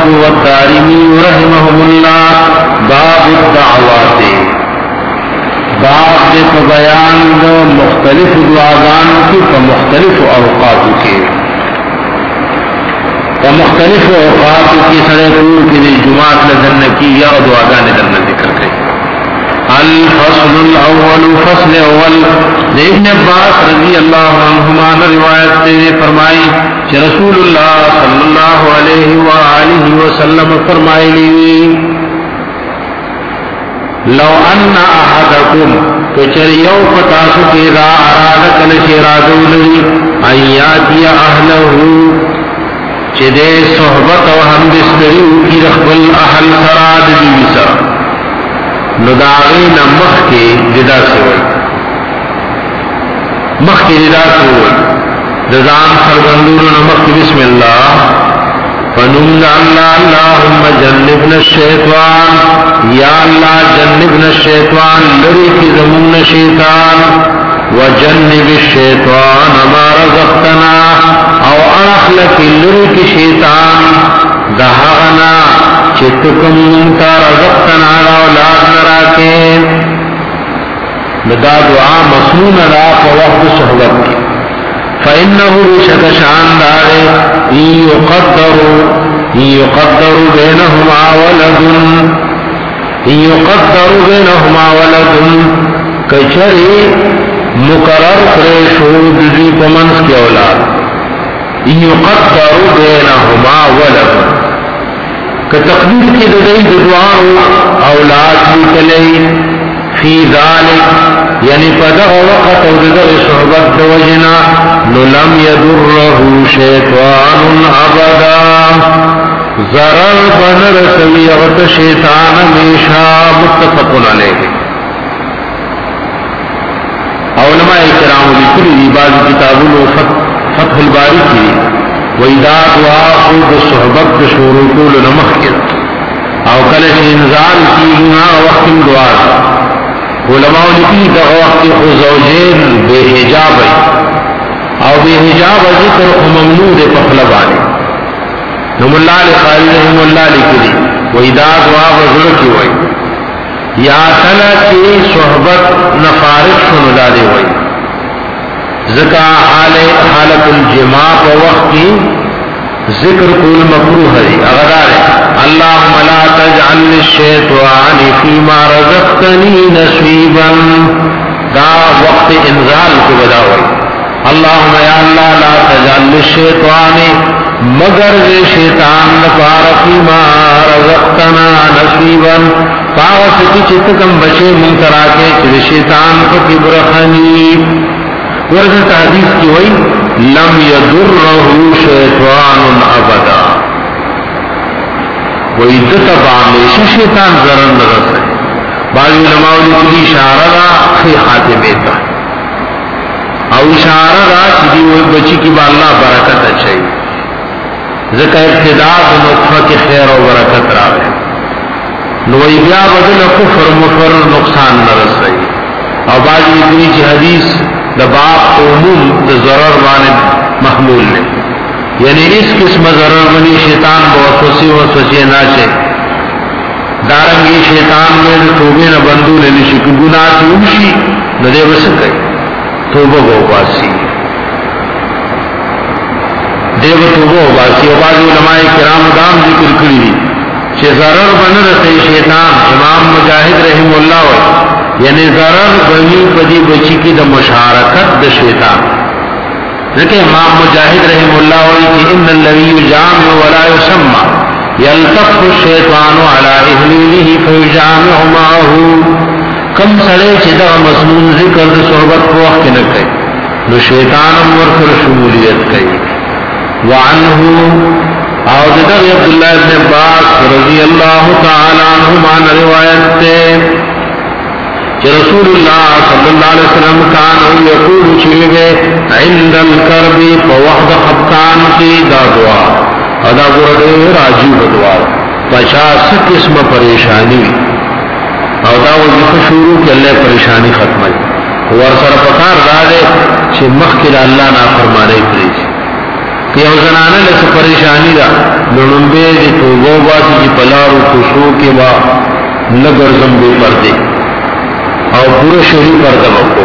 والدارمی رحمهم اللہ باب الدعوات باب دے بیان دا مختلف دعاگان کی پا مختلف اوقات کے پا مختلف اوقات کی سڑے دور کی جماعت لدن کی یا دعاگان دن ذکر کری الفصل الاول فصل اول ابن عباس رضی اللہ عنہما روایت سے فرمائی کہ رسول اللہ صلی اللہ علیہ وآلہ وسلم فرمائی لی لو ان احدکم تو چریو پتاسو کی را ارادت لشرادو لی ایاتی اہلہو چدے صحبت و ہم بسکریو کی رخبل احل سراد دیوسا نداغین مخ کے جدا سوئی مخ کے جدا سوئی دزان سرگندون مخ کے بسم اللہ فنمد اللہ اللہم جنبنا الشیطان یا اللہ جنبنا الشیطان لری کی زمون شیطان وجنب الشیطان ما رزقتنا او اخلق لری کی شیطان دہاغنا چتکم منتا رزقتنا اولاد نراکے لدا دعا مسنون را فوقت صحبت کی فإنہو بشک شاندار یقدر بینہما ولد کچری مقرر کریشو دی پمنس کی اولاد یقدر بینہما ولد کہ تقدیر کی ددئی دعاؤں اولاد نکلئی فی ذالک یعنی پدغ وقت او ددغ صحبت دوجنا نلم یدرہو شیطان ابدا ضرر بنرسوی اغت شیطان ہمیشہ متفقن علیہ علماء کرام لکلی بعض کتابوں فتح الباری کی وَإِذَا دُعَا خُودُ صُحْبَتْ شُورُ كُولُ نَمَخْكِرْ او کلش انزال کی گنا وقت دعا علماء لکی دا وقت خو زوجین بے حجاب او بے حجاب ذکر ممنوع پخلبانے نم اللہ لقائل رحم اللہ لکلی وَإِذَا دُعَا وَزُرَكِ وَي یا تلا کی صحبت نفارق شنو وئی ذکا حالت الجماع پا وقت کی ذکر کول مکروح ہے اغدار اللہم لا تجعل للشیطان فیما رزقتنی نصیبا دا وقت انزال کو بداوئی اللہم یا اللہ لا تجعل للشیطان مگر شیطان نفار فیما رزقتنا نصیبا پاوستی چتکم بچے منتراکے چل شیطان کو کبرخنی ورزت حدیث کی ہوئی لم یدرہو شیطان ابدا وہی دتبا ہمیشہ شیطان ضرر نہ رسے بعض علماء کی اشارہ را خی خاتمے تا او اشارہ را چیزی ہوئی بچی کی با اللہ برکت اچھائی ذکر ابتداء نطفہ کی خیر و برکت را ہے نوئی بیا بدل کفر مفر نقصان نہ رسے اور بعض اتنی چی حدیث دباغ عموم دا ضرر بانے محمول لے یعنی اس قسم ضرر بنی شیطان بوسوسی وسوسی ناچے دارنگی شیطان میں توبے نہ بندو لے لشی کی گناہ کی امشی نہ دے بسکے توبہ کو باسی دے توبہ کو باسی اور بعض علماء کرام دام ذکر کری چھے ضرر بن رہتے شیطان امام مجاہد رحم اللہ ہوئے یعنی ضرر بنی پدی بچی کی دا مشارکت دا شیطان لیکن امام مجاہد رحم اللہ علیہ کہ ان الذی جامع ولا یسمع یلتف الشیطان علی اہلیہ فیجامع معه کم سڑے چدا مسنون ذکر دا صحبت کو وقت نہ کہے نو شیطان ورکر شمولیت کہے وعنہ عودت عبداللہ ابن عباس رضی اللہ تعالی عنہما روایت تے کہ رسول اللہ صلی اللہ علیہ وسلم کان یقول چیوے عند الکرب فوحد خبکان کی دا دعا ادا گردے راجیب دعا 50 قسم پریشانی ادا وظیفہ شروع کہ اللہ پریشانی ختم ہے ورسر پکار دادے چھ مخکر اللہ نا فرمانے پریچ کہ او زنانہ لسا پریشانی دا لنبے دی توبو باسی جی پلارو کسو کے با نگر زنبے پردے او پورا شہری پردہ بکو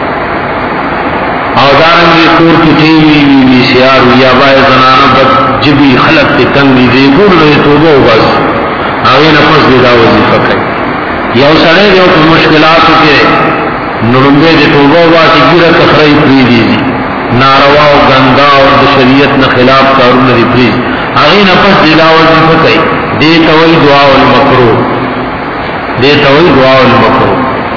او دارنگی کور کی ٹیوی وی سی آر وی آبائی زنانہ بد جبی خلق تی تنگی دے کور لئے توبو باس آگے نفس دی دا وظیفہ کئی یو سڑے دیو پر مشکلاتو کے نرمبے دی توبو باسی گیرہ تخرائی پریدی دی ناروا و گندا اور شریعت نہ خلاف کارون دی پریز آگے نفس دی دا وظیفہ کئی دے توئی دعا والمکرو دے توئی دعا والمکرو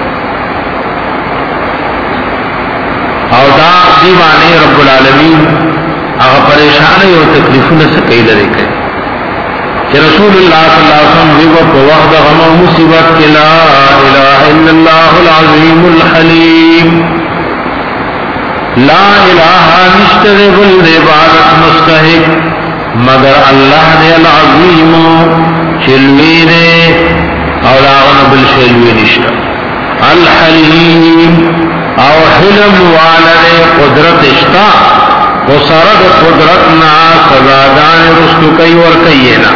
او دا دیوانے رب العالمین اگا پریشانی اور تکلیفوں سے کئی لرے کئی کہ رسول اللہ صلی اللہ علیہ وسلم ویگو کو وقت غم و مصیبت کہ لا الہ الا اللہ العظیم الحلیم لا الہ نشتر بل عبادت مستحق مگر اللہ نے العظیم شلوی نے اور آغن بل شلوی نشتر الحلیم او حلم والد قدرت اشتا و سرد قدرتنا سزادان رسل کئی ورکینا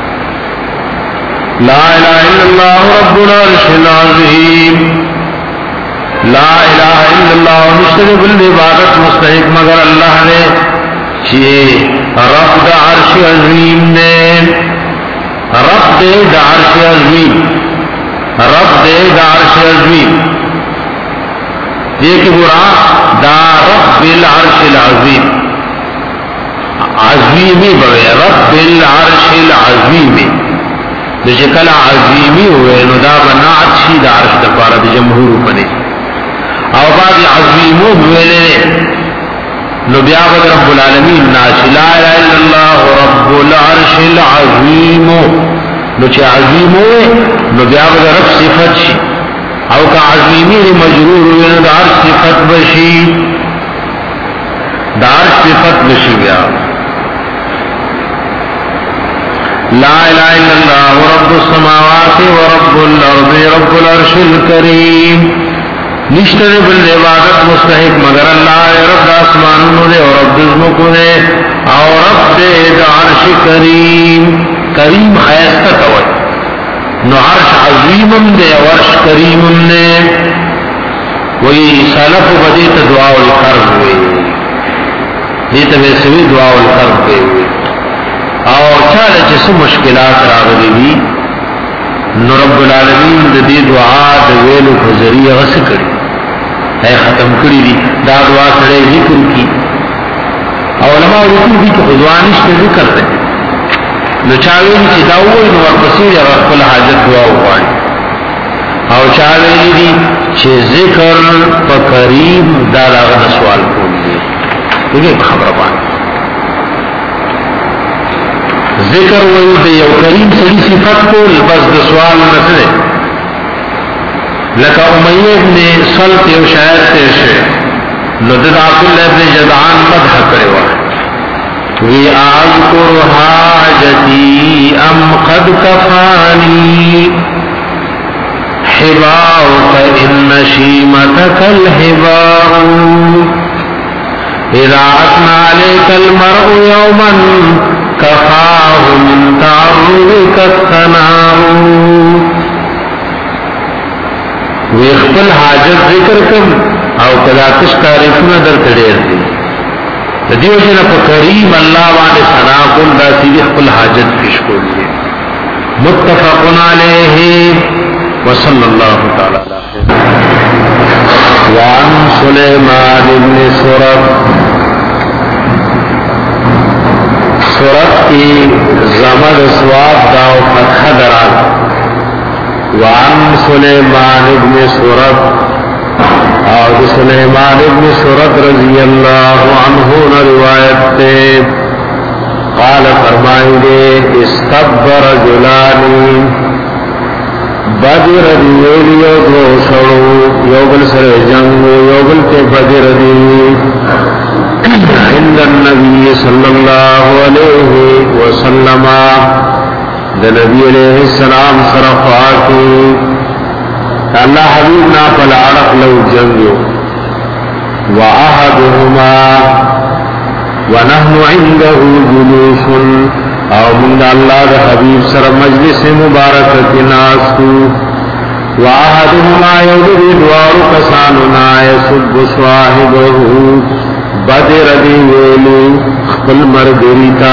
لا الہ الا اللہ رب العرش العظیم لا الہ الا اللہ مشترک بالعبادت مستحق مگر اللہ نے چی رب دا عرش عظیم نے رب دے دا عرش عظیم رب دے دا عرش عظیم دیکھ برا دا رب العرش العظیم عظیمی بغیر رب العرش العظیمی جیسے کل عظیمی ہوئے نو دا بنا اچھی دا عرش دا پارا دا جمہور پنے او بعد عظیمو ہوئے نو بیابد رب العالمین ناشی لا الہ الا اللہ رب العرش العظیم نو چے عظیم ہوئے نو بیابد رب صفت شی او کا عظیمی مجرور ہوئے نو دار صفت بشی دار صفت بشی بیا لا الہ الا اللہ رب السماوات و رب الارض رب العرش الکریم نشتر بالعبادت مستحق مگر اللہ رب آسمانوں دے اور رب دزمکو دے اور رب دے عرش کریم کریم خیستہ توئی نو عرش عظیمم دے ورش کریمم دے وہی سلف و بدیت دعا والقرب ہوئے دیتا بیسوی دعا والقرب ہوئے اور چاہلے جس مشکلات راغلی بھی نو رب العالمین دا دی دعا دا ویلو کو ذریعہ غس کری اے ختم کری دی دا دعا سڑے ذکر کی علماء ذکر بھی کہ خضوانش کے ذکر دے نو چاویلی چی داوئی نو ورپسیر اغفل حاجت دعا اپانی او چاویلی دی چی ذکر پا کریم دا لاغن سوال کون دی دیکھیں خبر پانی ذکر وی دے یو کریم سری صفت کو بس دا سوال نسلے لکا امیہ نے سلط یو شاعر تیشے ندد عبداللہ ابن جدعان مدح کرے وہاں وی اذکر حاجتی ام قد کفانی حباؤک ان نشیمتک الحباؤ اذا اثنا علیک المرء یوما کفاہ من تعرضک الثناء وی اخبر حاجت ذکر کم او کداتش تعریفنا در تڑیر دی دیو جنا پا کریم اللہ وانے سنا کن دا سیدی اخبر حاجت پیش کن دی متفقن علیہ وصل اللہ تعالی وعن سلیمان بن سرد سرد کی زمد سواب داو فتح دران وعن سلیمان بن سرد اور سلیمان بن سرد رضی اللہ عنہ نے روایت تے قال فرمائیں گے استبر رجلانی بدر دیولیو دو سڑو یوبل سر جنگ یوبل کے بدر دی عند النبی صلی اللہ علیہ وسلم دا نبی علیہ السلام صرفا کی اللہ حبیبنا فالعرق لو جنگو وآہدهما ونحن عنده جلوس او من اللہ دا حبیب سر مجلس مبارکت ناسو وآہدهما یودی دوارو کساننا یسب صاحبه بدر دی ویلو خپل مردریتا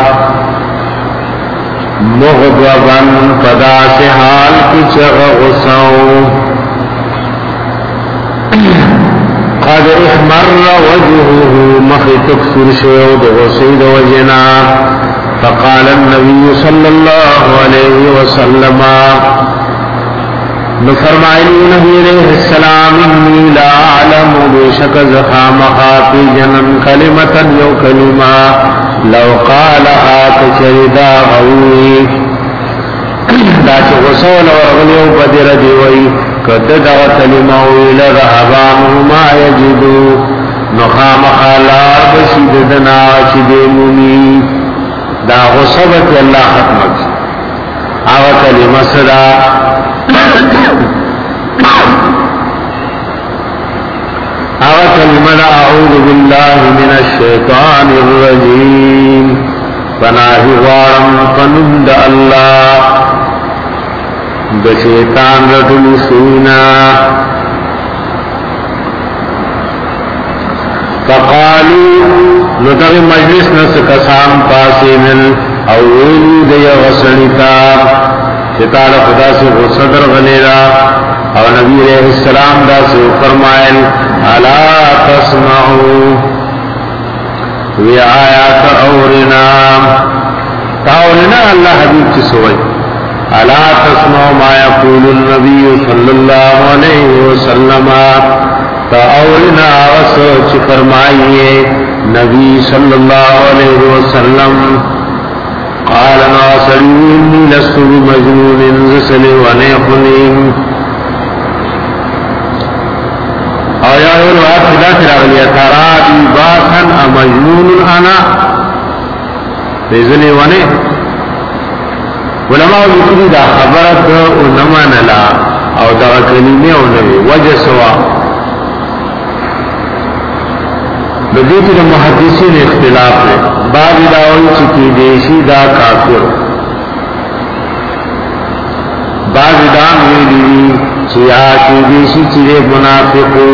مغضبن پدا سے حال کی چغ غصو قد احمر وجهه مخی تکسر شعود غصید وجنا فقال النبي صلى الله عليه وسلم نفرمائن نبی علیہ السلام انی لا علم بشک زخام خاتی جنن کلمتا یو کلمہ لو قالها تشریدا غوی دا چه غصول ورغلیو بدر دیوئی کدد و کلمہوی لرحبانو ما یجدو نخام خالار بشیددنا چدیمونی دا غصبت اللہ ختمت آغا کلمہ صدا آغا کلمہ اعوذ باللہ من الشیطان الرجیم پناہی غارم پنند اللہ دا شیطان رجل سینا فقالو نتغ مجلس نس کسام پاسینل اویلی دیا غسنیتا چتال خدا سے غصدر غلیرا اور نبی علیہ السلام دا سے فرمائل الا تسمعو وی آیات اورنا تاورنا اللہ حبیب کی سوئی الا تسمعو ما یقول النبی صلی اللہ علیہ وسلم تاورنا غصد فرمائیے نبی صلی اللہ علیہ وسلم قال ناصر انی لست بمجنون زسل ونیخنیم آیا روایت خدا تراغلی ترابی باسن امجنون انا زسل ونیخ علماء ذکری دا خبرت انمان لا او دا کلمه انوی وجہ سوا بدیتی دا محدثین اختلاف ہے بعض داوئی چکی دیشی دا کافر بعض دام ویلی چیا چی دیشی چیرے منافقو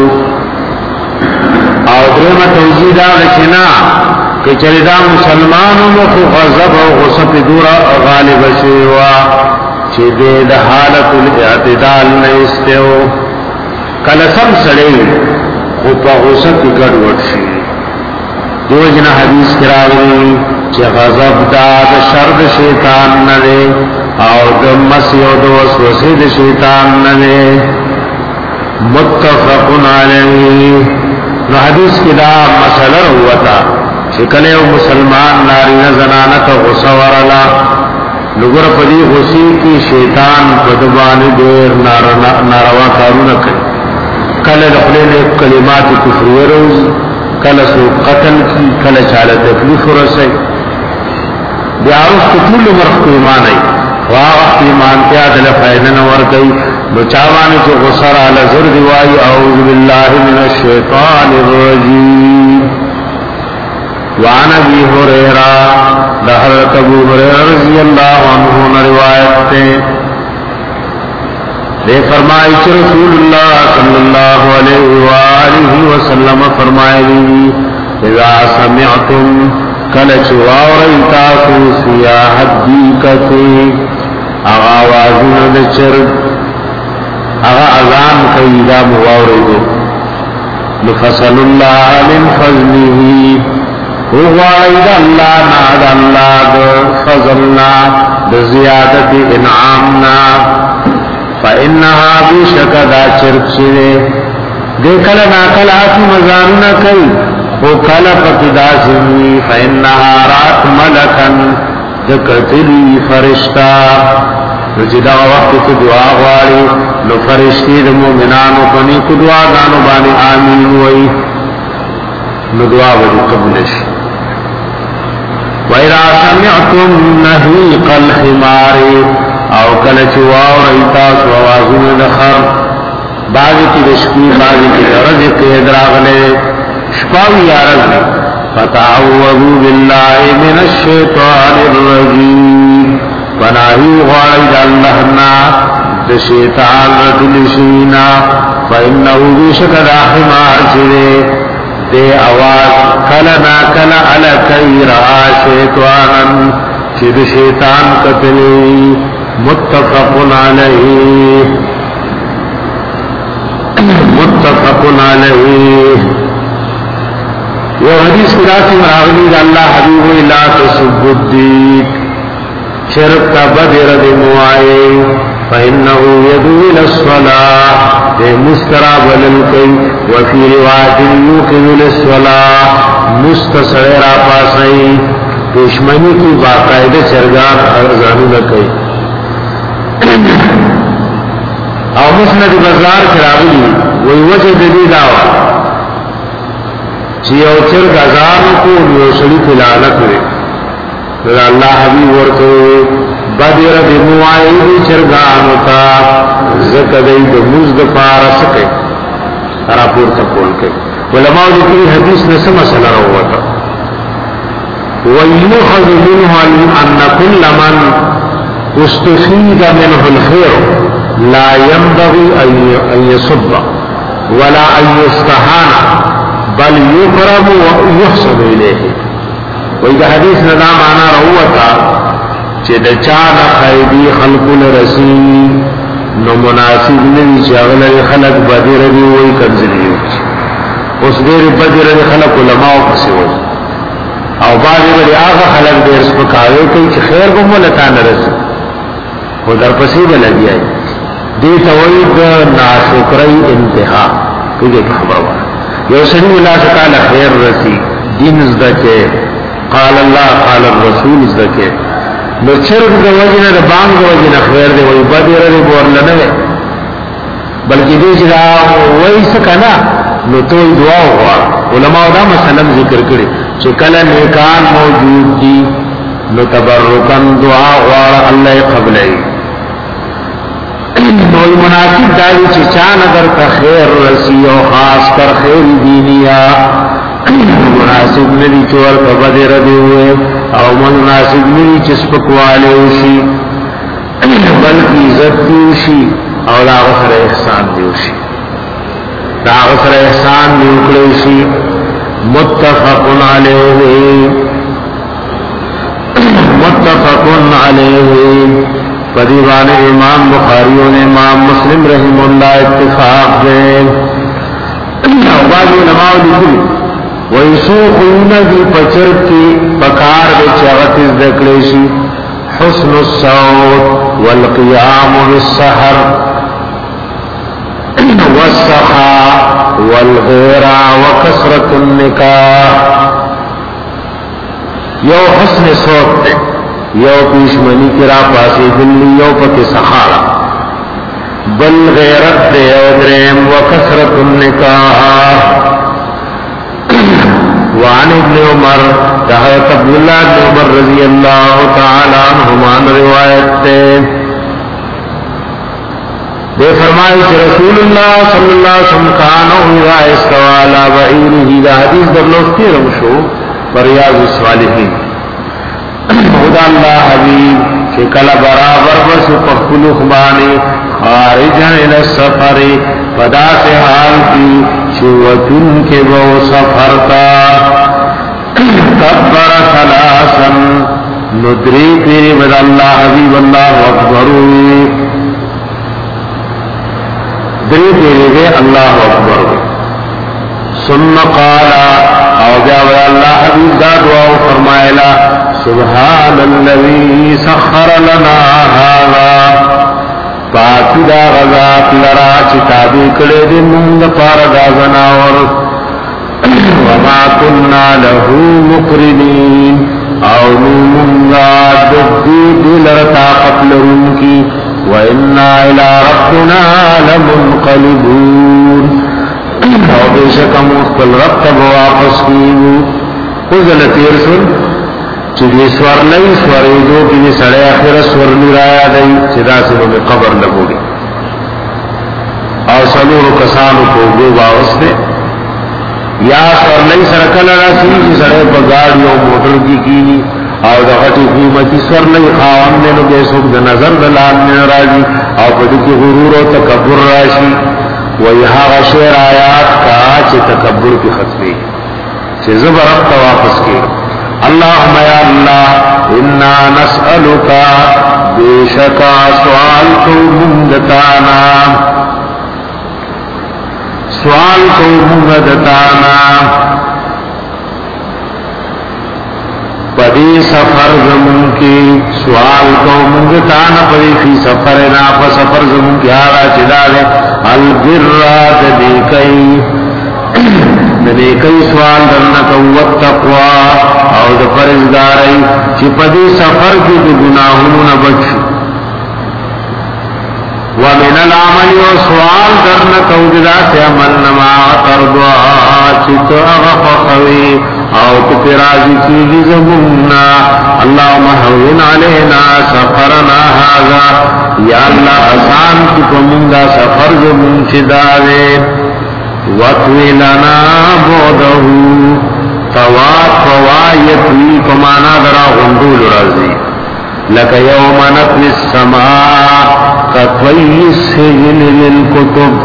او درم توجیدہ رچنا کہ چردہ مسلمانوں مخو غضب و غصب دورا غالب شیوا چی دید حالت الاعتدال نیستے ہو کلسم سڑے خوپا غصب کی گڑ وٹ شی دو جنا حدیث کراوی چی غضب دا شرد شیطان ندے او دمسی و دو وسوسی دا شیطان ندے متفقن علیہ نو حدیث کی دا مسئلہ ہوا تھا شکلے و مسلمان ناری زنانت غصورلا لگر پدی غصی کی شیطان پدبان دیر ناروا کارون کر کل لخلین کلمات کفری روز کل سو قتل کی کل چال تکلیف رسے بیاروس کتول مرخ کو ایمان ای واغت ایمان کیا دل فائدن ورگئی بچاوانی چو غصر علی زرد وائی اعوذ باللہ من الشیطان الرجیم وعن ابی ہریرہ حضرت ابو ہریرہ رضی اللہ عنہ روایت تے دے فرمائی کہ رسول اللہ صلی اللہ علیہ وآلہ وسلم فرمائے لی اذا سمعتم کلچ واوریتاکو سیاحت دیکتی اغا آوازن دچر اغا اذان قیدہ مواوردو لفصل اللہ من فضلہ وغاید اللہ ناد اللہ فضلنا بزیادت انعامنا فإنها بشک دا چرک شده دے کل ناکل آتی مزانونا کئی او کل پتدا سنوی فإنها رات ملکن دکتلی فرشتا رجدہ وقت کو دعا غواری نو فرشتی دا مومنانو کنی کو دعا دانو بانی آمین ہوئی نو دعا بڑی قبلش وَإِذَا سَمِعْتُمْ نَهِيقَ الْحِمَارِ او کلچ واو ریتاس ووازون دخر بعضی کی دشکی بعضی کی رج کے دراغلے شپاوی یا رز فتعوذوا باللہ من الشیطان الرجیم پناہی غارد اللہ نا دا شیطان رجلشینا فإنہو بشکد حمار چرے دے آواز کلنا کلا علکی رہا شیطانا چید شیطان قتلی متفق علیہ متفق علیہ یہ حدیث قراسی مراغلی دا اللہ حبیب لا تسب الدین شرک کا بدر دموائے فإنہو یدو للصلاة دے مستراب للکی وفی روایت یوقن للصلاة مستسعر پاسائی دشمنی کی باقاعدہ چرگان ارزانو لکی او مسند بزار کراغلی وی وجہ دلی داوا چی او چرگ ازانو کو نیوشلی تلالت ہوئے اللہ حبیب ورکو بدر دموائے چرگانو تا زکدئی دموزد پارا سکے راپور تکول کے علماء ذکری حدیث نے سمجھ سلا ہوا تھا وَيُخَذُ مِنْهُ أَنَّ كُلَّ مَنْ اُسْتُفِيدَ مِنْهُ الْخِيرُ لَا يَنْبَغِي أَنْ يَصُبَّ وَلَا أَنْ يُسْتَحَانَ بَلْ يُكْرَمُ وَيُحْسَنُ إِلَيْهِ وَإِذا حدیث ندام آنا رہوا تھا چہ دچانا خیدی خلق لرسی نو مناسب نوی چاغلر خلق بدر دی وی کنزلی اس دیر بدر دی خلق علماء پسی ہوئی او بعضی بلی آغا خلق دیر سپکاوے کئی چھ خیر کو مولتا نرسی وہ در پسی بلگی آئی دیتا وی دا ناشکری انتہا کئی خبر ہوا یو سنی اللہ تعالی خیر رسی دین ازدکے قال اللہ قال الرسول ازدکے نو چرک دا وجنہ دا بانگ دا وجنہ خیر دے وی بدر دے بورلنوے بلکہ دے چلا وی سکنا نو توی دعا ہوا علماء دا مسلم ذکر کرے چکل نیکان موجود دی نو تبرکن دعا غوار اللہ قبلے نو مناسب دائی چچان اگر کا خیر رسی و خاص کر خیر دینیا مناسب ندی چور کا بدر دے ہوئے او مناسب ندی چسپکوالے اوشی بلکی عزت دیوشی او دا غفر احسان دیوشی دا غفر احسان دیوکلوشی متفق علیہ متفق علیہ فدیوان امام بخاری و امام مسلم رحم اللہ اتفاق دے بعض علماء لکھلی ویسوخون دی پچر کی پکار دے چاوت از دکلیشی حسن الصوت والقیام بالسحر والسخاء والغیرہ وکسرت النکاح یو حسن صوت دے یو پیشمنی کرا پاسی دلی یو پک سخارا بل غیرت دے او درم وکسرت النکاح وعن ابن عمر حضرت عبداللہ ابن عمر رضی اللہ تعالی عنہما روایت تے بے فرمائی کہ رسول اللہ صلی اللہ علیہ وسلم کانو اذا استوالا بعیرہی دا حدیث در لوگتی رمشو بریاض الصالحین خدا اللہ حبیب کہ کل برابر بس پخلو خبانی خارجن الى السفر پدا سے حال کی شوتن کے وہ سفر کا کبر ثلاثا ندری تیری بد اللہ حبیب اللہ اکبر دری تیری بے اللہ اکبر ثم قالا او جاو اللہ حبیب دا دعا فرمائلا سبحان الذي سخر لنا هذا پاکی دا غذات لرا چتابی کڑے دی مند پار دا زناور وما کننا لہو مقرنین او نمونگا ددی دلر طاقت لرن کی وَإِنَّا إِلَىٰ رَبِّنَا لَمُنْقَلِبُونَ او بیشک مخبل رب تب واپس کیو خزل تیر سن چلی سور لئی سوری دو کی سڑے آخر سور نرایا دئی چدا سے وہ قبر لگو گی اور سلور کسانو کو گو باوس دے یا سورلی سرکل راسی چی سڑے پا گاڑی و موٹر کی کینی او دا غٹی قیمتی سورلی خواہم نے نو بیسوک دا نظر دلال میں راجی او پا دکی غرور و تکبر راشی ویہا غشیر آیات کا چی تکبر کی ختمی چی زبر اب واپس کی اللہم یا اللہ انا نسألکا بے شکا سوال کو مندتانا سوال کو مندتانا پدی سفر زمون کی سوال کو مندتانا پدی فی سفرنا فسفر زمون کی آرہ چدا دے البرات دیکئی دیکئی سوال درنکا والتقوی او د پرهیزګاری چې په دې سفر کې د ګناهونو نه بچو ومن العمل سوال درنه کوجدا سے عمل نما ترضا چې تو غفقوي او ته راضي کیږي زمونا اللهم هون علينا سفرنا هذا یا الله آسان کی کومندا سفر زمون چې داوي وطوي لنا بوده فوات فوایت وی پمانا درا غندول رازی لکا یوم نطوی السماء کطوی السجن للکتب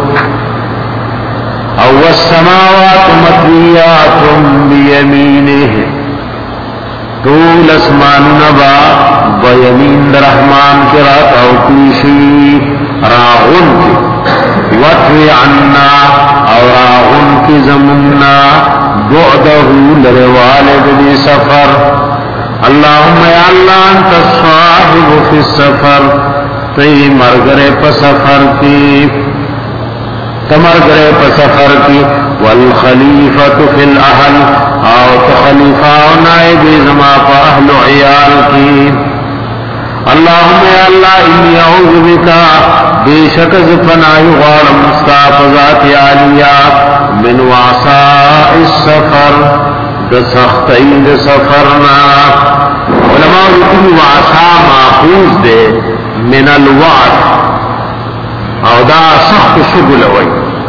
او السماوات مطویات بیمینه طول اسمان نبا بیمین رحمان کرات او کلیشی راغن کی وطوی عنا او راغن کی زمنا بعده لروالد دی سفر اللہم یا اللہ انت الصاحب فی السفر تی مرگرے پا سفر کی تمرگرے پا سفر کی والخلیفت فی الاہل او تخلیفہ و نائب زما پا اہل و عیال کی اللہم یا اللہ انی اعوذ بکا بے شکز پناہی غار مستافظات عالیہ من وعصاء السفر دا سختین دا سفرنا علماء لکن وعصاء ماخوذ دے من الوعد او دا سخت شغل ہوئی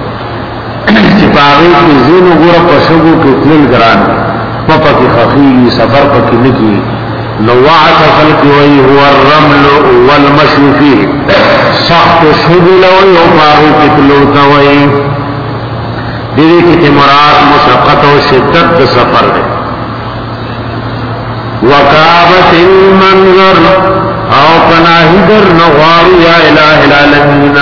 چپاغی کی زین و غرب و شغل کی تلل گران پپا کی خفیگی سفر پا کی نکی نوعت خلق وی هو الرمل والمشي فيه سخت شغل وی و پاغی کی تلوتا وی دیدی کی تمرات مشقت و شدت دا سفر دے وکابت المنظر او پناہی در نغارو یا الہ العالمین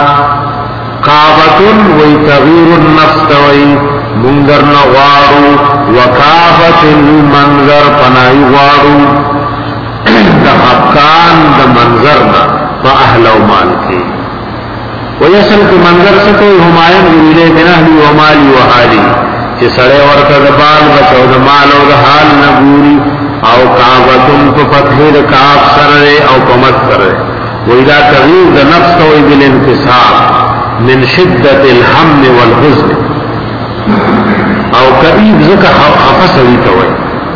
کابتن وی تغییر النفس دوئی منظر نغارو وکابت المنظر پناہی غارو دا حقان دا منظرنا فا اہل و مال کے ویسل کی منظر سکو ہمائن گریلے من اہلی و مالی و حالی چی سڑے ورکا دا بال بچو دا مال و دا حال نگوری او کعبتن پا فتحیر کعب سر رے او پمت کر رے ویدہ تغییر دا نفس کوئی بالانتصاب من شدت الحم والحزن او قریب ذکر خفص ہوئی توئی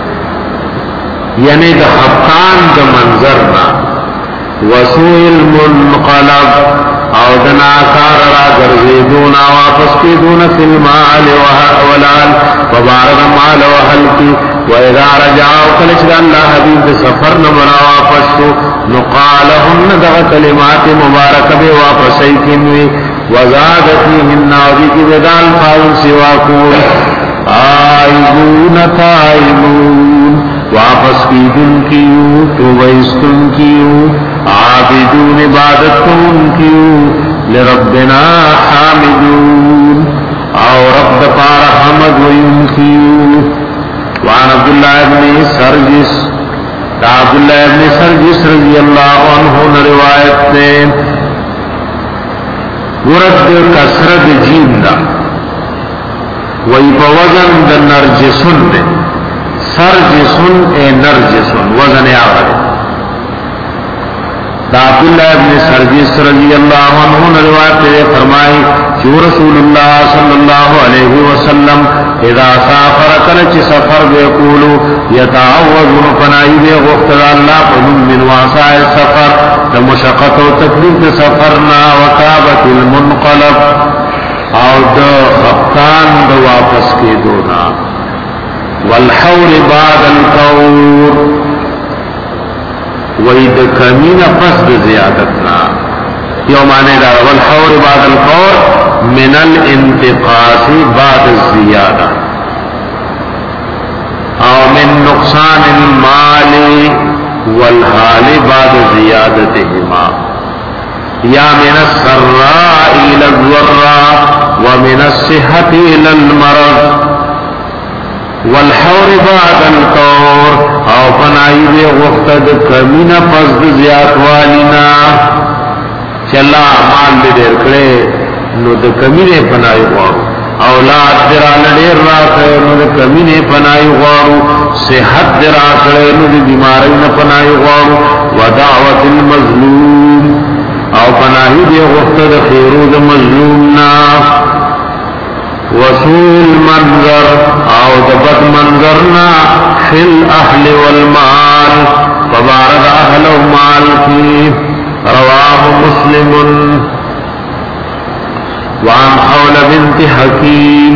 یعنی دا حقان دا منظرنا وسوء المنقلب او دناکار را گرزیدونا واپس کی دون فی المال والال فبارد مال وحل کی وَإِذَا رَجَعَوْا کلچد اللہ حبیب سفر نمرا واپس شو نقالہن دغ کلمات مبارک بے واپسی کنوی وزادتیہن ناوی کی بدال فاؤن سوا کون آئیبون تائبون واپس کی دن کیوں توبیستن کیوں عابدون عبادت کن کیوں لربنا حامدون او رب پار حمد وین کیوں وعن عبداللہ ابن سرجس عبداللہ ابن سرجس رضی اللہ عنہ روایت نے ورد کسرت جیم دا وی بوزن دا نرجسن دے سرجسن اے نرجسن وزن آور دا عبداللہ ابن سرجس رضی اللہ عنہ روایت نے فرمائی جو رسول اللہ صلی اللہ علیہ وسلم اذا سافر کلچ سفر بیقولو یتعوذ پنائی بے غفتر اللہ فمن من واسع السفر دا مشقت و تکلیف سفرنا وکابت المنقلب او دا خفتان دا واپس کے دونا والحور بعد القور وید کمین پس دا زیادتنا یو معنی دا والحور بعد القور من الانتقاص بعد الزیادہ او من نقصان المال والحال بعد زیادتهما یا من السراء الى الضراء ومن الصحة الى المرض والحور بعد القور او پنائی دے وقت کمین پس زیاد والینا چلا مال دیر کرے نو د کمینه پناهي غواړو اولاد درانه ډیر راکړي نو د کمینه پناهي غواړو صحت دراکړي نو د بیماری نه پناهي غواړو ودعوت المظلوم او پناهي دی وخت د خیرو د مظلوم نا وسوء المنظر او د بد منظر نا فی الاهل والمال فبارد اهل و مال کی رواه مسلم وعن حول بنت حکیم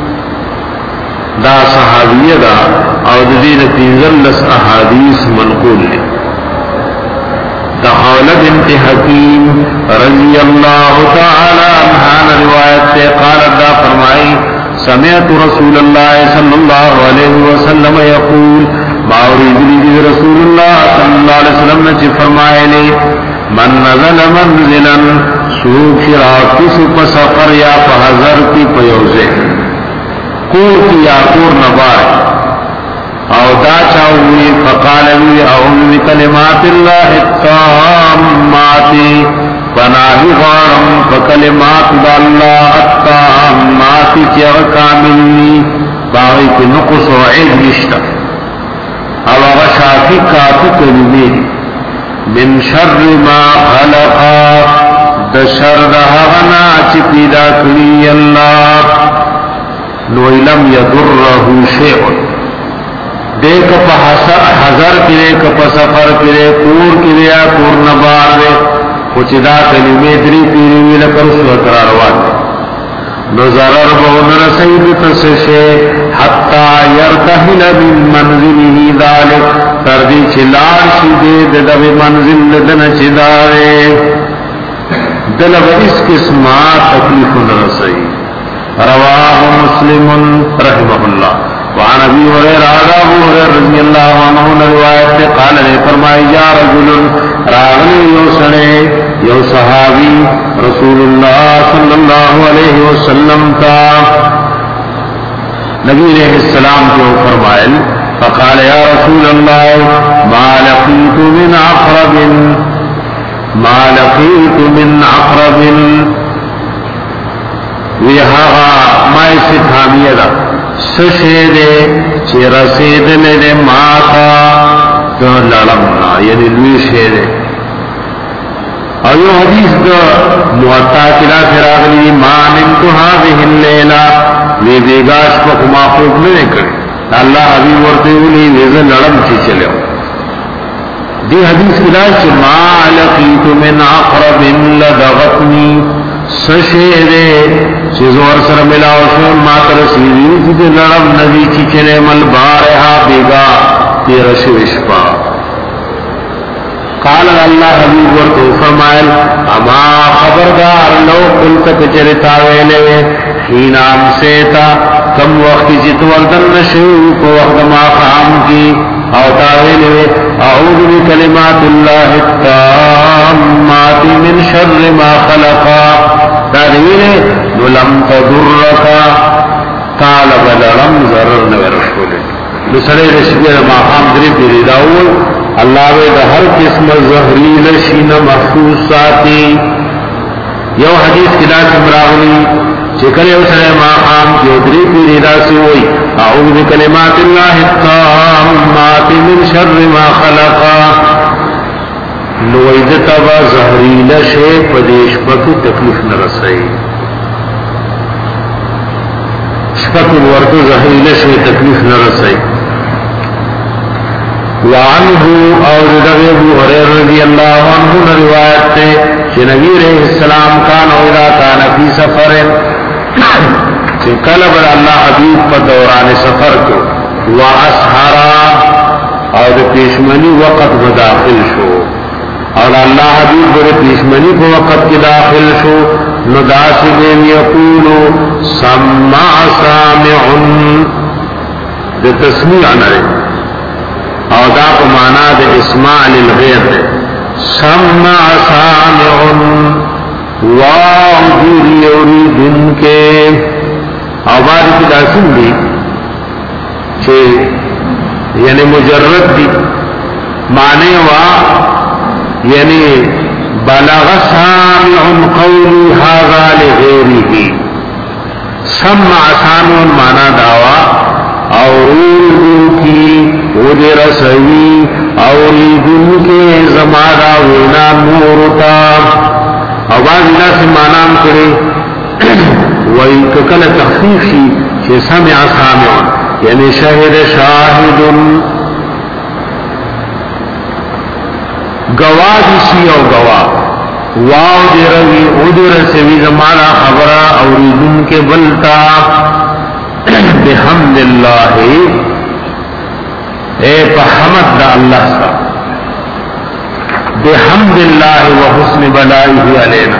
دا صحابیہ دا او دین تینزلس احادیث منقول لے دا حول بنت حکیم رضی اللہ تعالی عنہ روایت سے قالت دا فرمائی سمعت رسول اللہ صلی اللہ علیہ وسلم یقول باوری دلی رسول اللہ صلی اللہ علیہ وسلم نے فرمائے لے من نزل منزلا سوک شراکس پا سفر یا پا حضر کی پیوزے کور کی یا کور نبار او دا چاوی فقالوی اعوذ بکلمات اللہ التاماتی پناہی غارم فکلمات دا اللہ التاماتی چیغ کاملی باغی کی نقص و عید نشتا او غشافی کافی کلمی من شر ما خلقا د شر د هغنا چې پیدا کړی الله نو لم يضره شيء دیک په حذر کې ک په سفر کې کور کې یا کور نه بار دې او چې دا کلمې درې پیری ویل کړو سو تر روان نو zarar به نر سید تسشه حتا يرتحل من منزله ذلك تر دې چې لار شي دې د منزل دنه چې دارې دلب اس قسمہ تکلیف نرسائی رواہ مسلم رحمہ اللہ وعن ابی هريرہ ابو هريرہ رضی اللہ عنہ روایت سے قال نے فرمایا یا رجل راغلی یو سنے یو صحابی رسول اللہ صلی اللہ علیہ وسلم کا نبی علیہ السلام کو فرمائے فقال یا رسول اللہ ما لقیت من عقرب ما لقیت من عقرب ویہاغا ما استفامیہ دا سشیدے چی رسیدنے دے ماتا دا لڑمنا یعنی لوی شیدے ایو حدیث دا موتا کلا فراغلی ما نمتو هذه اللیلہ وی دیگاش پاک ما خوب ننے کرے اللہ حبیب ورتے ہولی ویزا لڑم چی چلے ہو دی حدیث کلا چی ما لقیت من عقرب لدغتنی سشیدے چیزور سر ملاو شو ما ترسیدی چیز لڑم نبی چی چلے مل بارہا بیگا تیرا شوشپا قال اللہ حبیب ورطو فرمائل اما خبردار لو قلت کچرتاویلے حینام سیتا کم وقتی چیت وردن نشو کو وقت ما خام کی او تاویلے اعوذ بکلمات اللہ التامات من شر ما خلقا تاویلے نلم تدرکا طالب لرم ضرر نورشولے نسلے رشبیر ما خام دری پیری داول اللہ وے دا ہر قسم زہریل شین محفوظ ساتی یو حدیث کلا سمراغلی چکلے اسنے ماقام کی ادری پیری دا سوئی اعوذ بکلمات اللہ التامات من شر ما خلقا نوید تبا زہریل شے پدیش پکی تکلیف نرسائی شپک ورد زہریل شے تکلیف نرسائی وعنه اور ابو هريرة رضی اللہ عنہ روایت تے کہ نبی علیہ السلام کان اذا کان فی سفر چې کله بر الله حبیب په دوران سفر کې واسحرا او د پېشمنی وخت داخل شو او الله حبیب بر پېشمنی په وخت کې داخل شو نو داسې یقولو سمع سامع د تسمیع نه او دا په معنا د اسماع للغیر سمع سامع واغدری اوریدن کے آواز کی داسم دی چھے یعنی مجرد دی معنی وا یعنی بلغ سامع قولی هذا لغیره سمع سامع معنی دعوا اوریدن کی ودر سوی اوریدن کے زمانہ وینا مورتا آواز اللہ سے معنام کرے وی ککل تخفیف شی چه سمع سامع یعنی شہد شاہد گواہ سی او گواہ واو دیروی ادر سوی زمانہ خبرہ اوریدن کے بلتا بحمد اللہ اے پحمد دا اللہ سا بحمد اللہ و حسن بلائه علینا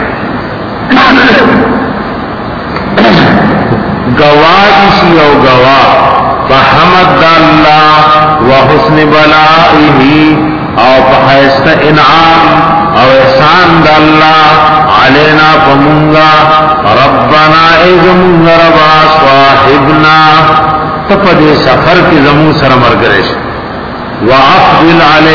گواہ سی او گواہ بحمد اللہ و حسن بلائه او بحیست انعام او احسان دا اللہ علینا فمنگا ربنا ایزمونگ ربا صاحبنا تپد سفر کی زمون سر مرگرش وافضل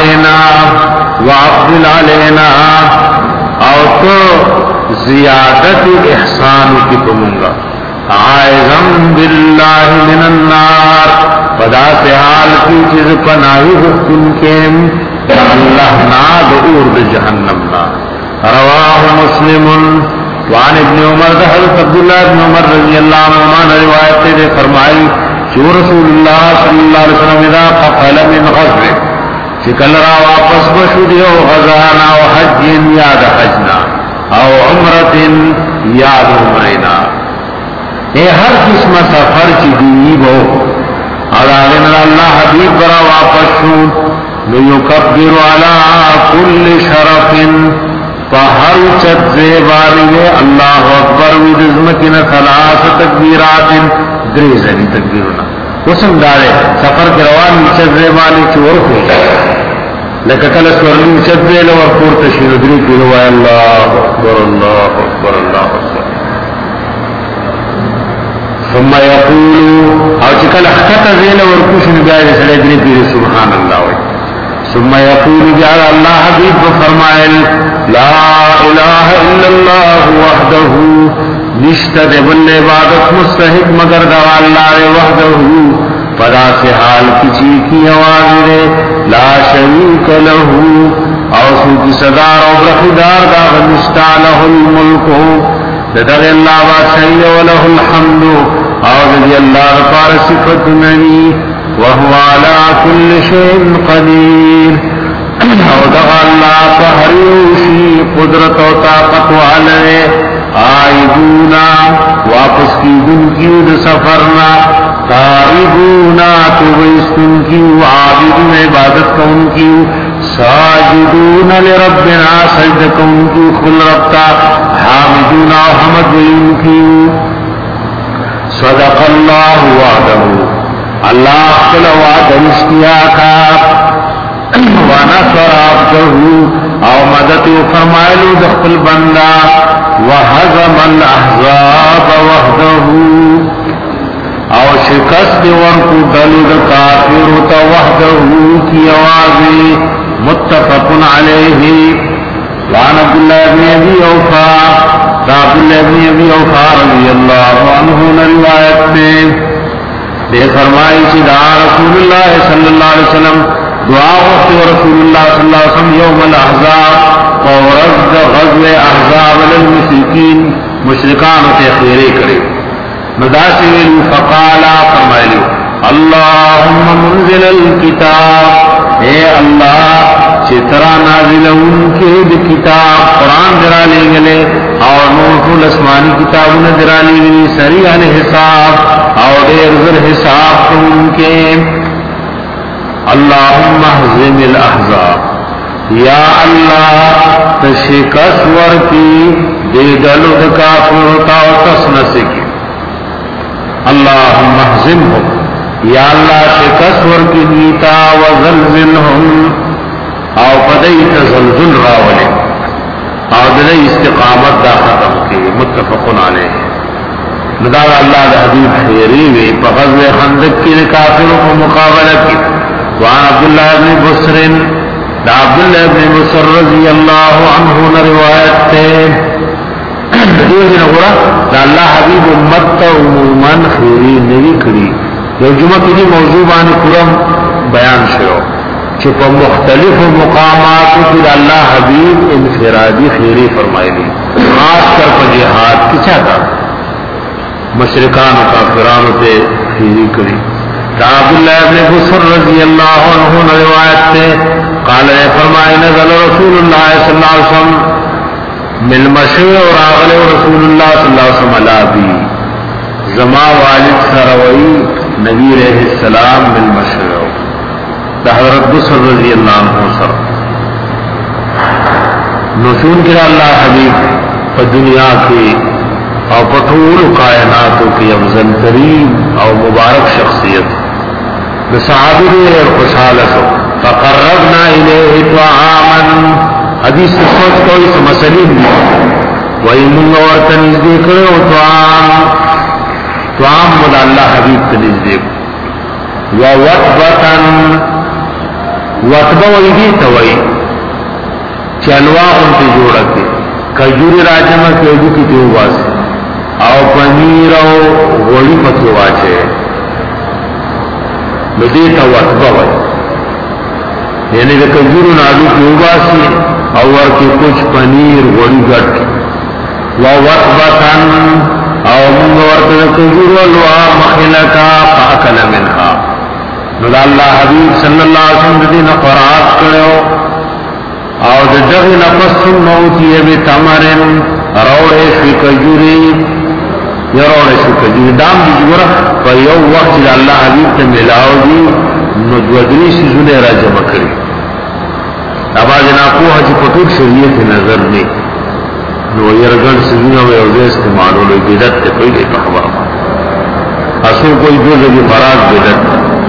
علینا او تو زیادت احسان کی پمونگا عائزم باللہ من النار پدا سے حال کی چیز پناہی حکم کے اللہ ناد اورد جہنم نا رواہ مسلم وعن ابن عمر حضرت عبداللہ ابن عمر رضی اللہ عنہ روایت نے فرمائی جو رسول اللہ صلی اللہ علیہ وسلم اذا قفل من غزو چکل را واپس بشود او غزانا او حج یاد حجنا او عمرت یاد عمرنا اے ہر قسم سفر چی دیب ہو اور آغن اللہ حبیب برا واپس شود لیکبر علی کل شرف فہر چت زیباری اللہ اکبر ویدزمکن ثلاث تکبیرات دریزنی تکبیرنا وسم دارے سفر کے روان چت زیبانی چور ہوئی لکہ کل سورلی چت زیل ورکور تشیر دری کلو اللہ اکبر اللہ اکبر اللہ اکبر ثم یقولو او چکل اختت زیل ورکوش نبیائی سلی دری کلو سبحان اللہ وی ثم يقول جعل الله حبيب فرمائل لا الہ الا اللہ وحده نشتد بل عبادت مستحق مگر دوا اللہ وحده پدا سے حال کچی کی آواز دے لا شریک له او سوکی صدار او برخدار دا غنشتا له الملک لدغ اللہ واسعی وله الحمد او دی اللہ رفار صفت نبی وهو على كل شيء قدير او دغا اللہ فہریوشی قدرت و طاقت والے آئیدونا واپس کی دن کیود سفرنا تائبونا توبیستن کیو عابدون عبادت کون کیو ساجدون لربنا سجد کون کیو خل ربتا حامدونا حمد وین کیو صدق اللہ وعدہ اللہ اخل وعد رشتیاکا ونصر عبده او مدد فرمائلو دخل بندہ وحزم الاحزاب وحده او شکست ورکو دلد کافر تا وحده کی آوازی متفق علیہ وعن عبداللہ بن ابی اوفا عبداللہ بن ابی اوفا رضی اللہ عنہ روایت میں دے فرمائی چی دعا رسول اللہ صلی اللہ علیہ وسلم دعا وقت رسول اللہ صلی اللہ علیہ وسلم یوم الاحزاب ورد غزو احزاب للمشرکین مشرکان تے خیرے کرے نداسی ویلو فقالا فرمائلو اللہم منزل الکتاب اے اللہ چترا نازل ان کے کتاب قرآن درا لے گلے اور نوح ټول اسماني کتابونه درالي وي سریع الحساب او ډېر زر حساب کوونکې اللهم اهزم الاحزاب یا الله تشکس ورکی دې ډلو د کافرو او تسنسکی اللهم اهزمهم یا الله شکس ورکی نیتا وزلزلهم او پدای تزلزل راولي او دې استقامت دا ختم کړي متفقون علیه ندار الله د حبیب خیری وی په غزوه خندق کې کافرو په مقابله کې وعن عبد الله بن بصر دا عبد الله بن بصر رضی اللہ عنہ نے روایت تے دې غره دا الله حبیب امت ته عموما خیری نوی کړي یو جمعه کې موضوع باندې پورا بیان شوی چې په مختلفو مقاماتو کې الله حبیب انفرادی خیری فرمایلی خاص کر په جهاد کې چاته مشرکان او کافرانو ته خیری کړي عبد الله بن بصر رضی اللہ عنہ نے روایت تے قال فرمائے نزل رسول اللہ صلی اللہ علیہ وسلم مل مشی اور اغل رسول اللہ صلی اللہ علیہ وسلم علی زما والد سروی نبی علیہ السلام مل مشی حضرت بصر رضی اللہ عنہ سر نشون کرا اللہ حبیب پر دنیا کی او پٹھول کائناتوں کی افضل ترین او مبارک شخصیت صحابی اور خوشحال سو فقربنا الیہ طعاما حدیث سے سوچ کوئی مسلیم وہی منگا ورطنیز دیکھو طعام مدى اللہ حبیب تنیز دیکھو ووطبتا وطبا ویدی توئی چلوا انتی جوڑا کے کجوری راجمہ کے اوجو کی تیو باسی او پنیر او غوڑی پکی واچے دیتا وطبا وی یعنی دا کجورو نادو کی اوباسی او ورکی کچھ پنیر غوڑی گٹ ووطبتن او منگ ورکی دا کجورو الوا مخلکا فاکل منها نو دا اللہ حبیب صلی اللہ علیہ وسلم دین قرآت کرو او دا دغی نفس موتی بی تمرن روڑے شوی کجوری یا روڑے شوی کجوری دام دی جورا پا یو وقت دا اللہ حبیب تا ملاو دی نو دوادری سیزونے را جمع کری ابا جناکو حجی پتوک شریعت نظر نی نو یرگن سیزونے میں اوزے استعمالو لوی بیدت تے کوئی لئی پا خبر اصول کوئی دو زبی فراغ بیدت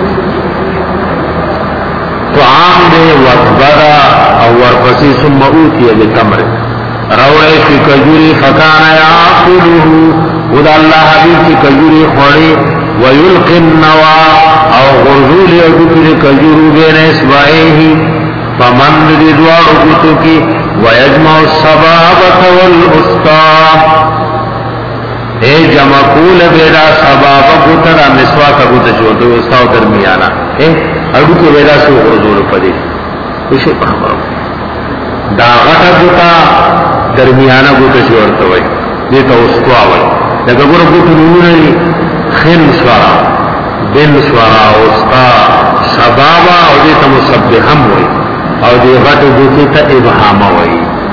تو عام دے وطبرا او ورپسی ثم اوتی بتمر روڑے شی کجوری فکانا یاقلوه خدا اللہ حبیب کی کجوری خوڑی ویلقی النوا او غرزول یدکر کجورو بین اسبائیہی فمند دی دوارو کتو کی ویجمع السبابت والاسطا اے جمع کول بیدا سبابا کتر مسواکا کتا چوتو استاو درمیانا اڑو کے ویدا سے غرزول پدی کچھ پخبرو دا غٹا کتا درمیانا کتا چورتا وی دیتا استوا وی لکه ګور ګوت نوري خل سوارا بن سوارا اوستا سبابا او دې ته مسبحم وي او دې غټ ګوت ته ابهام وي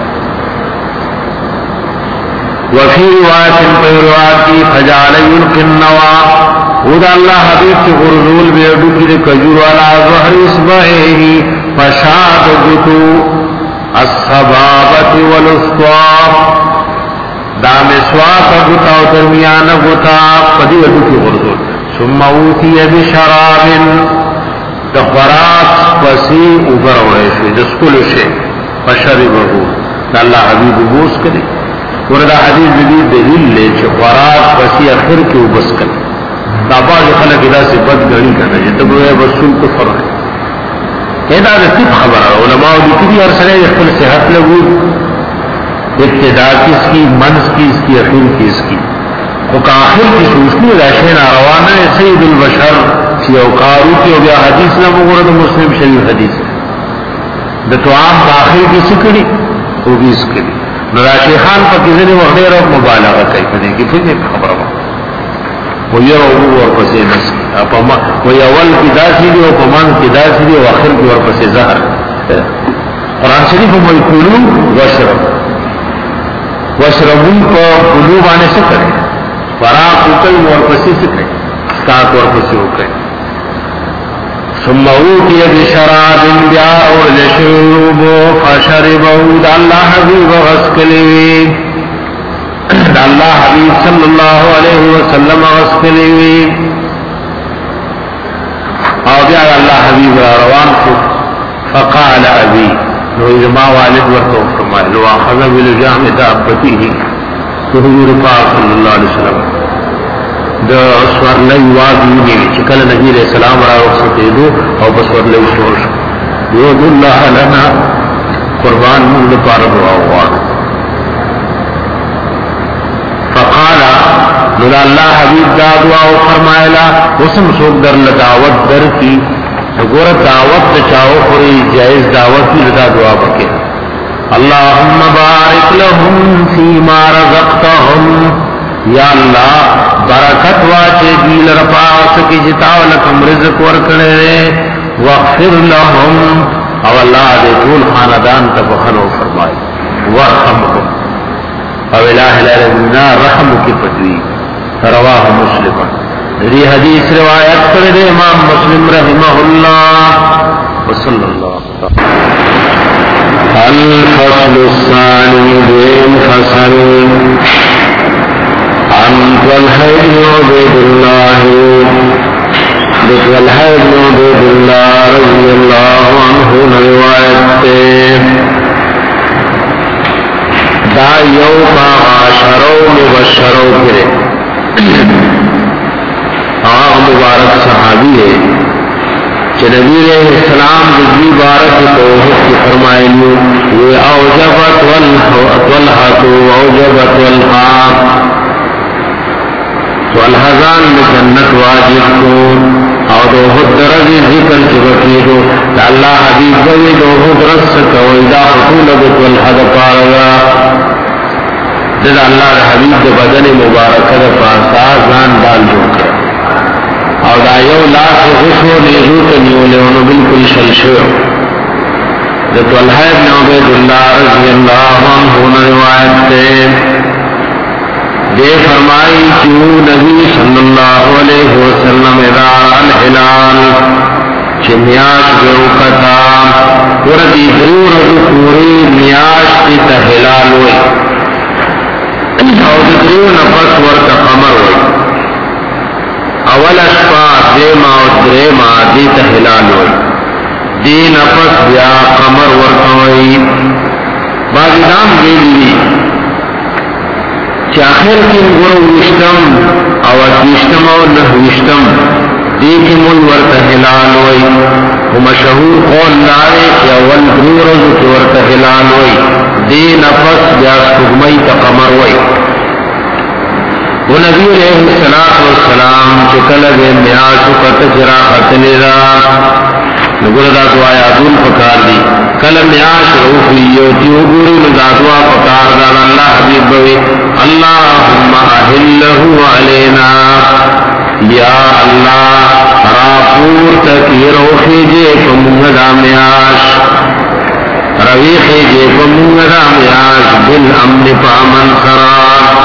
وفي روایت فجعل يلقي النوا خدا اللہ حبیب کی غرزول بیدو کی کجور والا ظہر اصبعه فشاد ګوتو السبابه والاسطا دا مسواک گتا و درمیان گتا پدی ودو کی غرزول ثم اوتی بشراب دا خوراک پسی اوبر اوڑیشوی دسکلو شے فشربہو دا اللہ حبیب بوس کرے وردا حدیث جدید دلیل لے چھ خوراک پسی اخر کی اوبس کرے دا باز خلق ادا سے بد گڑی کرنے جتا بوئے رسول کو فرق ایدا دا تیب خبر علماء دیکھتی ہر سرے اخبر صحت لگو ابتدا کس کی منس کی اس کی اخیر کی اس کی آخر کی سوچنی راشین آروانہ سید البشر کی اوقارو کی او بیا حدیث نہ مغرد مسلم شریف حدیث دا تو عام داخل کی سکڑی وہ بھی اس کے لیے نراشی خان پا کسی نے وغیر اور مبالغہ کئی پدے کی پھر ایک خبر ہوا وہ یہ روحو اور پسی نس وہ اول کی دا سیدی و پمان کی دا سیدی و آخر کی اور پسی زہر قرآن شریف و ملکولو وشرب وشربون پا قلوبانے سے کرے فراق اکل ورپسی سے کرے سکاک ورپسی اکل ثم اوتی بشراب بیاء لشروبو فشربو دا اللہ حبیب غسکلیوی دا اللہ حبیب صلی اللہ علیہ وسلم غسکلیوی او بیا اللہ حبیب روان کو فقال ابی نو ما والد ورته فرمایي لو اخذ بالجام دابته حضور پاک صلی الله علیه وسلم د اسوار نه واځي چې کله نبی رسول الله را وخته او بس ور له شور یو الله لنا قربان موږ لپاره دعا وغواړو فقال نو الله حبیب دا دعا فرمایلا وسم څوک در دعوت درتی گور دعوت چاہو پوری جائز دعوت کی رضا دعا بکے اللہم بارک لہم فیما رزقتہم یا اللہ برکت واچے دیل رپاس کی جتاو لکم رزق ورکڑے واغفر لہم او اللہ دے طول خاندان تبخنو فرمائی ورحمہم او الہ العالمین رحم کی پتوی رواہ مسلم یہ حدیث روایت کرے امام مسلم رحمہ اللہ وصلی اللہ الفصل الثانی دین فصل عن طلحہ بن عبید اللہ رضی اللہ عنہ روایت تے دا یوم عاشرو مبشرو کرے مبارک صحابی ہے کہ نبی علیہ السلام جزوی بارک توحید کی فرمائنی یہ اوجبت والحق اوجبت والحاق والحزان میں جنت واجب کو اور دوحد درجی ذکر کی وقیدو اللہ حبیب جوی دوحد رس کوئیدہ حصولت والحد پارگا جد اللہ حبیب بدن مبارک پاسا زان ڈال جو کر اور دا یو لاس غشو نیزو تنیولے انو بالکل شلشو دا طلحہ بن عبید اللہ رضی اللہ عنہ روایت تے دے فرمائی کیوں نبی صلی اللہ علیہ وسلم اذا الحلال چمیاش بیوکتا وردی ضرور پوری میاش کی تحلال ہوئی اور ضرور نفس ورد قمر ہوئی اول اشفا دیما و دریما دیتا حلال ہوئی دی نفس بیا قمر ورکوئی بعض دام گیلی چی آخر کی گرو وشتم او اتوشتم او نحوشتم دی کی مل ورکا حلال ہوئی و مشہور قول لارے کی اول درورز کی ورکا حلال ہوئی دی نفس بیا سکمئی تا قمر ہوئی وہ نبی علیہ السلام چکل بے میاشو کا تجرا خطلی را نگل دا دعا یادون پکار دی کل میاش روحیو تیو گوری ندا دعا پکار دا اللہ حبیب بوی اللہم احلہو علینا یا اللہ راپور تکی روحی جے پمونگ دا میاش رویخی جے پمونگ دا میاش بالامن پامن خراب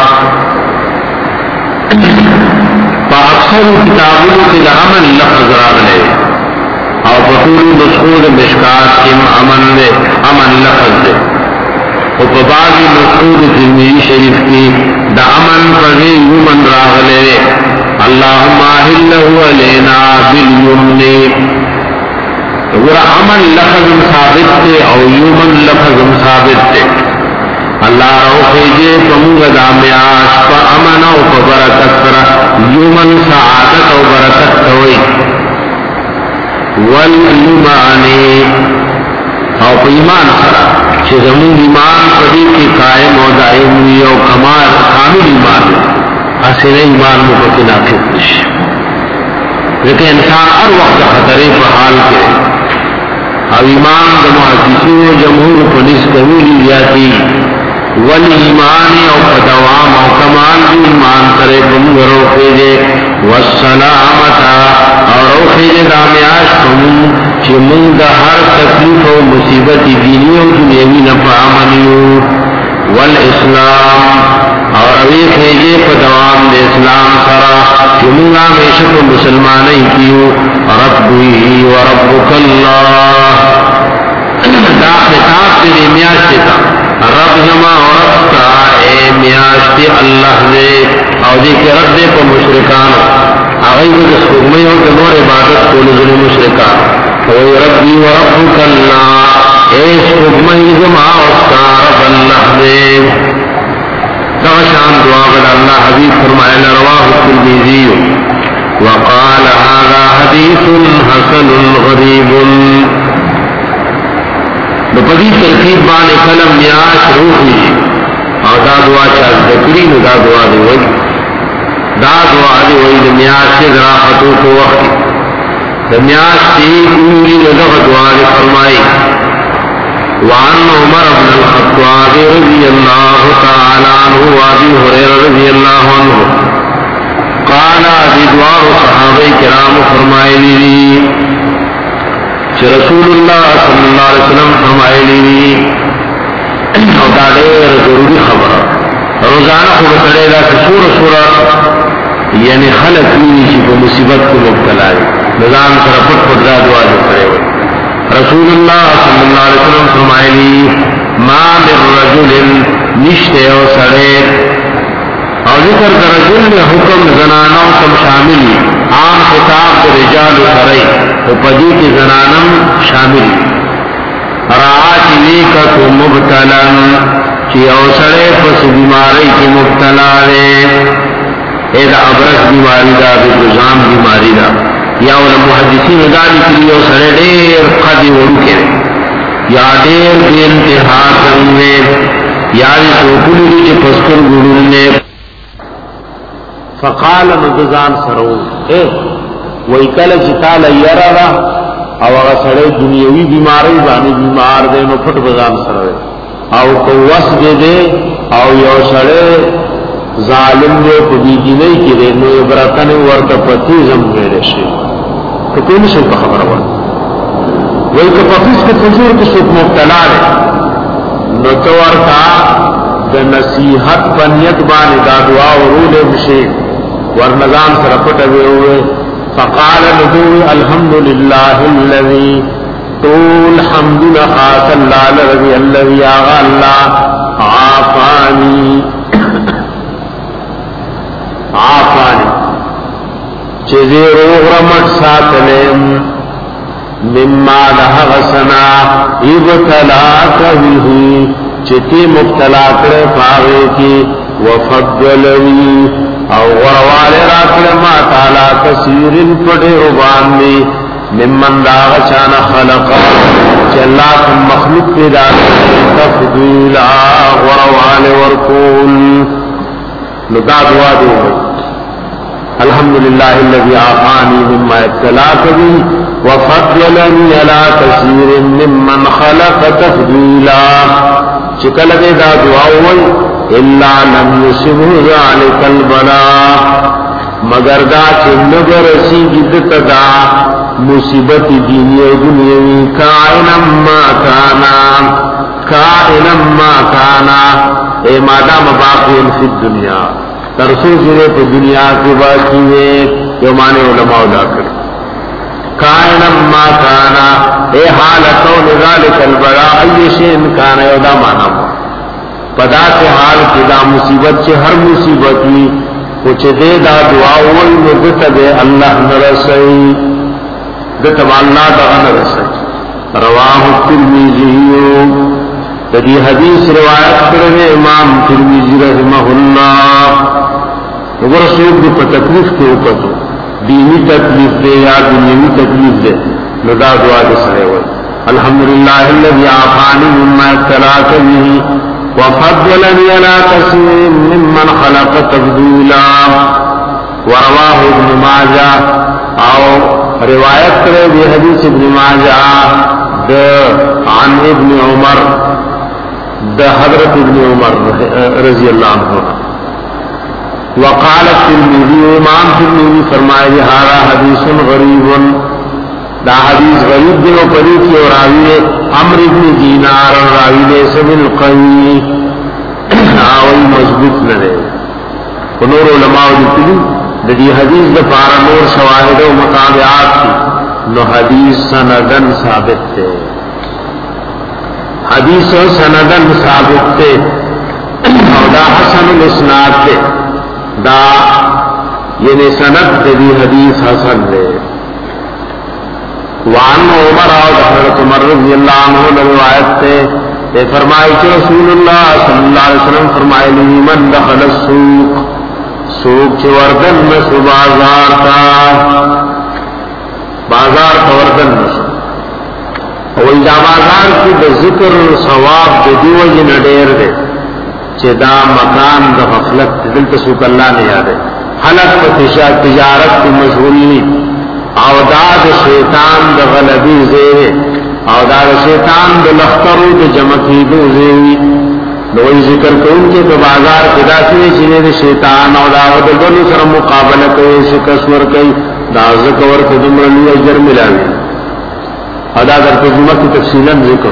اکثر کتابوں کے امن لفظ راغلے اور بطوری نسخود مشکات کے امن لفظ دے اور بعضی نسخود ترمذی شریف کی دا امن پذی یمن راغلے اللہم احلہ علینا بالیمن ورہ امن لفظ ثابت دے اور یمن لفظ ثابت دے اللہ روحی جے پمونگ دامیاش پا امن او پا برکت سرا یومن سعادت او برکت توئی والایمانی او پا ایمان سرا چه زمون ایمان پدی کی قائم و دائمی او کامل ایمان اسے ایمان مبکی ناقص نش لیکن انسان ہر وقت خطرے پا حال کے او ایمان دا محدثین و جمہور پولیس قبولی جاتی والایمان او دوام او کمال دی ایمان کرے تم روکے دے والسلامتا اور روکے دے دامیاش تم چی من دا ہر تکلیف و مصیبت دینی و دنیاوی نفع منیو والاسلام میجے پا دوام دے اسلام سرا جمونگا میشک مسلمانی کیو ربی و ربک اللہ دا خطاب تیری میاشتی تا رب زما و رب تا اے میاشتی اللہ دے او دی که رب دے پا مشرکانو آغای کو جس حکمی ہو کہ نور عبادت کو لزل مشرکان وی ربی و ربک اللہ اے حکمی زما و رب اللہ دے شان دعا بل اللہ حبیب فرمائے رواہ الترمذی وقال هذا حدیث حسن غریب بپدی ترکیب بانے کلم میاش روحی اور دا دعا چاہ ذکری نو دا دعا دی وی دا دعا دی وی میاش سے ذرا خطو کو وقت میاش تی اولی لدغ دعا دی فرمائی وعن عمر بن الخطاب رضی اللہ تعالی عنہ وابی حریر رضی اللہ عنہ قال ابی دوار صحابہ کرام فرمائے لی کہ رسول اللہ صلی اللہ علیہ وسلم فرمائے لی اور دادیر ضروری خبر روزانہ کو بسرے دا سور سورہ یعنی خلق نیچی کو مصیبت کو مبتلا ہے نظام سرپت پت دا دعا جسرے ہوئے رسول اللہ صلی اللہ علیہ وسلم فرمائے لی ما من رجل نشتے و سڑے اور ذکر در رجل میں حکم زنانوں کم شامل عام خطاب در رجال و سڑے و پدی کی زنانم شامل رعاچ نیکت و مبتلا چی او سڑے پس بیماری کی مبتلا لے اید ابرس بیماری دا بزام بیماری دا یا محدثین داری کلی او سر دیر قدی ورکے یا دیر بے انتہا سنگے یا سوکلی دی پستر گرولنے فقال ندزان سرون وی کل چتال یرا او اغا سڑے دنیاوی بیماری بانی بیمار دے نو پھٹ بزان survey O قوس they they O you سڑے ظالم دے پدی دینی کی دے نو عبرتن ورد پتیزم میرے شیخ تو کوئی نہیں سوکا خبر ہوا وہی کہ پفیس کے فجور کی سوک مبتلا رہے نتور کا دا نصیحت پنیت بانی دا دعا ورول مشے ور نظام سر پٹ ہوئے فقال ندوی الحمدللہ اللذی طول حمد لخاص اللہ لرضی اللذی آغا اللہ عافانی چیزی روغ رمٹ ساتلیم مما لحغ سنا ابتلا کبھی چتی مبتلا کرے پاوے کی وفضلنی او غروال راکل ما تعالی کثیر پڑے ربانی ممن داغ چان خلقا چلا کم مخلوق پیدا تفضیلا غروال ورکول لدا دعا دے الحمدللہ الذی عافانی مما ابتلاک بی وفضلنی علی کثیر ممن خلق تفضیلا چکل دے دا دعاوی الا لم یسبہ ذالک البلاء مگر دا چنگر سیجد تدا مصیبت دینی و دنیاوی کائنم ما کانا اے مادام باقی فی الدنیا ترسو جرے تو دنیا کی باقی ہے جو مانے علماء ادا کر کائنم ما کانا اے حالتو لذالک البلاء ای شین کانا یودا مانا پدا سے حال کی دا مصیبت سے ہر مصیبت ہوئی کچھ دے دا دعاوی مدت دے اللہ نرسائی دتب اللہ دا نرسائی رواہ الترمذی تدی حدیث روایت کرنے امام ترمذی رحمہ اللہ اگر رسول بھی پر تکلیف کے اوپر تو دینی تکلیف دے یا دنیاوی تکلیف دے لدا دعا دے سرے ہوئے الحمدللہ الذی عافانی مما ابتلاک به وفضلنی علی کثیر ممن خلق تفضیلا ورواہ ابن ماجہ او روایت کرے بھی حدیث ابن ماجہ عن ابن عمر دا حضرت ابن عمر رضی اللہ عنہ وقالت ترمذی امام ترمذی فرمائے ہارا حدیث غریب دا حدیث غریب دنوں پری کی اور راوی عمرو بن دینار راوی نے سب القوی آوی مضبوط نہ دے نور علماء لکلی دی حدیث دا پارا نور شواہد و مطابعات کی نو حدیث سندن ثابت تے حدیث سندن ثابت تے اور دا حسن الاسناد تے دا یعنی سند دی حدیث حسن دے وعن عمر اور حضرت عمر رضی اللہ عنہ روایت تے فرمائی کہ رسول اللہ صلی اللہ علیہ وسلم فرمائے من دخل السوق سوق چھ وردن نسو بازار تا وردن نسو ویدہ بازار کی دا ذکر ثواب دا دیو جن دیر دے چھ دا مکان دا غفلت دل تسوک اللہ نے یاد ہے حلق تجارت کی مشغولی او دا شیطان دا غلبی زیرے او دا شیطان دا لخترو دا جمکی دو زیوی دوئی ذکر کون کے تو بازار خدا سے چینے دا شیطان او دا غدلو سر مقابلہ کئی شکسور کئی دا ذکر خدم رلی اجر ملاوی ادا در ترجمہ کی تفصیلا ذکر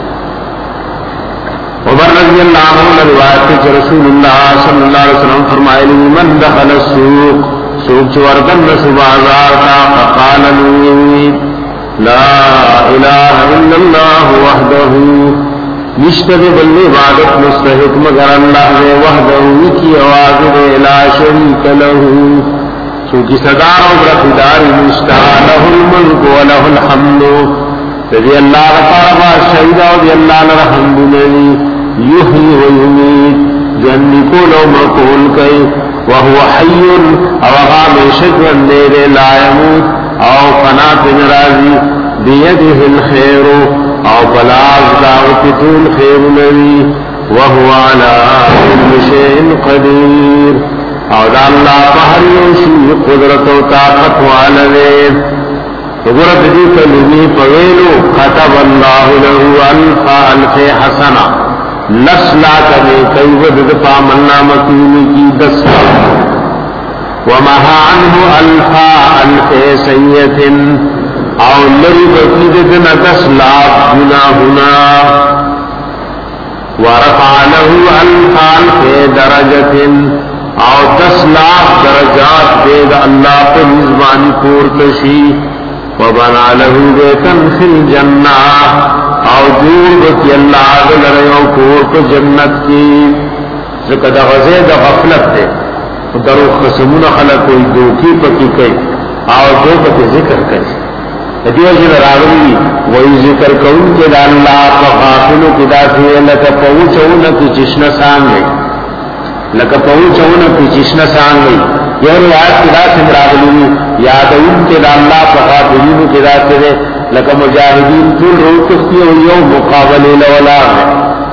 عمر رضی اللہ عنہ روایت کہ رسول اللہ صلی اللہ علیہ وسلم فرمائے من دخل السوق سوق چوردن نسو بازار تا فقال لوی لا الہ الا اللہ وحدہ نشتد بل عبادت مستحق مگر اللہ دے وحدہ کی آواز دے لا شریک لہو چونکہ صدار و برخداری مشتا لہ الملک و لہ الحمد رضی اللہ رفاربا شہیدہ و دی اللہ لرحمد لنی یحیی و یمید جنی کو لو مقول کئی وہو حی او غام شجون دیرے لا یموت او فنات نرازی بیدہ الخیر او بلاغ دعوتتون خیر لنی وہو علا کل شیء قدیر او دا اللہ پہریوشی قدرت و طاقت والدے قدرت دی کلمی پویلو خطب اللہ لہو الف حسنہ لسلا کنے کئی ودد پامنا مکینی کی دستا ومہا عنہ الف سیئت او لری بکیدن 10 لاکھ گناہنا ورفع لہو الف درجت او 10 لاکھ درجات دے دا اللہ پر نزبانی پورتشی وبنا له بیتن فی الجنہ او جور بکی اللہ دل ریو کور کو جنت کی ذکر دا غزے دا غفلت دے درو خسمون خلق کوئی دوکی پکی کئی او دو پکی ذکر کئی دیو جن راغلی وہی ذکر کون کے دا اللہ پا غافلو کی دا تھے لکا پہوچونا کی چشن سان گئی لکا پہوچونا کی چشن سان گئی یہ روایت کی دا سمراغلی یاد ان کے دا اللہ فقاتلین کے دا سرے لکا مجاہدین طول روکتی ہو یو مقابل لولا ہے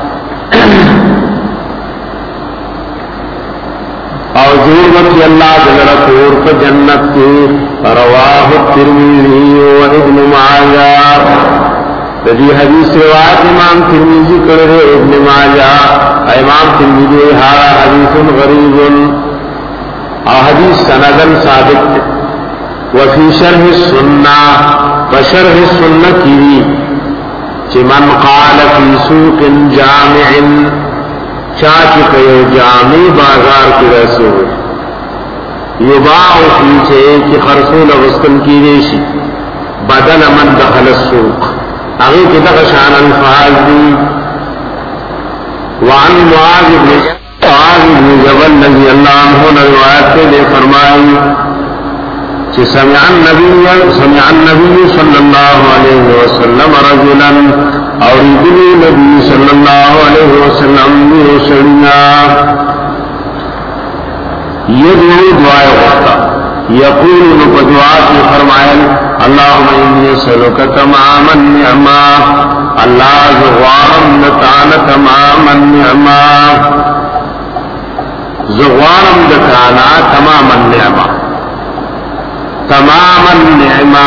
اور ضرور وقتی اللہ جلر کور پر جنت کے رواہ الترمیزی و ابن ماجہ تجی حدیث روایت امام ترمیزی کرے ابن ماجہ امام ترمیزی ہارا حدیث غریب اور حدیث سندن ثابت وفی شرح السنہ بشرح السنہ کی چمن قال فی سوق جامع چاچی کہو جامع بازار کی رسے ہوئے یباع فیچے کی خرسول وسطن کی ریشی بدل من دخل السوق اگے کی دخشان الفاظ دی وعن معاذ بن جبل رضی اللہ عنہ نے روایت سے دے فرمائی کہ سمع النبی صلی اللہ علیہ وسلم رجلا اور نبی صلی اللہ علیہ وسلم سڑنا یدعو دعائے وقتا یقول نقدعات فرمائل اللہم انی اسألک تمام النعمہ اللہ زغوارم نتان تمام النعمہ زغوارم دتانا تمام النعمہ تمام النعمہ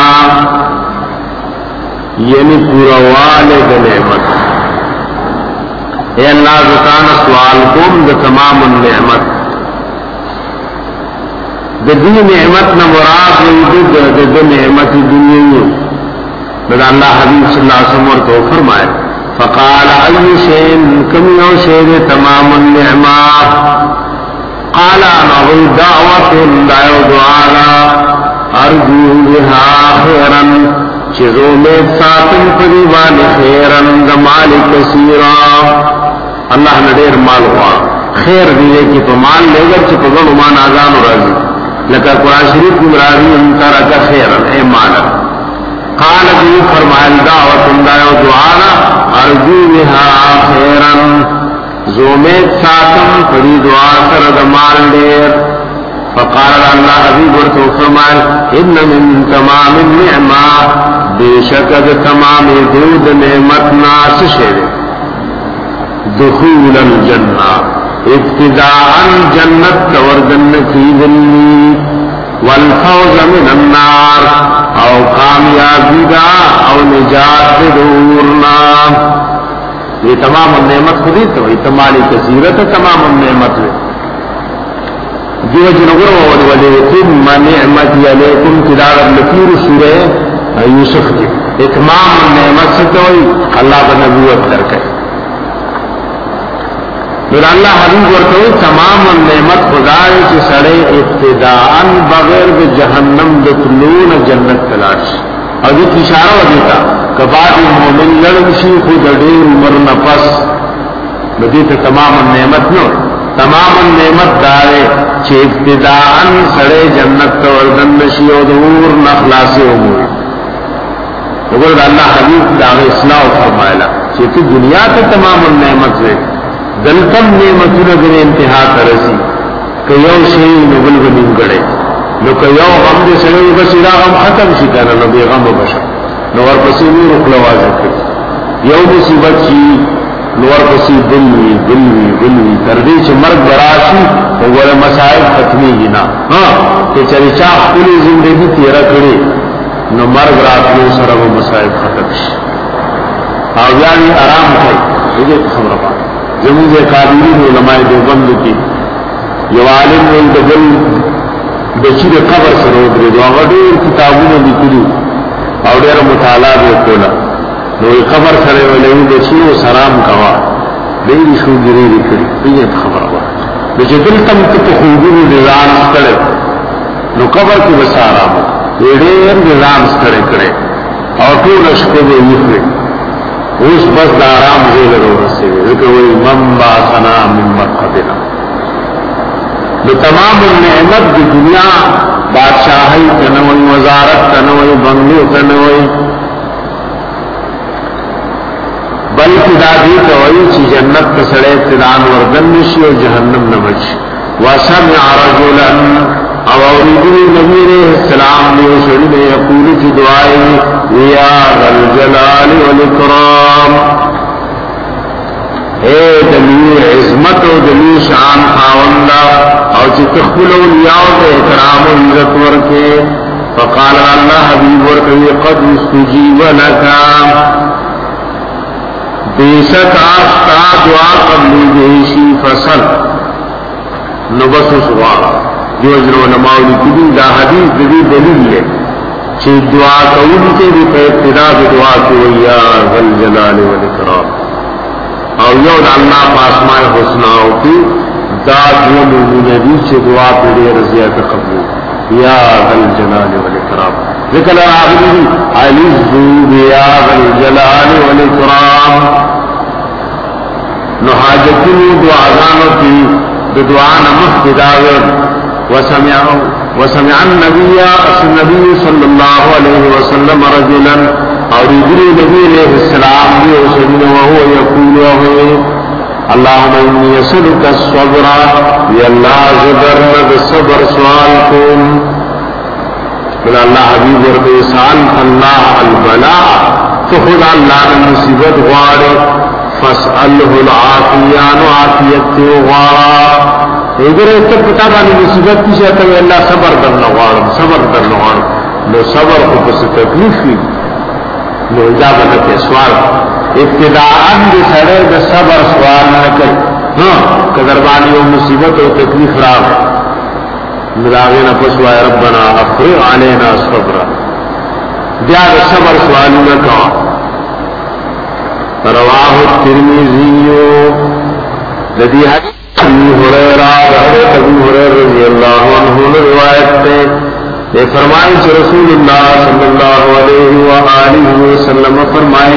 یعنی پورا والد نعمت اے اللہ زکانا سوال کم دا تمام النعمت دا دی نعمت نمراد دا نعمت دنیا دا اللہ حبیب صلی اللہ علیہ وسلم تو فرمائے فقال ای شین کم یو شیر تمام النعمہ قال نغوی دعوت دعو دعانا ارجو بها خیرا چیزو میں ساتن قریبان خیرا دمال کثیرا اللہ نے دیر مال ہوا خیر دیئے کہ تو مال لے گر چی پگل امان آزان رازی لکہ قرآن شریف کی مرادی انتارا کا خیرا اے مالا قال دی فرمائل دعوت دعو دعانا ارجو بها خیرا زومید ساتم پڑی دعا سر دمال دیر فقال اللہ حبیب ورطو فرمائل ان من تمام النعمہ بے شکد تمام دود نعمت ناس شیر دخول الجنہ ابتداء جنت وردن کی دلی والفوز من النار او کامیابی دا او نجات دورنا یہ تمام النعمت خودی تو اتمالی کثیرت تمام النعمت ہے دیو جنگر ولیکم نعمتی علیکم کدارت لکیر سورہ یوسف کی اتمام النعمت سے تو اللہ کا نبوت کر کے پھر اللہ حبیب ورطوئی تمام النعمت خدای چی سڑے ابتداءً بغیر جہنم دتلون جنت تلاش اور یہ اشارہ ہو دیتا کباد مومن لڑنشی خود اڈیر عمر نفس بدیت تمام النعمت نو تمام النعمت دارے چی ابتداءً سڑے جنت وردن نشی و دور نخلاص امور اگر اللہ حبیب داغ اصلاح فرمائلا چی تو دنیا کے تمام النعمت سے دلتم نعمتون اگر انتہا ترسی کہ یو شئی نبل بنیم گڑے نو کہ یو غم دے سنوی بس الہ غم ختم شکانا نو بے غم بشا نو ورپسی نور اخلوازہ کر یو مصیبت چی نو ورپسی دلوی تردی چی مرگ براشی وگر مسائل ختمی گینا کہ چلی چاہ کلی زندگی تیرہ کرے نو مرگ رات میں سر وہ مسائل ختم شی آویانی آرام کھائی یہ خبر پا زمین قابلین علماء دیوبند کی یو عالم نے دبل بچیر قبر سے روک رہے دو آگا دیر کتابوں نے لکھلی اور دیر مطالعہ دے کولا نو قبر سرے والے بچیر و سرام کوا دیر شو گری لکھلی یہ خبر ہوا بچے دل تم تک خوبی نظام سکڑے نو قبر کی بس آرام ہو دیر نظام سکڑے کرے اور تو رشکو دے یفرے اس بس دارام زیل رو رسے ذکر وہی منبع سنا من مرقدنا تو تمام النعمت کی دنیا بادشاہی تنوئی وزارت تنوئی بنگلو تنوئی بلکہ دادی توئی چی جنت کسڑے ابتدان وردن نشی و جہنم نمچ وسمع رجلا اوریدنی نبی علیہ السلام نے سڑی نے یقول کی دعائی یا ذا الجلال والاکرام اے دلیل عظمت و دلیل شان خاوندہ اور چی تخبل اولیاء و اکرام و عزت ورکے فقال اللہ حبیب ورکے قد استجیب لکا بیشک آستا دعا قبلی دیشی فصل نبس سوال جو علماء لکھلی دا حدیث دی دلیل ہے چی دعا قول کے بھی ابتدا دعا کی ویا ذل جلال والاکرام اور یو دا اللہ پاسمائے حسناؤ کی دا جو نبی چی دعا پہ دے رضیت قبول یا ذل جلال والاکرام ذکر آخری علیزو بیا ذل جلال والاکرام نحاجتنی دعاگانو کی دعا نمخ بداور وسمع النبی صلی اللہ علیہ وسلم رجلا اور ادری نبی علیہ السلام بھی وسلم وهو یقول وهو اللہم انی اسلک الصبر یا اللہ زبرد صبر سوال کن بل اللہ حبیب ورد سال اللہ البلاء تو خدا اللہ نے مصیبت غار فاسألہ العافیان عافیت غارا اگر ایسا پتا بانی مصیبت کی شاہتا ہے اللہ صبر کرنا غارم نو صبر کو پس تکلیف کی نو اجابت کے سوال ابتداءً دے سڑے دے صبر سوال نہ کر قدر بانی و مصیبت و تکلیف راہ ملاغین پسوائے ربنا افرغ علینا صبر دیا دے صبر سوال نہ کہا رواہ الترمذی لدی حدیث ابی ہریرہ حضرت ابو ہریرہ رضی اللہ عنہ نے روایت ہے یہ فرمائے کہ رسول اللہ صلی اللہ علیہ وآلہ وسلم فرمائے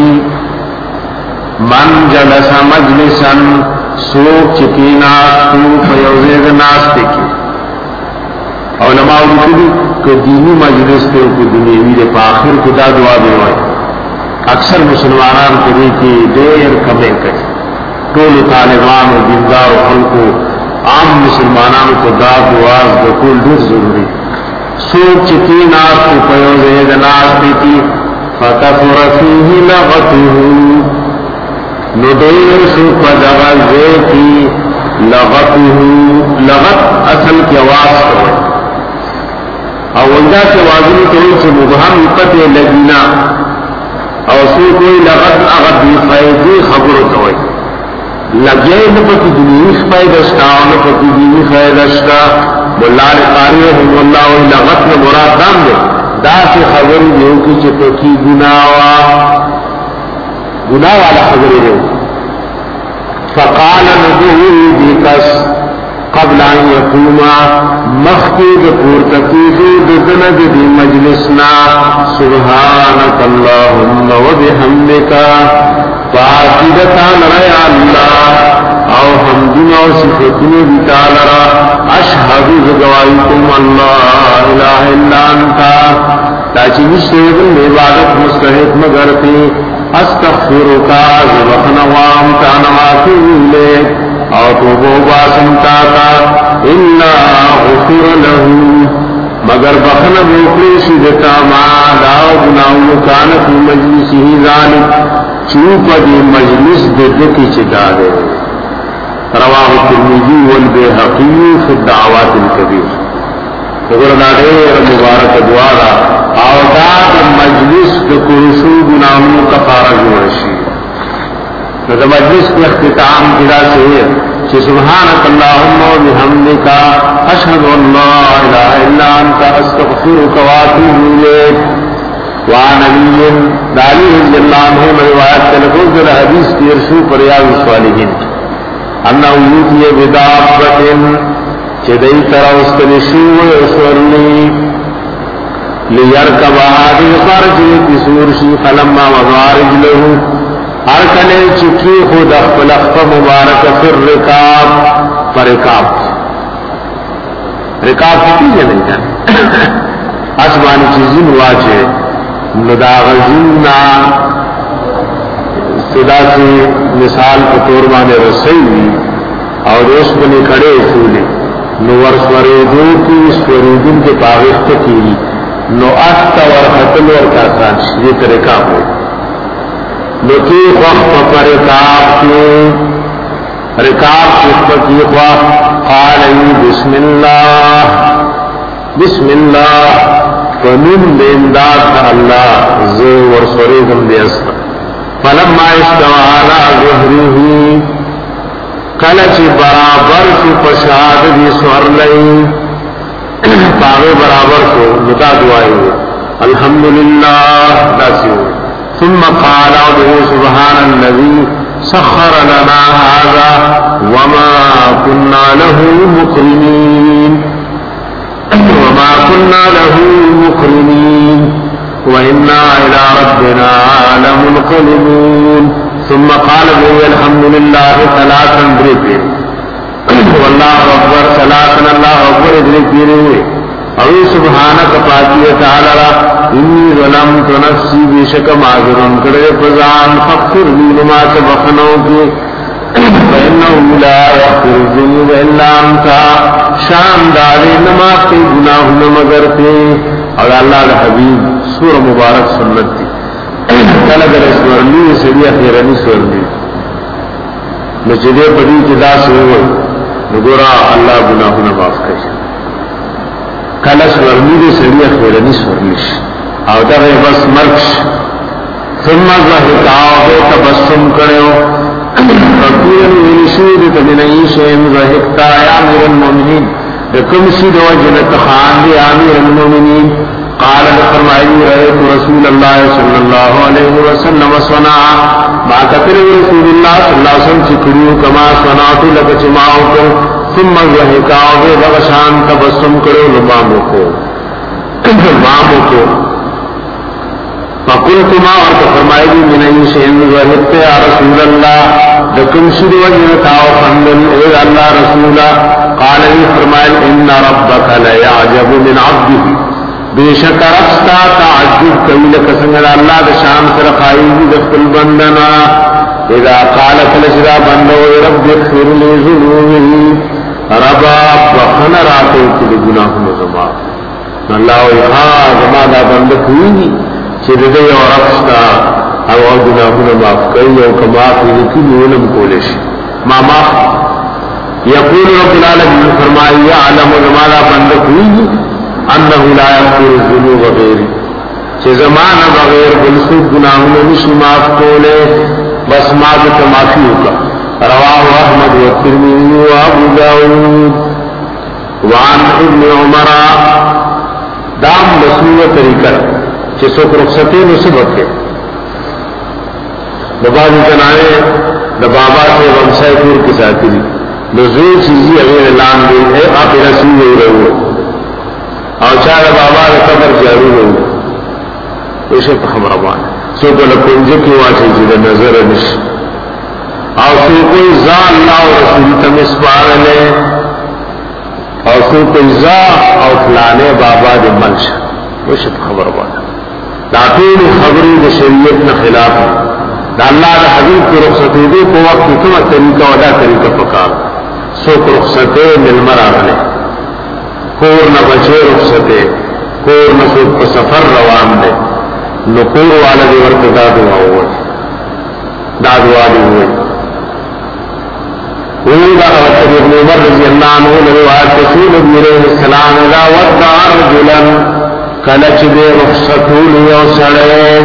من جلس مجلسا سوک چکی ناستو فیوزید ناستے کی علماء لکھلی کہ دینی مجلس تے کہ دنیاوی دے پاخر کی دا دعا بھی ہوئے اکثر مسلمانان کری کی دیر کمیں کری طول طالبان و دیندار و خلقو عام مسلمانان کو دا دعا دکول دیر ضروری سوک چکی ناستو فیوزید ناستے کی فکثر فیہ لغتہ ندیر سوک دغزے کی لغتہ لغت اصل کی آواز کرے اور وجہ سے واضح کوئی سے مبہم پتہ لگینا اور سو کوئی لغت اغد فائدی خبر ہوئی لگے نپتی دنیش فائدشتا نپتی دینی فائدشتا ملال قاریہ اللہ وی لغت میں مراد دام دے دا سے خبر دیو کی چپکی گناہ والا خبر دیو فقال ندعو بکس قبل ان یقوما مخید پورتکیدو ددند دی مجلسنا سبحانک اللہم و بحمدکا فاقیدتان رای اللہ او حمدنا و صفتنا بتالرا اشہد زگوائیکم اللہ الہ الا انتا تاچی مشتیدن عبادت مستحق مگرتی استغفرکا زبخنوام تانواتو لے او توبو باسمتا تا الا غفر لہو مگر بخن بوکریش دتا ما داو گناو کانت مجلسی ہی ذالک چوپا دی مجلس دکی چدا دے رواہ الترمذی والبیہقی فی الدعوات الکبیر وګورئ ډېر مبارک دعا ده او دا د مجلس د کورشو ګناهونو کفاره جوړ شي نو د مجلس په اختتام کې دا شی چې سبحانك اللهم وبحمدك اشهد ان لا اله الا انت استغفرك واتوب اليك وعن علي رضي الله عنه روایت ہے لفظ حدیث کی ارشو پر ریاض الصالحین انه یوتی بدابۃ چدئی طرح استنشو اسورلی لیرکب آدی خارجی تسورشی فلما وغارج لہو ارکنے چکی خود اخفلخف مبارک فر رکاب فرکاب رکاب کی جنہی جانے اسمانی چیزین واجے نداغزیننا صدا سے مثال کے طور مانے رسئی اور اس بنی کھڑے اصولے نو ورسوری دو کی سوریدن کے پاغشت کی نو اخت ورحتل ورکاسان یہ طریقہ ہوئی نو کی وقت پر رکاب کی وقت قالی بسم اللہ فمن دینداد اللہ زو ورسوری دن دیستا فلما استوى على ظهره کلچ برابر کی پشاد دی سور لئی پاوے برابر کو ندا دعائی الحمدللہ داسی ثم قال سبحان الذي سخر لنا هذا وما كنا له مقرنين وإنا إلى ربنا لمنقلبون ثم قال به الحمد لله ثلاثا بريبه والله أكبر ثلاثا الله أكبر بريبه او سبحانك پاکی تعالی انی ظلمت نفسی بیشک معذرن کرے فزان فغفر لی لما سبقنو کی فإنه لا يغفر الذنوب إلا أنت شان دارے نماز کے گناہ مگر تے اور اللہ کے حبیب سورہ مبارک سنت دی کله در سورلی سړي اخیرنی سورلی نو چې دې پدې کې دا سوي وګورا الله ګناهونه معاف کوي کله سورلی دې سړي اخیرنی سورلی او دا بس مرګ ثم ضحك او تبسم کړو فقير ورشود تدني شيء ضحكتا يا امير المؤمنين کوم شي د وجنه خان دي امير المؤمنين قال فرمائی رأيت رسول اللہ صلی اللہ علیہ وسلم صنع ما قتل رسول اللہ صلی اللہ علیہ وسلم چکریو کما صنعت لک چماؤ کو ثم وحکاو بے بغشان تبسم کرو لمامو کو فقلت ما اور فرمائی دی من ای شئن وحدت یا رسول اللہ دکم شد وجنتاو خندن اے اللہ رسولا قال لی فرمائی ان ربک لیعجب من عبده بے شک رفستا تعجب کئی لکسنگل اللہ دشان سرقائی دخل بندنا اذا قال فلسرا بندو رب اغفر لی ذنوبی ربا بخن راتو کل گناہ نظمہ اللہ زمان دا بندک ہوئی چھ دے اور رفستا او گناہون معاف کئی او کماف لکی نولم کولش ما معاف یقول رب العالمین فرمائی عالم زمان دا بندک ہوئی انہو لا یغفر الذنوب غیری چھ زمان بغیر بلسود گناہون نش معاف کولے بس معاف معافی ہوگا رواہ احمد و ترمذی و ابو داؤد وعن ابن عمر دام مسئولہ طریقہ چسوک رخصتی نصبت کے دبابی کنائے دبابا سے ومسائی پور کی ساتھی نزول چیزی اغیر اعلان دی اے آپ رسول ہو رہے ہو اور چاہ بابا قبر جارو ہو اسے پہم روان سو کو لکنجے کی واچے جدہ نظر نش اور سو کوئی زا اللہ و رسول تمس پارنے اور سو کوئی زا اور فلانے بابا دے منش اسے خبر والا داتون خبری دے شریعت نہ خلاف دا اللہ دا حبیب کی رخصتی دے کو وقت کم طریقہ ودا طریقہ پکار سو کو رخصتے ملمر آگنے کور نہ بچے رخصتے کور نہ سوک پر سفر روان دے نکور والا دی ورک دا دعا ہوئی دا دعا دی ہوئی ویدہ وطر ابن عمر رضی اللہ عنہ لروایت رسول ابن علیہ السلام اذا ودع رجلا کلچ دے رخصتول یو سڑے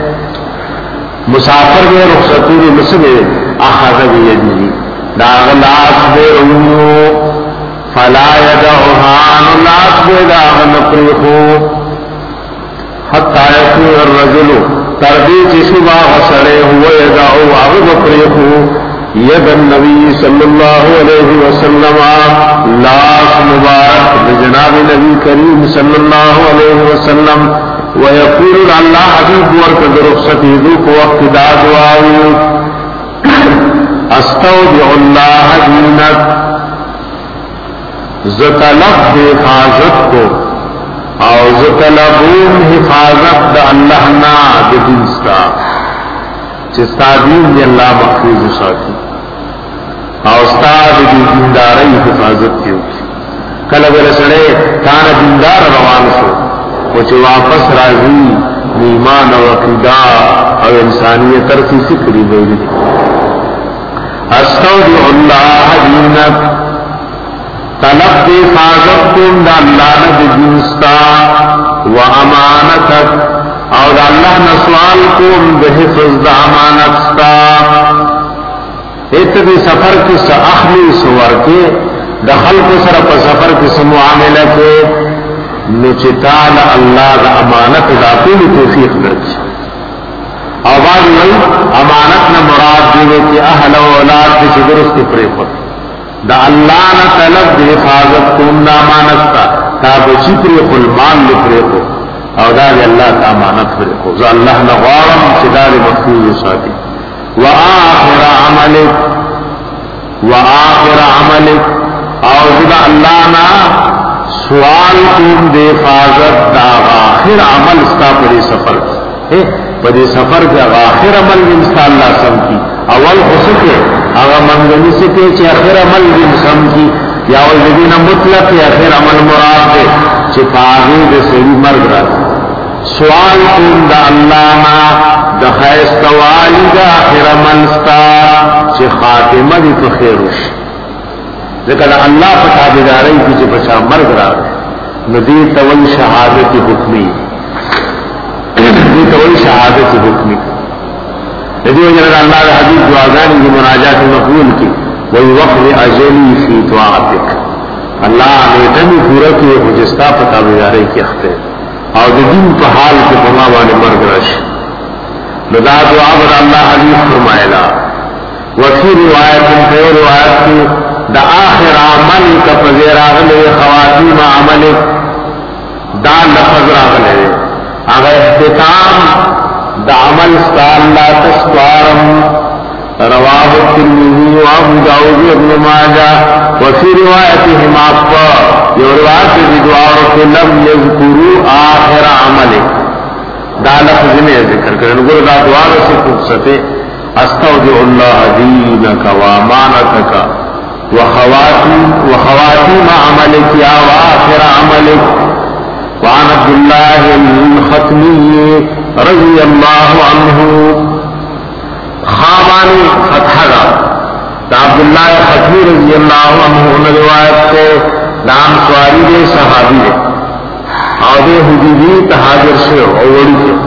مسافر دے رخصتول مسلے اخذ بیدی داغ لاس دے رونیو فلا یدعوہان لاس دے داغ نقریخو حتی یکون الرجل تردی چشبا غسڑے ہوئے یدعو آغ نقریخو ید النبی صلی اللہ علیہ وسلم لاس مبارک جناب نبی کریم صلی اللہ علیہ وسلم ویقول اللہ حبیب ورکد رخصتی ذوق وقت دا دعاوی استودع اللہ دینک زطلب حفاظت کو او زطلبون حفاظت دا اللہ نا دینستا چستا دین دی اللہ محفوظ ساتھی او استاد دی دینداری حفاظت کیوں کی کل بل سڑے کان دیندار روان شو کچھ واپس راضی ایمان و عقیدہ او انسانیت ترسی فکری بیدی استودع اللہ دینک طلب دی حفاظت کن دا اللہ نا دینستا و امانتک اور اللہ نے سوال کو بحفظ دا امانت ستا اتبی سفر کی اخلی سور کے دخل کو سر پر سفر کی سمعاملہ کے نچتال اللہ دا امانت دا کوئی توفیق درچ اور بعض وی امانت نہ مراد دیوے کہ اہل و اولاد کسی درست پریخت دا اللہ نہ طلب دی حفاظت کو دا امانت ستا تا بچی پریخ المال لپریخت او دا دی اللہ تا امانت فرقو زا اللہ نغوارم چدار محفوظ ساتھی وآخر عملک او دا اللہ نا سوال کن دے حفاظت دا آخر عمل استا پدی سفر پدی سفر کے آخر عمل انستا اللہ سم کی اول خسکے اگر منگنی سکے چی آخر عمل سم کی یا والذین مطلق آخر عمل مراد دے چی پاغی دے سوی مرگ رات سوال کن دا اللہ نا دا خیست والی دا آخر عمل ستا چی خاتمہ دی تو خیروش لیکن اللہ فتابداری کی چی پچھا مرگ رات ندی تولی شہادت حکمی تولی شہادت حکمی ندی وجہ اللہ دا حدیث دعاگانی کی مناجات مقبول کی وہی وقت اجلی فی دعاتک اللہ نیتنی پورا کی حجستا فتابداری کی اختر او د دین په حال کې په ما باندې مرګ راشي. نو دا دعا بر الله حدیث فرمایلا. وفي روایت په روایت کې د آخر عمل کا فزیر اغله خواتیم عمل دا لفظ راغله هغه اختتام د عمل استال لا تسوارم رواه الترمذي وابو داود وابن ماجه. وفي روایتهما یو روایت دی دعا کو لم یذکروا آخر عمل دا لفظ نے ذکر کرن ګور دا دعا سے فرصته استودع الله دینک وامانتک وخواتیم عملک یا واخر عملک. وعن عبد الله الختمی رضی اللہ عنہ خامانی فتح دا عبداللہ ختمی رضی اللہ عنہ نے روایت کو نام سواری دے صحابی دے اور دے حدیبی تحاجر سے اوڑی سے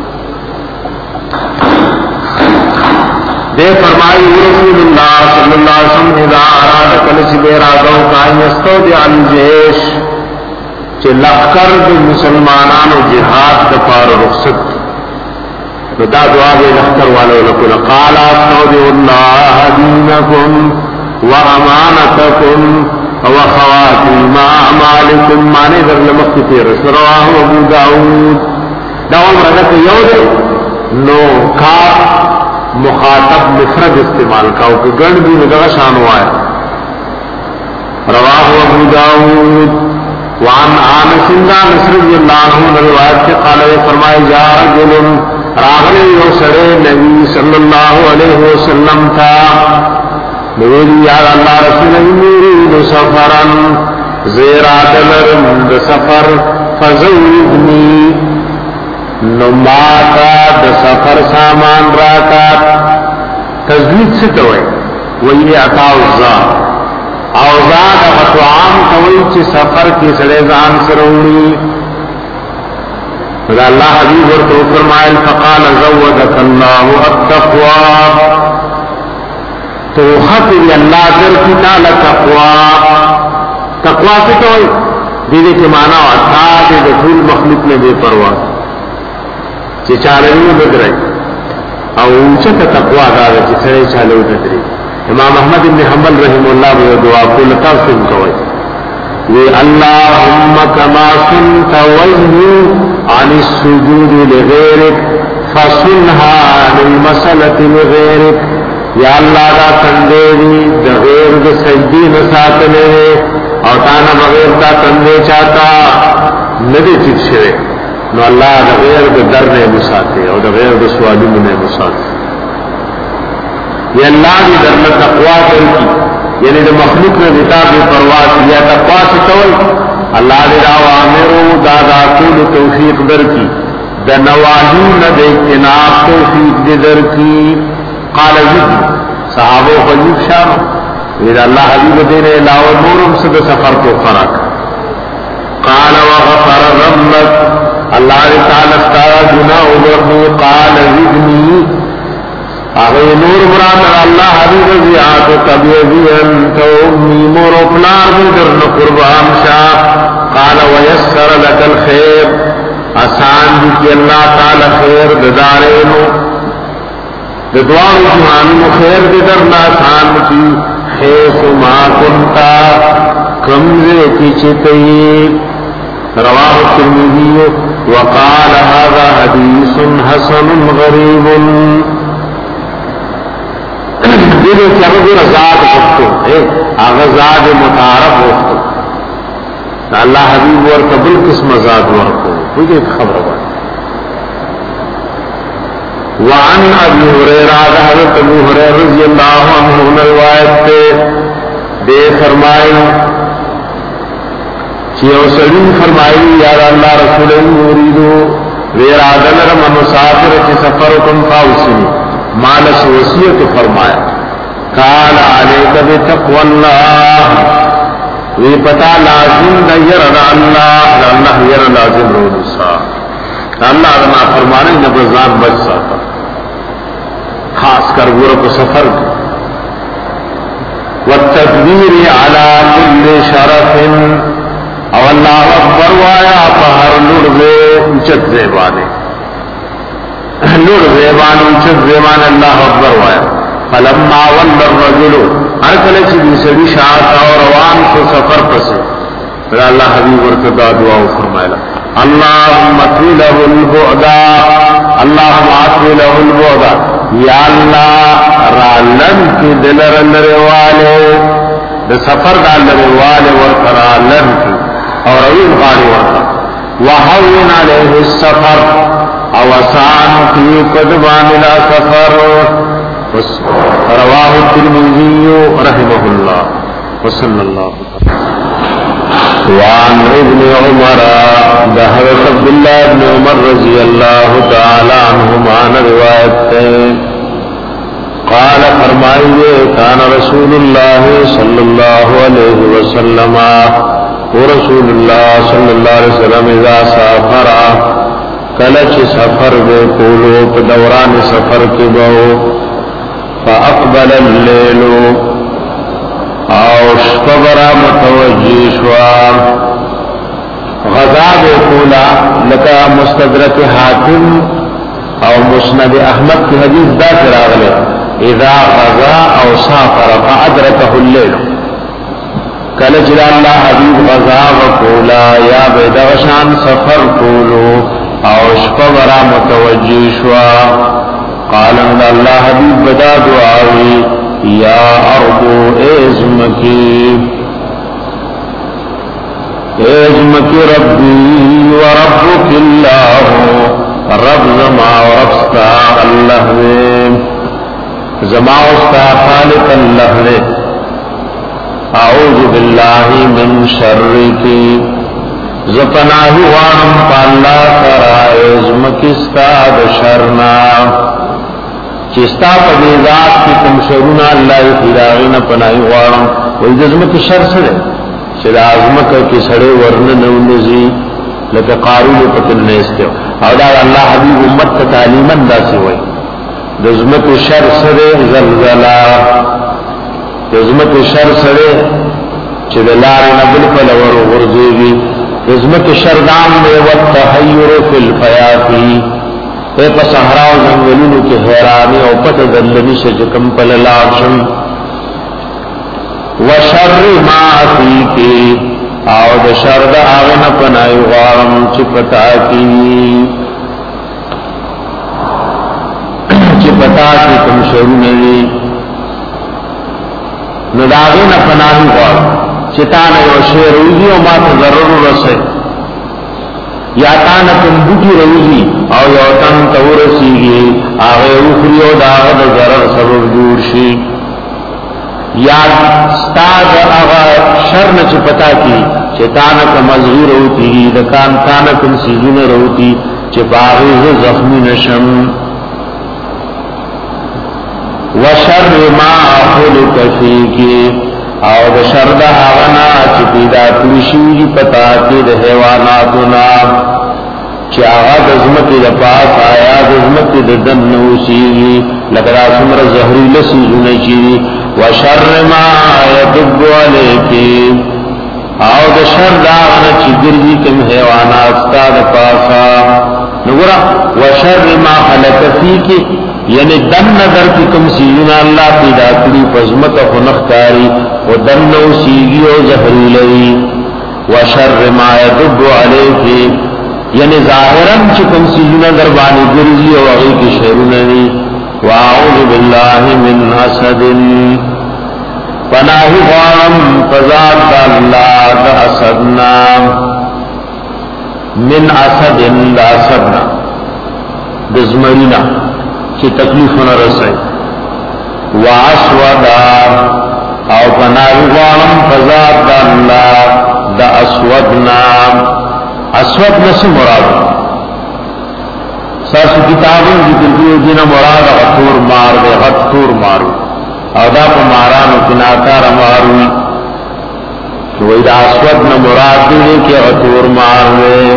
دے فرمائی رسول اللہ صلی اللہ علیہ وسلم اذا اراد کلچ بے رادوں کا یستودع الجیش چه لخکر دے مسلمانان و جہاد دفار رخصت تو دا دعا دے لخکر والو لکل قال استودع اللہ دینکم وامانتکم وخواتیم اعمالکم مانے در لمخت تیرس رواہ ابو داود. دا عمرہ کہ یو دے نو کار مخاطب مفرد استعمال کاؤ کہ گرد بھی ندغا شانو آئے. رواہ ابو داود. وعن آنس رضی اللہ عنہ روایت سے قال فرمائے جا رجل راغلی یو سڑے نبی صلی اللہ علیہ وسلم تھا میری یاد اللہ رسول میری سفرا زیر آدلر مند سفر فزودنی نماتا د سفر سامان راکات. تزوید سے توئے وہی عطا الزا اوزاد اطعام کوئی چی سفر کی سڑے زان سروڑی. فضا اللہ حبیب ورطو فرمائل فقال زودک اللہ التقوی تو خطر اللہ در کی تالا تقوی. تقوی سے کوئی دیدے کے معنی وعطا دیدے پھول مخلوق میں بے پرواز چی چالنی بدرائی او اونچت تقوی دادا چی سڑے چالو بدرائی. امام احمد بن حنبل رحم اللہ وہ دعا کو لتا سن کوئی وی اللہم کما سنت وزنی عن السجود لغیرک فسنها عن المسلط لغیرک. یا اللہ دا تندیری دا غیر دا سجدی نساتنے اور تانا بغیر دا تندے چاہتا ندی چک شرے نو اللہ دا غیر دا در نے مساتے اور دا غیر دا سوالی نے مساتے. یہ اللہ کی درن تقوی کر کی یعنی دا مخلوق میں بتاب پرواز یا تقوی سے توئی اللہ نے عامرو دادا کل توفیق در کی دا نواہی ند اجتناب توفیق در کی. قال زد صحابہ خجیب شاہ اذا اللہ حبیب دینے لاؤ نورم سے سفر کو فرق. قال وغفر ذنبک اللہ تعالی استارا گناہ ابرنی. قال زدنی آغی نور مراد اللہ حبیب زیاد طبیعی انت امی مور اپنار مدرن قربان شاہ. قال ویسر لک الخیر آسان دی کی اللہ تعالی خیر ددارینو دعاو جہانو خیر درنا آسان کی حیث ما کنتا کمزے کی چتئی. رواہ الترمذی وقال هذا حدیث حسن غریب. دیدے کہ اگر ذات وقتو اگر ذات متعارف وقتو اللہ حبیب ورکا بل قسم ذات ورکو مجھے خبر بات. وعن ابی حریرہ حضرت ابو حریرہ رضی اللہ عنہ روایت تے دے فرمائی چیو سلیم فرمائی یا اللہ رسول مریدو ویر آدن رم مسافر چی سفرکم فاوسنی مالس وصیت فرمایا. قال علیک بتقوی اللہ وی پتا لازم دیر اللہ اللہ یر لازم رو نسا اللہ رنا فرمانے نبزان بچ ساتا خاص کر گورا کو سفر کی. والتکبیر علی کل شرف او اللہ اکبر وایا پہر لڑ بانے لوڑ زیبان انچت زیبان اللہ اکبر وایا فلما ول الرجل ہر کلے چی سڑی شاعت اور روان سے سفر پسے پھر اللہ حبیب ورکتا دعا فرمائے اللہم اطویلہ البعدا اللہم اطویلہ البعدا یا اللہ رالن کی دلر لروالے دا سفر دا لروالے ورکا رالن کی اور اوین غاری ورکا وحوین علیہ السفر اوسان کی قدبان لا سفر رواہ الترمذی رحمہ اللہ وصلی اللہ وعن ابن عمر حضرت عبداللہ ابن عمر رضی اللہ تعالی عنہما روایت ہے قال فرمائیے کان رسول اللہ صلی اللہ علیہ وسلم ورسول اللہ صلی اللہ علیہ وسلم اذا سافر کلچ سفر بے قولو دوران سفر کی بہو فاقبل اللیل او شپبرا متوجی شوا غزا بے قولا لکا مستدرک حاکم او مسند احمد کی حدیث دا فراغلے اذا غزا او سافر فادرکہ اللیل کلچ اللہ حبیب غزا وقولا یا بیدغشان سفر قولو او شپبرا متوجی شوا قالن اللہ حبیب بدا دعاوی یا ارضو ازمکی ربی و ربک اللہ رب زما و ربستا اللہ زما استا خالق اللہ اعوذ باللہ من شرکی زپناہی وانم پالا سرائے ازمکستا دشرنا چستا پدیزات کی کم شرونا اللہ فراغین پناہی وارم وید ازمک شر سڑے چل ازمک کی سڑے ورن نونزی لکہ قارون پتن نیستے او دا اللہ حبیب امت کا تعلیمن دا سی ہوئی ازمک شر سڑے زلزلہ ازمک شر سڑے چل لار نبل پلور غرزیگی ازمک شردام میں والتحیر فی الفیاتی اے پا صحراء و زنگلونو کی حیرانی او پتا دلنی سے جکم پل لاشن و شر ما فیکی او دا شرد آغن پنائی غارم چپتا کی کم شروع نوی نداغن پنائی غارم چتانا یو شیروزی و ما تضرر رسے یا تانتن بوٹی روزی او یو تن تورسیگی آغی اخری و داغد ضرر سبب جوڑ شی یا ستاد آغا شرن چی پتا کی چی تانت مزغی روتی دکان تانتن سیزون روتی چی باغیز زخمی نشم و شر ما خلق فیکی او د شرد آغنا چی پیدا کلشی پتا کی د حیواناتنا چی آغا دزمتی د پاس آیا دزمتی د دن نوسیگی لکدا سمر زہری لسیزون چی و شر ما یدب علیکی او د شرد آغنا چی گرزی کم حیوانات ستا د پاسا نگورا و شر ما خلق فیکی یعنی دن نظر کی کم سیزونا اللہ پیدا کری فزمت خنختاری و دن نو سیگی و زہری لئی و شر ما یدب علیکی یعنی ظاہراً چکم سیزونا دربانی گرزی و اغی کی شہروننی و اعوذ باللہ من حسد پناہی غارم فضاد اللہ دا اسدنا من اسد دا اسدنا دزمرینا کی تکلیف نہ رسے واسودا او پناہی غارم فضاد اللہ دا اسودنا اسود نس مراد ساس کتابوں ذکر کیے جنا مراد غطور مار دے غطور مارو او دا پا مارانو کناکار ماروی تو دا اسود نہ مراد دے کہ غطور مار دے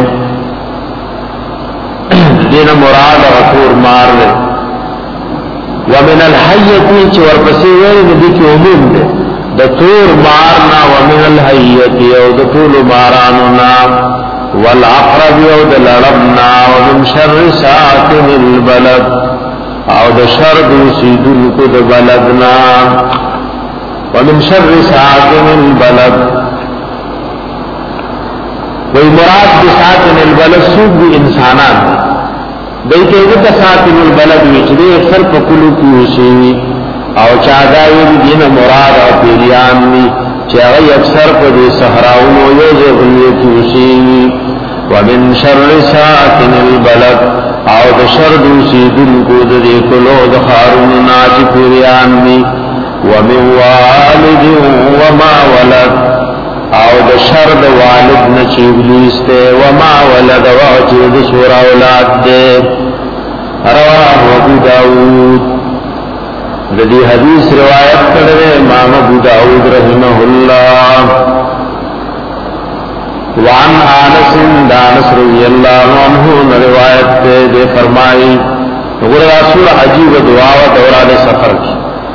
دینا مراد غطور مار دے ومن الحیتی چور پسی ویلی ندی کی عموم دے دا طور مارنا ومن الحیتی او دا طول مارانونا والعقرب او د لړمنا ومن شر ساكن البلد او د شر دوسیدونکو د بلدنا ومن شر ساكن البلد وی مراد بساکن البلد سوق دی انسانان دیکھے گتا ساکن البلد وچدے اکثر پکلو کیوشی او چاہدائی دین مراد او پیریان دی چاہی اکثر پا دی سہراؤن و یوزے غلیے کیوشی ومن شر ساکن البلد او د شر دوسی دن کو دی کلو دخارون ناچ پیریان دی ومن والد وما ولد او د شر د والد نه چې ابلیس ته وما ولد او چې د سور اولاد ده رواه ابو داود د دې حدیث روایت کړی امام ابو داود رحمه الله وعن انس رضی الله عنه روایت ده فرمایي وګوره رسول عجیب دعا او دوران سفر کی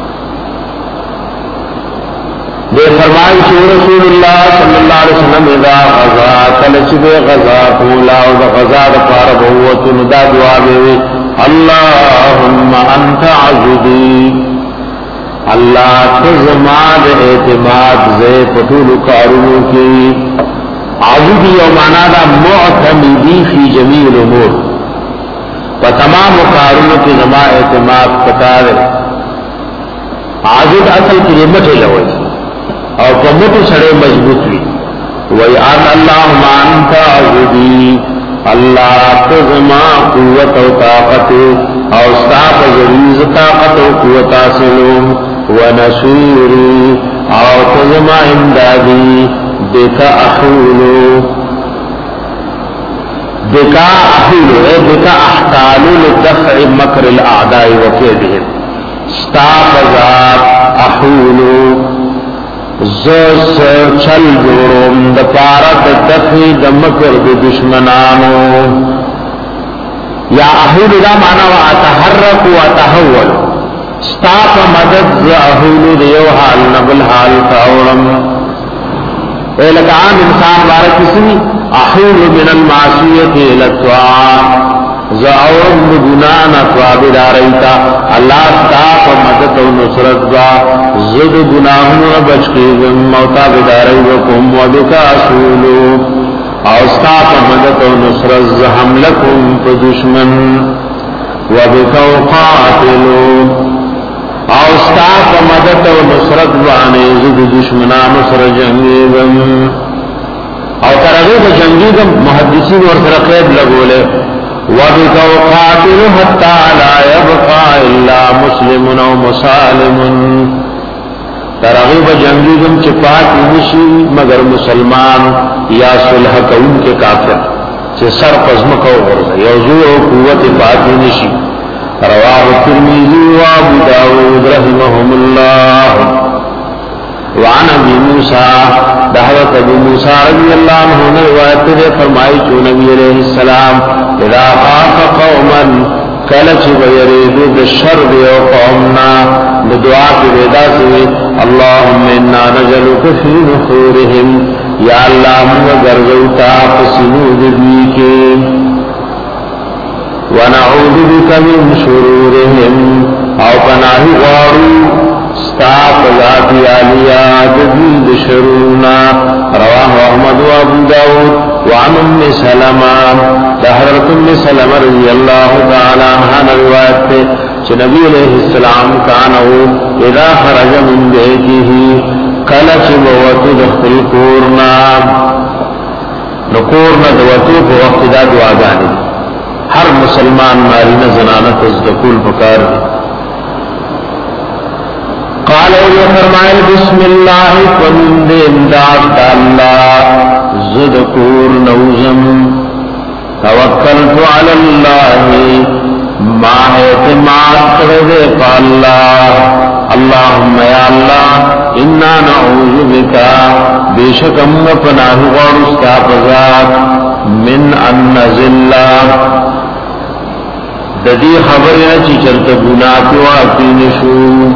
دے فرمائی کہ رسول اللہ صلی اللہ علیہ وسلم اذا غزا کلچب غزا قولا و غزا دفار بہوت ندا دعا بے اللہم انت عزدی اللہ تزماد اعتماد زے پتول کارونو کی عزدی و مانا دا معتمدی فی جمیع الامور و تمام کارونو کی زما اعتماد پتار عزد اصل کی مٹے لوئی اور کمتو سڑے مضبوط ہوئی وی آن اللہم انت عزدی اللہ تزما قوت و طاقت او استاق زریز طاقت و قوت آسلوم و نصوری او تزما امدادی بکا احولو بکا احتالو لدفع مکر الاعدائی و کیدہم استاق ذات احولو چل جوڑم دا پارت دفعی دا مکر دا دشمنانو یا احول دا مانا و اتحرک و اتحول ستاق مدد زا احول دیو حال نبل حال تاورم اے لکعام انسان بارک کسی احول من المعصیت الاتوان زاورم گناہ تواب داریتا اللہ ستاق مدد و نصرت با زد گناہوں بچکیزم موتا بداری وکم و بکا اصولو او ستاق مدد و نصرت زہم لکم پا دشمن و بکا قاتلو او ستاق مدد و نصرت بانے زد دشمنا نصر جنگیزم او ترغیب جنگیزم محدثین ورسر قید لگولے وَبِكَ وَقَاتِلُ حَتَّى لَا يَبْقَى إِلَّا مُسْلِمٌ أَوْ مُسَالِمٌ ترغیب جنگیزم چپاتی نشی مگر مسلمان یا صلح کون کے کافر چھ سر پزمکو غرزہ یوزو قوت پاتی نشی رواہ الترمذی و ابو داود رحمهم اللہ وعن ابی موسیٰ دعوت ابو موسیٰ رضی اللہ عنہ نے روایت دے فرمائی چو نبی علیہ السلام اذا خاف قوما کلچ بیریدو دشر دیو قومنا بدعا کی بیدا سے اللہم انا نجلک فی نخورہم یا اللہ مگرزوتا پسنود بھی کے ونعوذ بک من شرورہم او پناہی غارو ستاق ذاتی آلیا جدید شرونا رواہ احمد و ابو داود وعن ام سلمہ حضرت ام سلمہ رضی اللہ تعالی عنہ روایت تے کہ نبی علیہ السلام کانو اذا خرج من بیتہ کلچ بوت دخل کورنا نکورنا دوتو کو وقت دا دعا گانی ہر مسلمان مارین زنانت از دکول پکار دی قال اے فرمائے بسم اللہ کند امداد اللہ زدکور نوزم توکلت علی اللہ ما اعتماد کردے پا اللہ اللہم یا اللہ انا نعوذ بکا بیشکم پناہ غرستا پزاد من ان نزلہ ددی خبرنا چی چلت گناہ کی واقعی نشو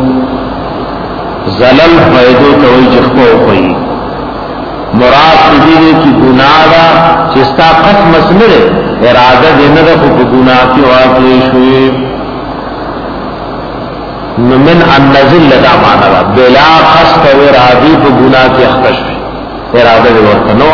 زلل فیدو توی جخبو پئی مراد دیدے کی گناہ دا چستا قسم مسمر ارادہ دینا دا خوب گناہ کی واقعی شوئی من النزل لدا مانا دا بلا قسط و ارادی پا گناہ کی اختش ہوئی ارادہ دی ورکنو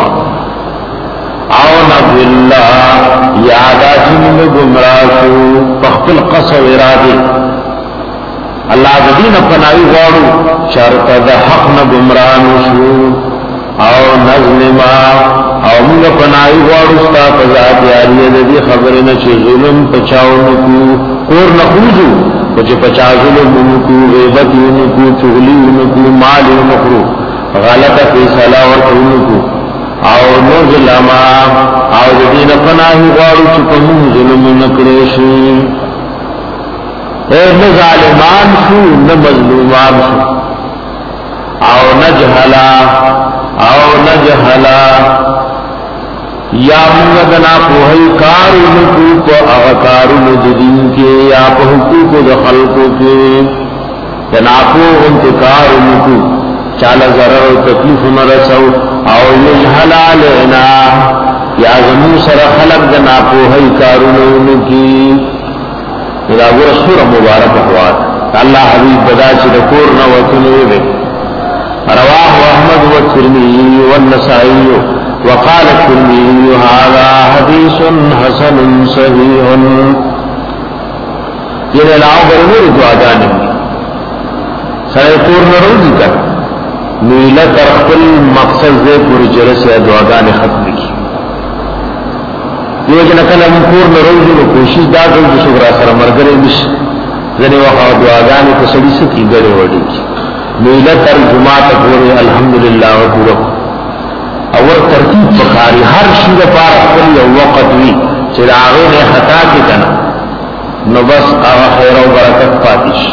آونا باللہ یادا جنم گمراہو پخپل قص و ارادی اللہ دین پناہی غاڑو شرط دا حق نا گمرانو شو او نظلما او منگا پناہی غاڑو ستا پزاد یاری دی خبرنا چی ظلم پچاو نکو کور نخوزو کچھ پچا ظلم نکو غیبت نکو چغلی نکو مال نکو غلط فیصلہ ورکو نکو او نظلما او دین پناہی غاڑو چکمون ظلم نکریشی نہ ظالمان شو نہ مظلومان شو او نجہلا یا منگدنا پوہی کارو کو اغکارو ندین کے یا پہ حقوق دخلقوں کے جناپو انتکارو نکو چالا ضرر و تکلیف نرسو او نجہلا لینا یا زمو سر خلق جنا پوہی کارو نکی اذا گورا سورہ مبارک اخوات اللہ حبیب بدا چلکور نواتنوی بے رواہ احمد والترمذی والنسائی وقال الترمذی هذا حدیث حسن صحیح یہ علاوہ برمور دعاگانے سرکور نروزی کر نیلت ارخل مقصد دے پوری جرس یا دعاگانے ختم کی یہ جنکل ہم کور نروزی و کوشش دا کر جو شکرہ سر مرگرے مش زنی وقت دعاگانی کو سڑی سکی گرے وڑی کی نیلت ارجماعت پورے الحمدللہ و پورا اور ترتیب پکاری ہر شیر پار اکل یا وقت وی چراغے نے خطا کی کنا نو بس آغا خیر و برکت پاتش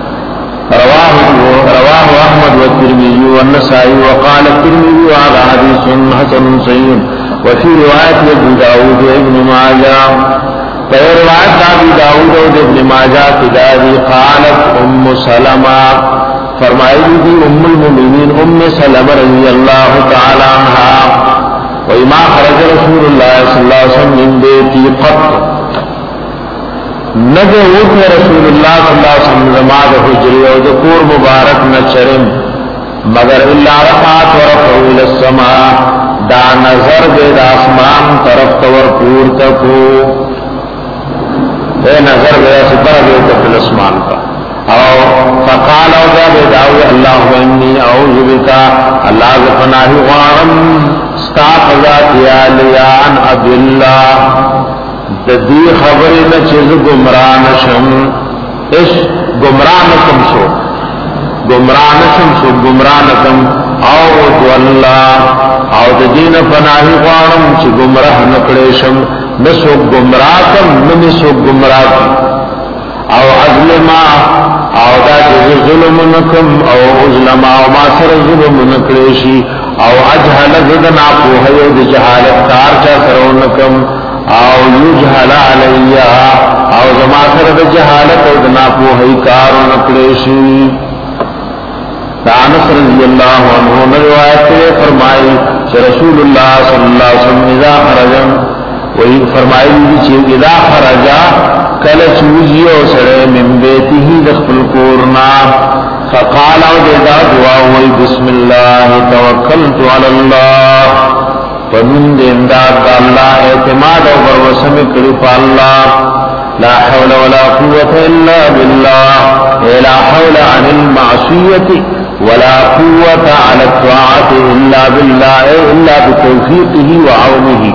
رواہ احمد والترمذی والنسائی وقال الترمذی هذا حدیث حسن صحیح وفي رواية ابن داود وابن ماجه في رواية ابن داود وابن ماجه كذلك قالت سلمة فرمائے دی المؤمنین سلمة رضی اللہ تعالی عنها وما خرج رسول الله صلی اللہ علیہ وسلم من بیتی قط نجو رسول اللہ صلی اللہ علیہ وسلم زماد حجری و ذکور مبارک نچرم مگر اللہ رفعت ورفعو الى السماء دا نظر بے دا آسمان طرف تور پور تکو اے نظر بے سپر بے تکل اسمان کا او فقال او دا بے داوی اللہم انی اعوذ بکا اللہ زفناہی غارم ستاق ذاتیا لیان عبداللہ دی خبری نچیز گمرانشم اس گمرانکم شو گمرانکم او دو اللہ او د دین پناہی غوانم چی گمراہ نکڑیشم نسو گمراہکم نمسو گمراہکم او ازلما او دا جز ظلم نکم او ازلما او ما سر ظلم نکڑیشی او اجحل زدنا پوہیو دی جہالت کارچا سرو نکم او یجحل علیہ او زما سر دی جہالت او دنا پوہی کارو نکڑیشی انس رضی اللہ عنہ نے روایت سے فرمائی کہ رسول اللہ صلی اللہ علیہ وسلم اذا خرج وہی فرمائی کہ اذا خرج کل چوزیو سڑے من بیتہ دخل کورنا فقال وجدا دعا ہوئی بسم اللہ توکلت علی اللہ فمن امداد اللہ اعتماد و بروسم کری پا اللہ لا حول ولا قوة الا بالله لا حول عن المعصية ولا قوة على الطاعة إلا بالله إلا بتوفيقه وعونه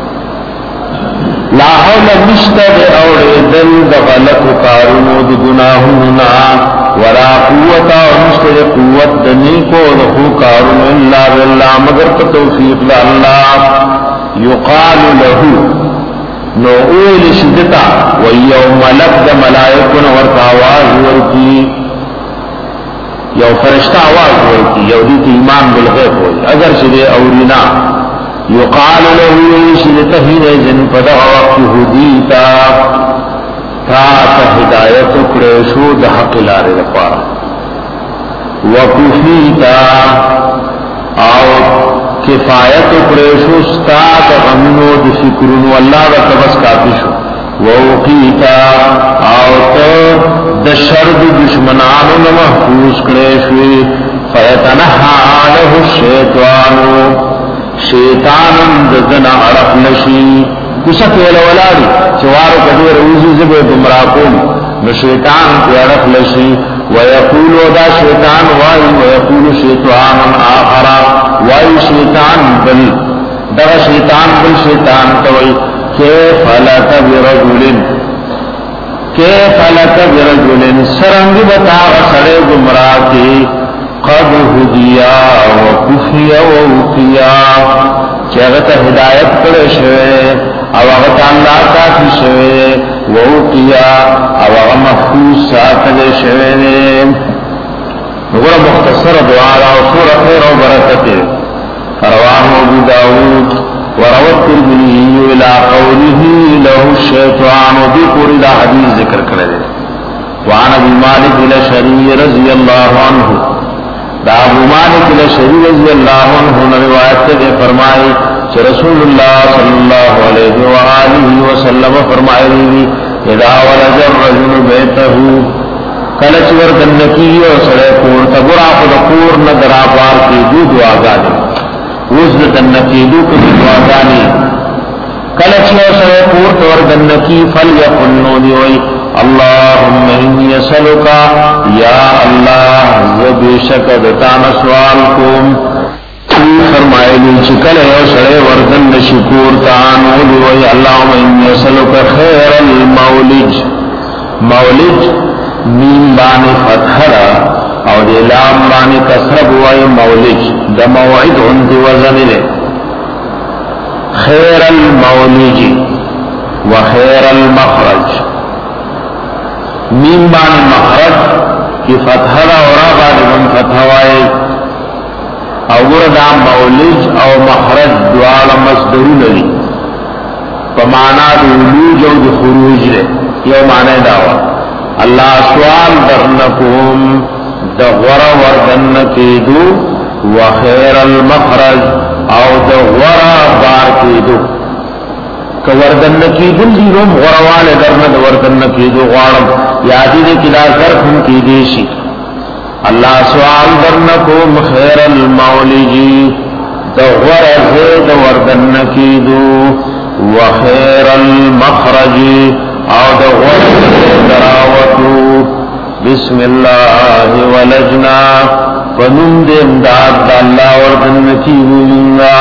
لا حول مشتد أوردن دغلق قارنود گناهنا ولا قوة مشتد قوة دنيكو دخو قارن إلا بالله مگر توفيق الله يقال له نو اویل شدتا ویوم لبد ملائکن ورکاواز ورکی یو فرشتہ آواز ورکی یو دیت ایمان بالغیب ہوئی اگر شدے اورینا یقال له شدتا ہی نیزن پدغ وقت حدیتا تا ہدایت کریشو دا حق لارے دپارا وکفیتا او کفایت پریشو استاد غمنو د فکرونو الله و تبس کافی شو ووقیتا او تو د شر د دشمنانو نه محفوظ کړي شوی فیتنحى عنه الشیطان شیطان دنا عرف نشی کسک ولولاڑی چوارو کدی روزی زبے گمراہون نو شیطان کی عرف نشی ويقول دا شیطان ويقول شیطان آخر شیطان بل دا شیطان بل شیطان توئی کیف لک برجل سرنگ بتا سڑے گمراہ کی قد ہدیا وکفی ووقیا چاہتا ہدایت کرے شوے او اغتا اللہ کافی شوے ووقیا او اغا محفوظ ساتلے شوے نگوڑا مختصر دعا و سورة خیر و برکت رواه ابو داود وروى الترمذي الى قوله له الشيطان وفي قول حديث ذکر کرے وعن ابي مالك الاشعري رضي الله عنه دا ابو مالک الاشعری رضی اللہ عنہ نے روایت سے فرمائی کہ رسول اللہ صلی اللہ علیہ وآلہ وسلم فرمائے اذا ولج الرجل بیته کلچ وردن کی اور سڑے کور تبرا قدور نظرا پار کی دو دعا گانے وزن دن کی دو کی دعا گانے کلچ اور سڑے کور وردن کی فلیقنونی وی اللہم انی اسألکا یا اللہ زبی شکد تان سوال کم فرمائے لی چکل ہے سڑے وردن شکور تانولی وی اللہم انی اسألکا خیر المولج مولج مین بانی فتحرا او دی لام بانی کسرب وی مولج دا موعد انتی وزن لے خیر المولج و خیر المخرج مین بانی مخرج کی فتحرا اور آباد من فتحوائی او گردا مولج او مخرج دوال مصدرون لی فمانا دی ولوج او دی خروج لے یو معنی دعوی اللہ سوال درنکوم دغور وردن کیدو وخیر المخرج او دغور بار کیدو وردن کی دل دی روم غروال درند وردن کی دو غارم یادی دے کلا ظرفن کی دیشی اللہ سوال درنکم خیر المولجی دغور زید وردن کی دو وخیر المخرجی او دغور دراوتو بسم اللہ ولجنا فنند امداد دا اللہ وردن کی دو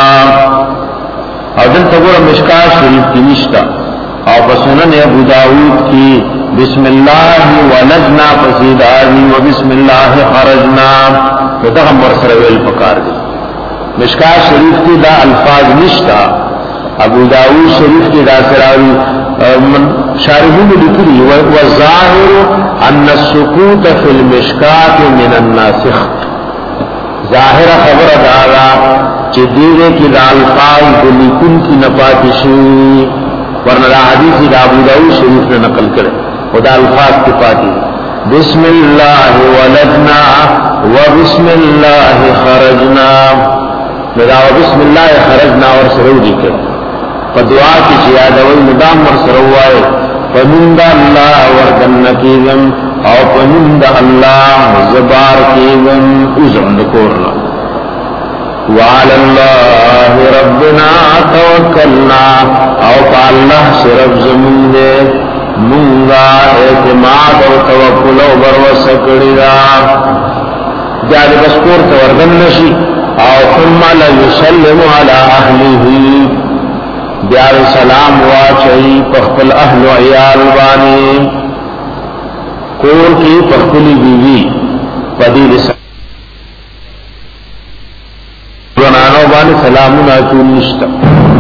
اور دل تبور مشکات شریف کی نشتا اور پسنن ابو داود کی بسم اللہ ولجنا پسیداری و بسم اللہ خرجنا تو دا ہم ورسرویل پکار دی مشکات شریف کی دا الفاظ نشتا ابو داود شریف کی دا سراوی شارحون لکلی وظاہر ان السکوت فی المشکات من الناسخ ظاہر خبر دارا چی دیرے کی دا الفاظ دلیکن کی نپاتشی ورنہ دا حدیثی دا ابو داود شریف نے نقل کرے و دا الفاظ کی پاتی بسم اللہ ولدنا و بسم اللہ خرجنا دا و بسم اللہ خرجنا اور سرو دی کرے پا دعا کی چیادوی مدام ور سرو آئے فمند اللہ وردن کیگم او فمند اللہ زبار کیگم ازرند کورنا وعلى الله ربنا توکلنا او پا اللہ سے رب زمین دے منگا اعتماد و توکل و بروسکڑی دا جاد بسکور توردن نشی او ثم ليسلم على اہلہ بیار سلام واچئی پخپل اہل و عیال بانی کور کی پخپلی بیوی پدید ونانو بانی سلامنا چون نشتا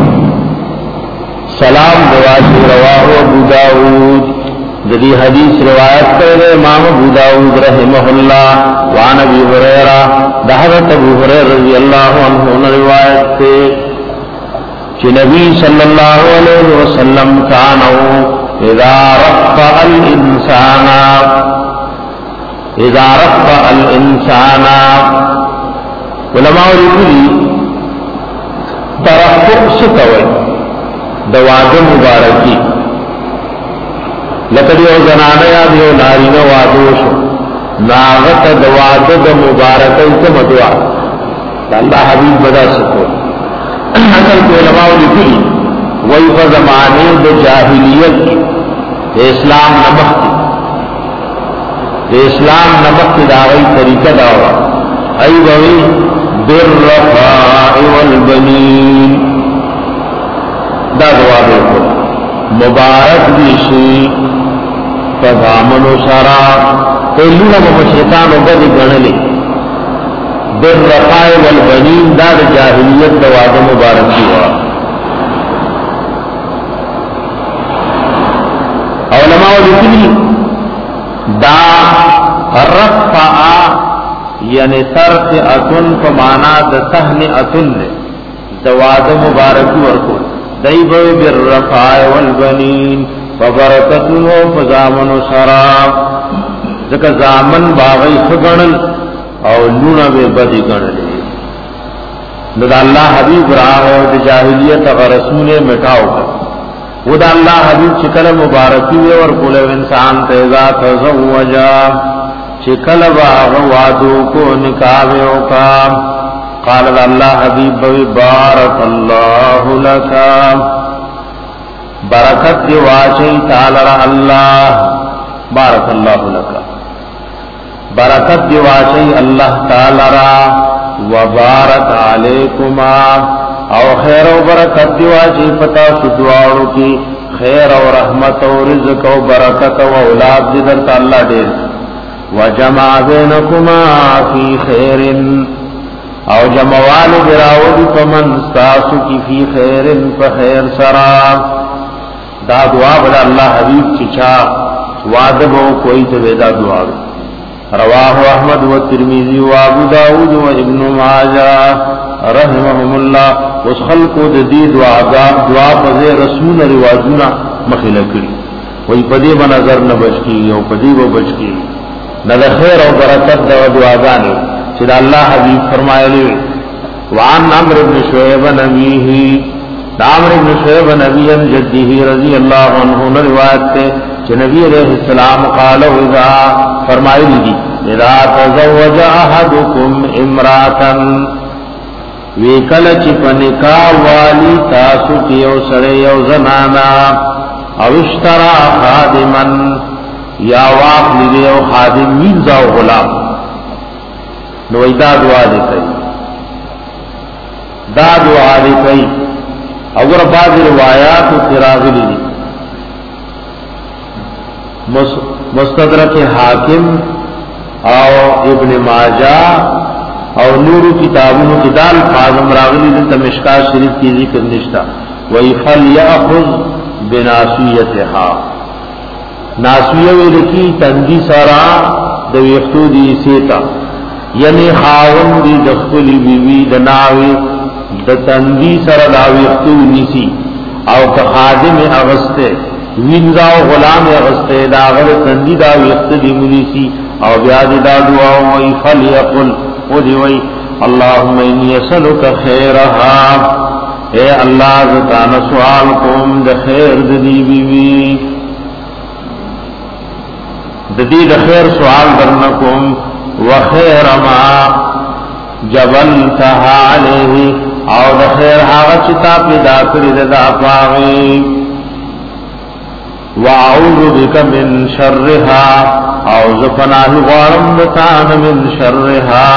سلام دواجی رواہ ابو داود جدی حدیث روایت کرے امام ابو داود رحمہ اللہ وعن ابی ہریرہ حضرت ابو ہریرہ رضی اللہ عنہ نے روایت سے کہ نبی صلی اللہ علیہ وسلم کانو اذا رفع الانسان علماء لکلی کوي د واده مبارکي لکه یو زنانه یا یو نارینه واده شو ناغت د واده د مبارکۍ څخه دعا الله حبیب بدا سکو اصل علماء لیکلي وای په زمانه د جاهلیت د اسلام نمخ د اسلام نمخ دا غي طریقه دا و ای وی بالرفاء والبنین دا دعا دی مبارک دی شي فضامن سرا کلونه په شیطان وبدي غنلې بالرفاء والبنین دا د جاهلیت د واده مبارک دی علماء لیکلي دا رفع یعنی صرف اتن فمانا د سهن اتن دواده مبارکی ورکو دایبو بالرفاع والبنین فبرکتو فزامن سرا ذکر زامن باغی خگنل او لونا بے بدی گنل دا اللہ حبیب راہ د جاہلیت اگر رسول مٹاؤ کر وہ دا اللہ حبیب چکل مبارکی اور کل انسان تیزا تزوجا چکل باغ وادو کو نکاویو کا قال اللہ حبیب بارک اللہ لکا برکت دی واچی تعالی اللہ بارک اللہ لکا برکت دی واچی اللہ تعالی را وبارک علیکما او خیر و برکت دی واچی پتا شدوارو کی خیر و رحمت و رزق و برکت و اولاد جدر تا اللہ دیر وجمع بینکما فی خیر او جمعوال براود فمن ستاسو کی فی خیر فخیر سرا دا دعا بدا اللہ حبیب چچا وعدب ہو کوئی تو دا دعا رواہ احمد و ترمیزی و ابو داود و ابن ماجہ رحمهم اللہ اس خلقو دی دعا پزے رسول رواجونا مخیلہ کری وہی پدی بنظر نہ بچ کی او پدی وہ بچ کی نہ خیر و برکت دعا گانے چدا اللہ حبیب فرمائے لے وعن عمرو بن شعیب نبیہ عمرو بن شعیب نبی جدہ رضی اللہ عنہ نے روایت تے کہ نبی علیہ السلام قال اذا فرمائے لی اذا تزوج احدکم امراتا ویکل چپنکا والی تاسو کیو سڑے یو زنانا او اشترا خادما یا واق لیو خادم وینزاو غلام نو دا دعا دی کئی دا دعا دی کئی اگر بعض روایات تراغلی دی مستدرک حاکم او ابن ماجہ او نور کتابوں کی دال خادم راغلی دی تمشکا شریف کی ذکر نشتا وی فلیأخذ بناسیتها ناسیہ ویلکی تندی سارا دویختو دی سیتا یعنی خاون دی دخلی بیوی دناوی دتندی سر داویختو نیسی او که خادم اغسطے وینزا و غلام اغسطے داغر تندی داویخت دی منیسی او بیاد دا دعا وی فلیقل او دیوی اللہم انی اسلک خیرها اے اللہ زتان سوال کم دا خیر دی بیوی دی دا خیر سوال درنکم وخیر ما جبلتها علیہ او دا خیر حاغ چتا پیدا کری دا پاغی وعوذ بک من شرها او زفناہ غارم دتان من شرها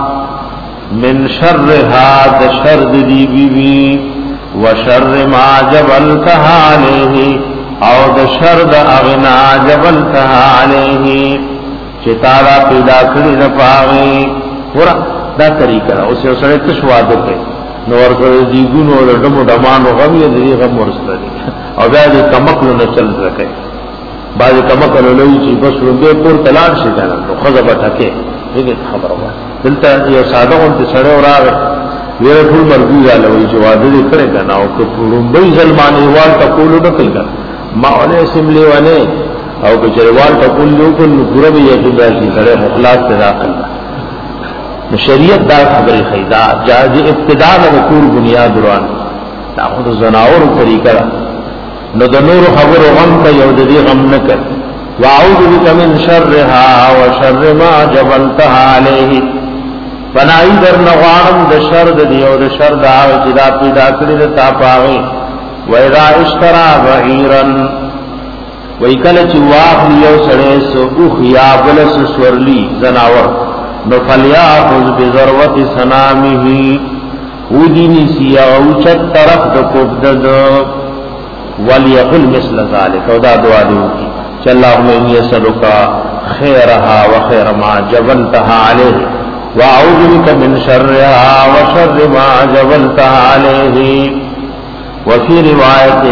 دا شرد دی بیوی وشر ما جبلتها علیہ او دا شرد اغنا جبلتها علیہ چتارا پیدا کری نپاغی پورا دا طریقہ دا اسے اسے تشوادو پہ نور کرے دیگونو لڈمو ڈمانو غمی دی غم ورسل دی او بیادی کمکلو نچل رکھے بعضی کمکلو لوی چی بس رنبے پور تلان شکانا نو خضب ٹھکے لیکن خبر ہوا دلتا یہ سادہ انتی سڑے اور آگے ویرے پھول مرگو یا لوی چی وادو دی کرے گا او کہ رنبی ظلمانی والتا کولو نکل گا ماونے اسملی وانے او کچریوال ټکول یو کل پورا به یقین راشي سره مخلاص ته داخل شریعت دا خبره خیدا جاز ابتداء له کور بنیاد روان تاخذ زناور طریقہ نو د نور خبر غم کا یو د دې غم نه کړ. واعوذ بک من شرها وشر ما جبلتها عليه فنای در نغوانم د شر د دی او د شر د هغه چې دا پیدا کړی د تا پاوي. و اذا اشترى بعيرا وای کله چې واخلی یو سړی سو اوخ یا بلس سورلی زناور نو فلیاخذ بذروه سنامه ودینی سیا او چت طرف د کوبد وليقل مثل ذلك او دا دعا دیو کی چې اللهم اني اسالک خيرها وخير ما جبلتها عليه واعوذ بك من شرها وشر ما جبلتها عليه. وفي روایت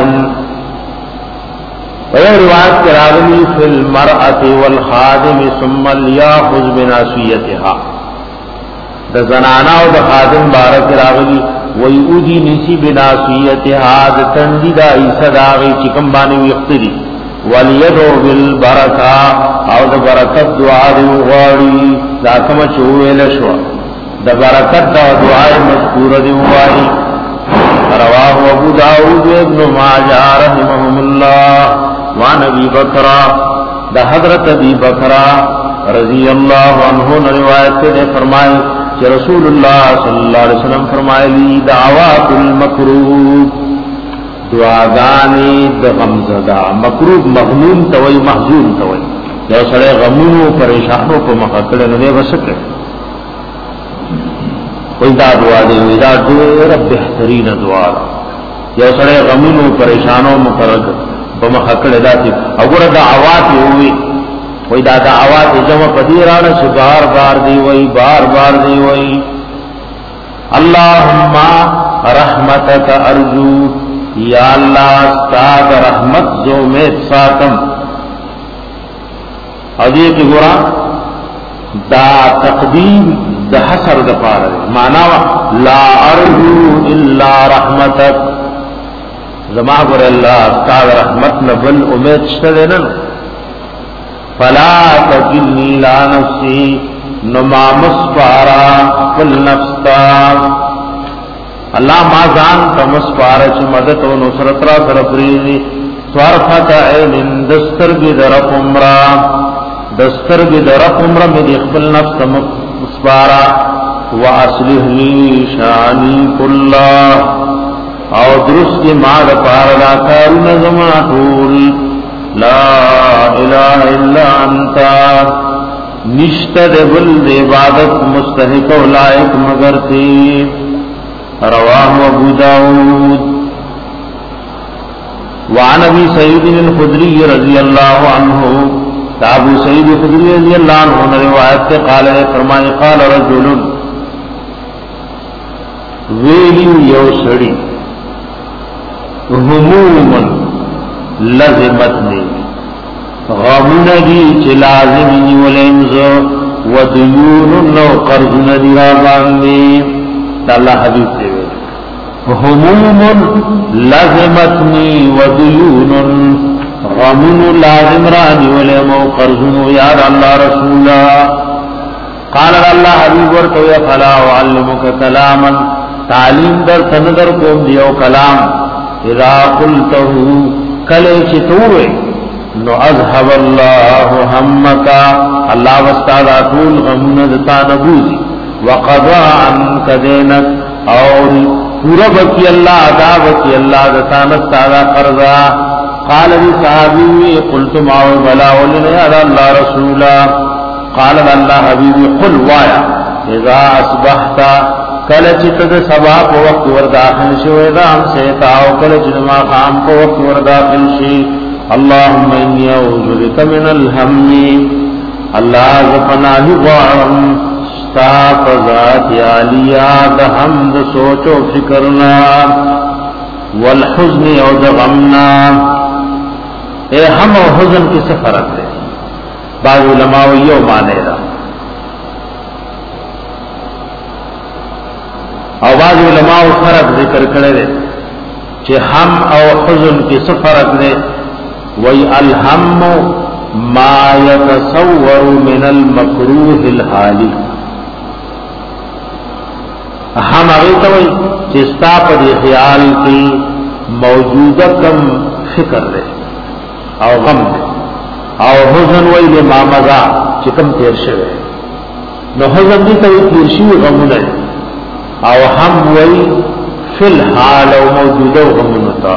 روایت کراغلی فی المرأة والخادم ثم لیاخذ بناسیتها د زنانا او د خادم بارک راغلی وی اودی نسی بناسیتها د تندی دا عیسی داغی چکم بانی ویختری ولیدو بالبرکا او د برکت دعا دیو غاڑی دا کم چوویل شوا د برکت دا دعای مذکور دیو غاڑی. رواہ ابو داود ابن ماجہ رحمهم اللہ وعن ابی بکرہ دا حضرت ابی بکرہ رضی اللہ عنہ نے روایت سے فرمائے کہ رسول اللہ صلی اللہ علیہ وسلم فرمائے لی دعوات المکروب دعاگانی د غمزدہ مکروب مغموم توئی محزون توئی یو سڑے غمونو پریشانوں کو مخکڑے نوے بسکے کوئی دا دعا دے وی دا دیر بہترین دعا یو سڑے غمونو پریشانوں مقرد بمخکڑے دا تی اگر دعوات ہوئی کوئی دا دعوات جمع پدیرانا سے بار بار دی وئی بار بار دی وئی اللہم رحمتک ارجو یا اللہ استاد رحمت جو میت ساتم. ادی کی گورا دا تقدیم دا حسر دا پار مانا لا ارجو الا رحمتک زما گر اللہ استاد رحمت نبل امید شتدن فلا تکلنی لا نفسی نما مسپارا کل نفستا اللہ ما زان کا مسپارا چھ مدد و نصرت را درپریزی طرفت عین دسترگی درف عمرہ دسترگی درف عمرہ میں دیخبل نفس مسپارا وَأَصْلِحْ لِي شَانِي كُلَّهُ او درست کی ماد پاردا کارون زمان طول لا الہ الا انتا نشتد بلد عبادت مستحق و لائق مگر تھی. رواہ ابو داود. وعن ابی سعید الخدری رضی اللہ عنہ ابو سعید الخدری رضی اللہ عنہ نے روایت سے قال فرمائے قال رجل ویلی یو سڑی هموما لازمتنی غمونگی چی لازمنی ولمزو ودیون نو قرضن دیها باندی تا اللہ حبیب سے هموم لازمتنی ودیون غمون لازم رانی ولمو قرضن یاد اللہ رسولا. قال اللہ حبیب ورکو یا فلا وعلمک کلاما تعلیم در تندر کوم دیو کلام اذا قلته کلے چتوئے نو اذهب اللہ ہمکا اللہ وستادا طول غموندتا نبوزی وقضا عنک دینک اور پورا بکی اللہ ادا بکی اللہ دتانستادا قرضا. قال لی صحابی قلت معاوی بلا ولن یاد اللہ رسولا. قال اللہ حبیبی قل وایا اذا اصبحتا کلچ تد سبا کو وقت ورداخل شو اذا ہم سیتا و کلچ نما خام کو وقت ورداخل شی اللہم انی اعوذ بک من الہم اللہ زفناہی غارم ستاق ذات علیہ دہمد سوچ و فکرنا والحزن او دغمنا. اے ہم و حزن کی سفرت ہے بعض علماء یو مانے دا او بعض علماء فرق ذکر کرے دے کہ ہم او حزن کی سفرت دے وی الہم ما يتصور من المکروہ الحالی ہم اغیتوئی چستا پر خیال کی موجودہ کم فکر لے او غم دے او حزن وی لے مامزا چکم تیر شوے نو حزن دی توی تیر شوی غمون ہے او ہم وی فی الحال او موجودہ غمونتا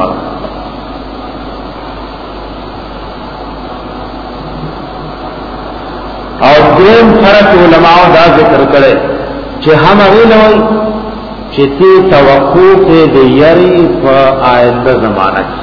اور دین فرق علماء دا ذکر کرے چھ ہم اغیلوئی چتی توقع کے دیری فا آئندہ زمانہ کی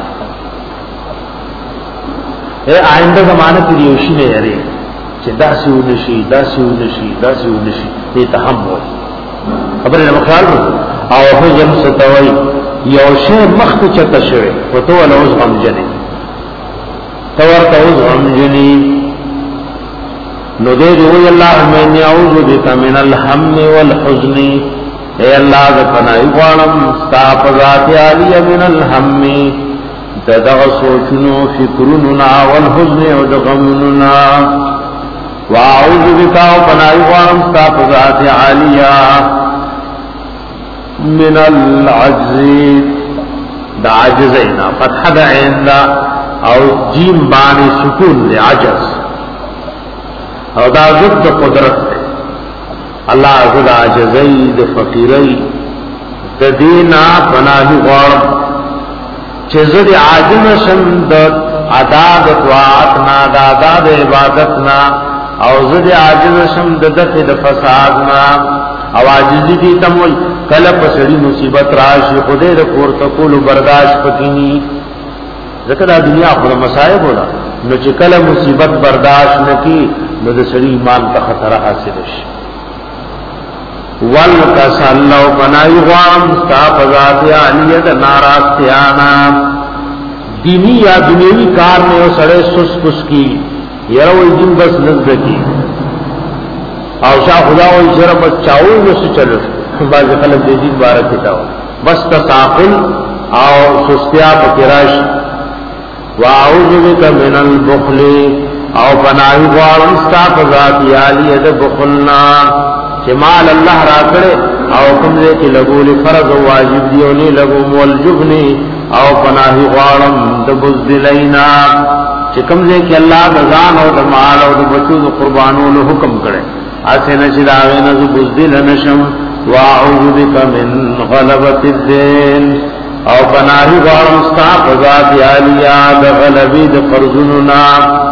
اے آئندہ زمانہ کی دیوشی نے یری چھ دا سیو نشی دا سیو نشی دا سیو نشی یہ تہم ہوئی خبر ہے مخیال ہو او حجم ستوئی یوشے مخت چتا شوئے و تو الوز غم جنی تور توز غم جنی نو دے دوئی اللہ من اعوذ بکا من الحم والحزن اے اللہ دفنائی قوانم ستاپ ذات عالی من الحم ددغ سوچنو فکرننا والحزن ودغمننا واعوذ بکا وفنائی قوانم ستاپ ذات عالی من العجز دا عجزینا فتح دا عین دا او جیم بانی سکون دے عجز او دا ضد قدرت دے اللہ ضد عجزی دا فقیری دا دینا پناہی غرب چه زد عاجم شند عداد طاعتنا دا عداد عبادتنا او زد عاجم شند دفع دا فسادنا او عاجزی دی تموی کلپ سڑی مصیبت راشی خودے دا پورتکول برداشت پکینی ذکر دنیا خود مسائب ہونا نو چکل مصیبت برداشت نکی نو دا سڑی ایمان کا خطرہ حاصلش والکسلو بنائی غام ستاپ ذات علیت ناراستیانا دینی یا دنیوی کار میں وہ سڑے سس پس کی یروی دن بس نزد کی او شاہ خدا وی شرم چاوئی نسو چلو بعض خلق دے دین بارک کتاو بس تساقل او سستیا پکراش واعوذ بک من البخل او پناہی غوارم ستاپ ذاتی آلی اد بخلنا چمال اللہ را کرے او کمزے کی لگولی فرض و واجب دیونی لگو والجبنی او پناہی غوارم دبزدلینا چکمزے کی اللہ دزان او دمال او دبچو قربانو حکم کرے آسے نشد آوین از بزدل نشم واعوذ بک من غلبت الدین او پناہی غارم ستا فضات عالیا دا غلبی دا فرزننا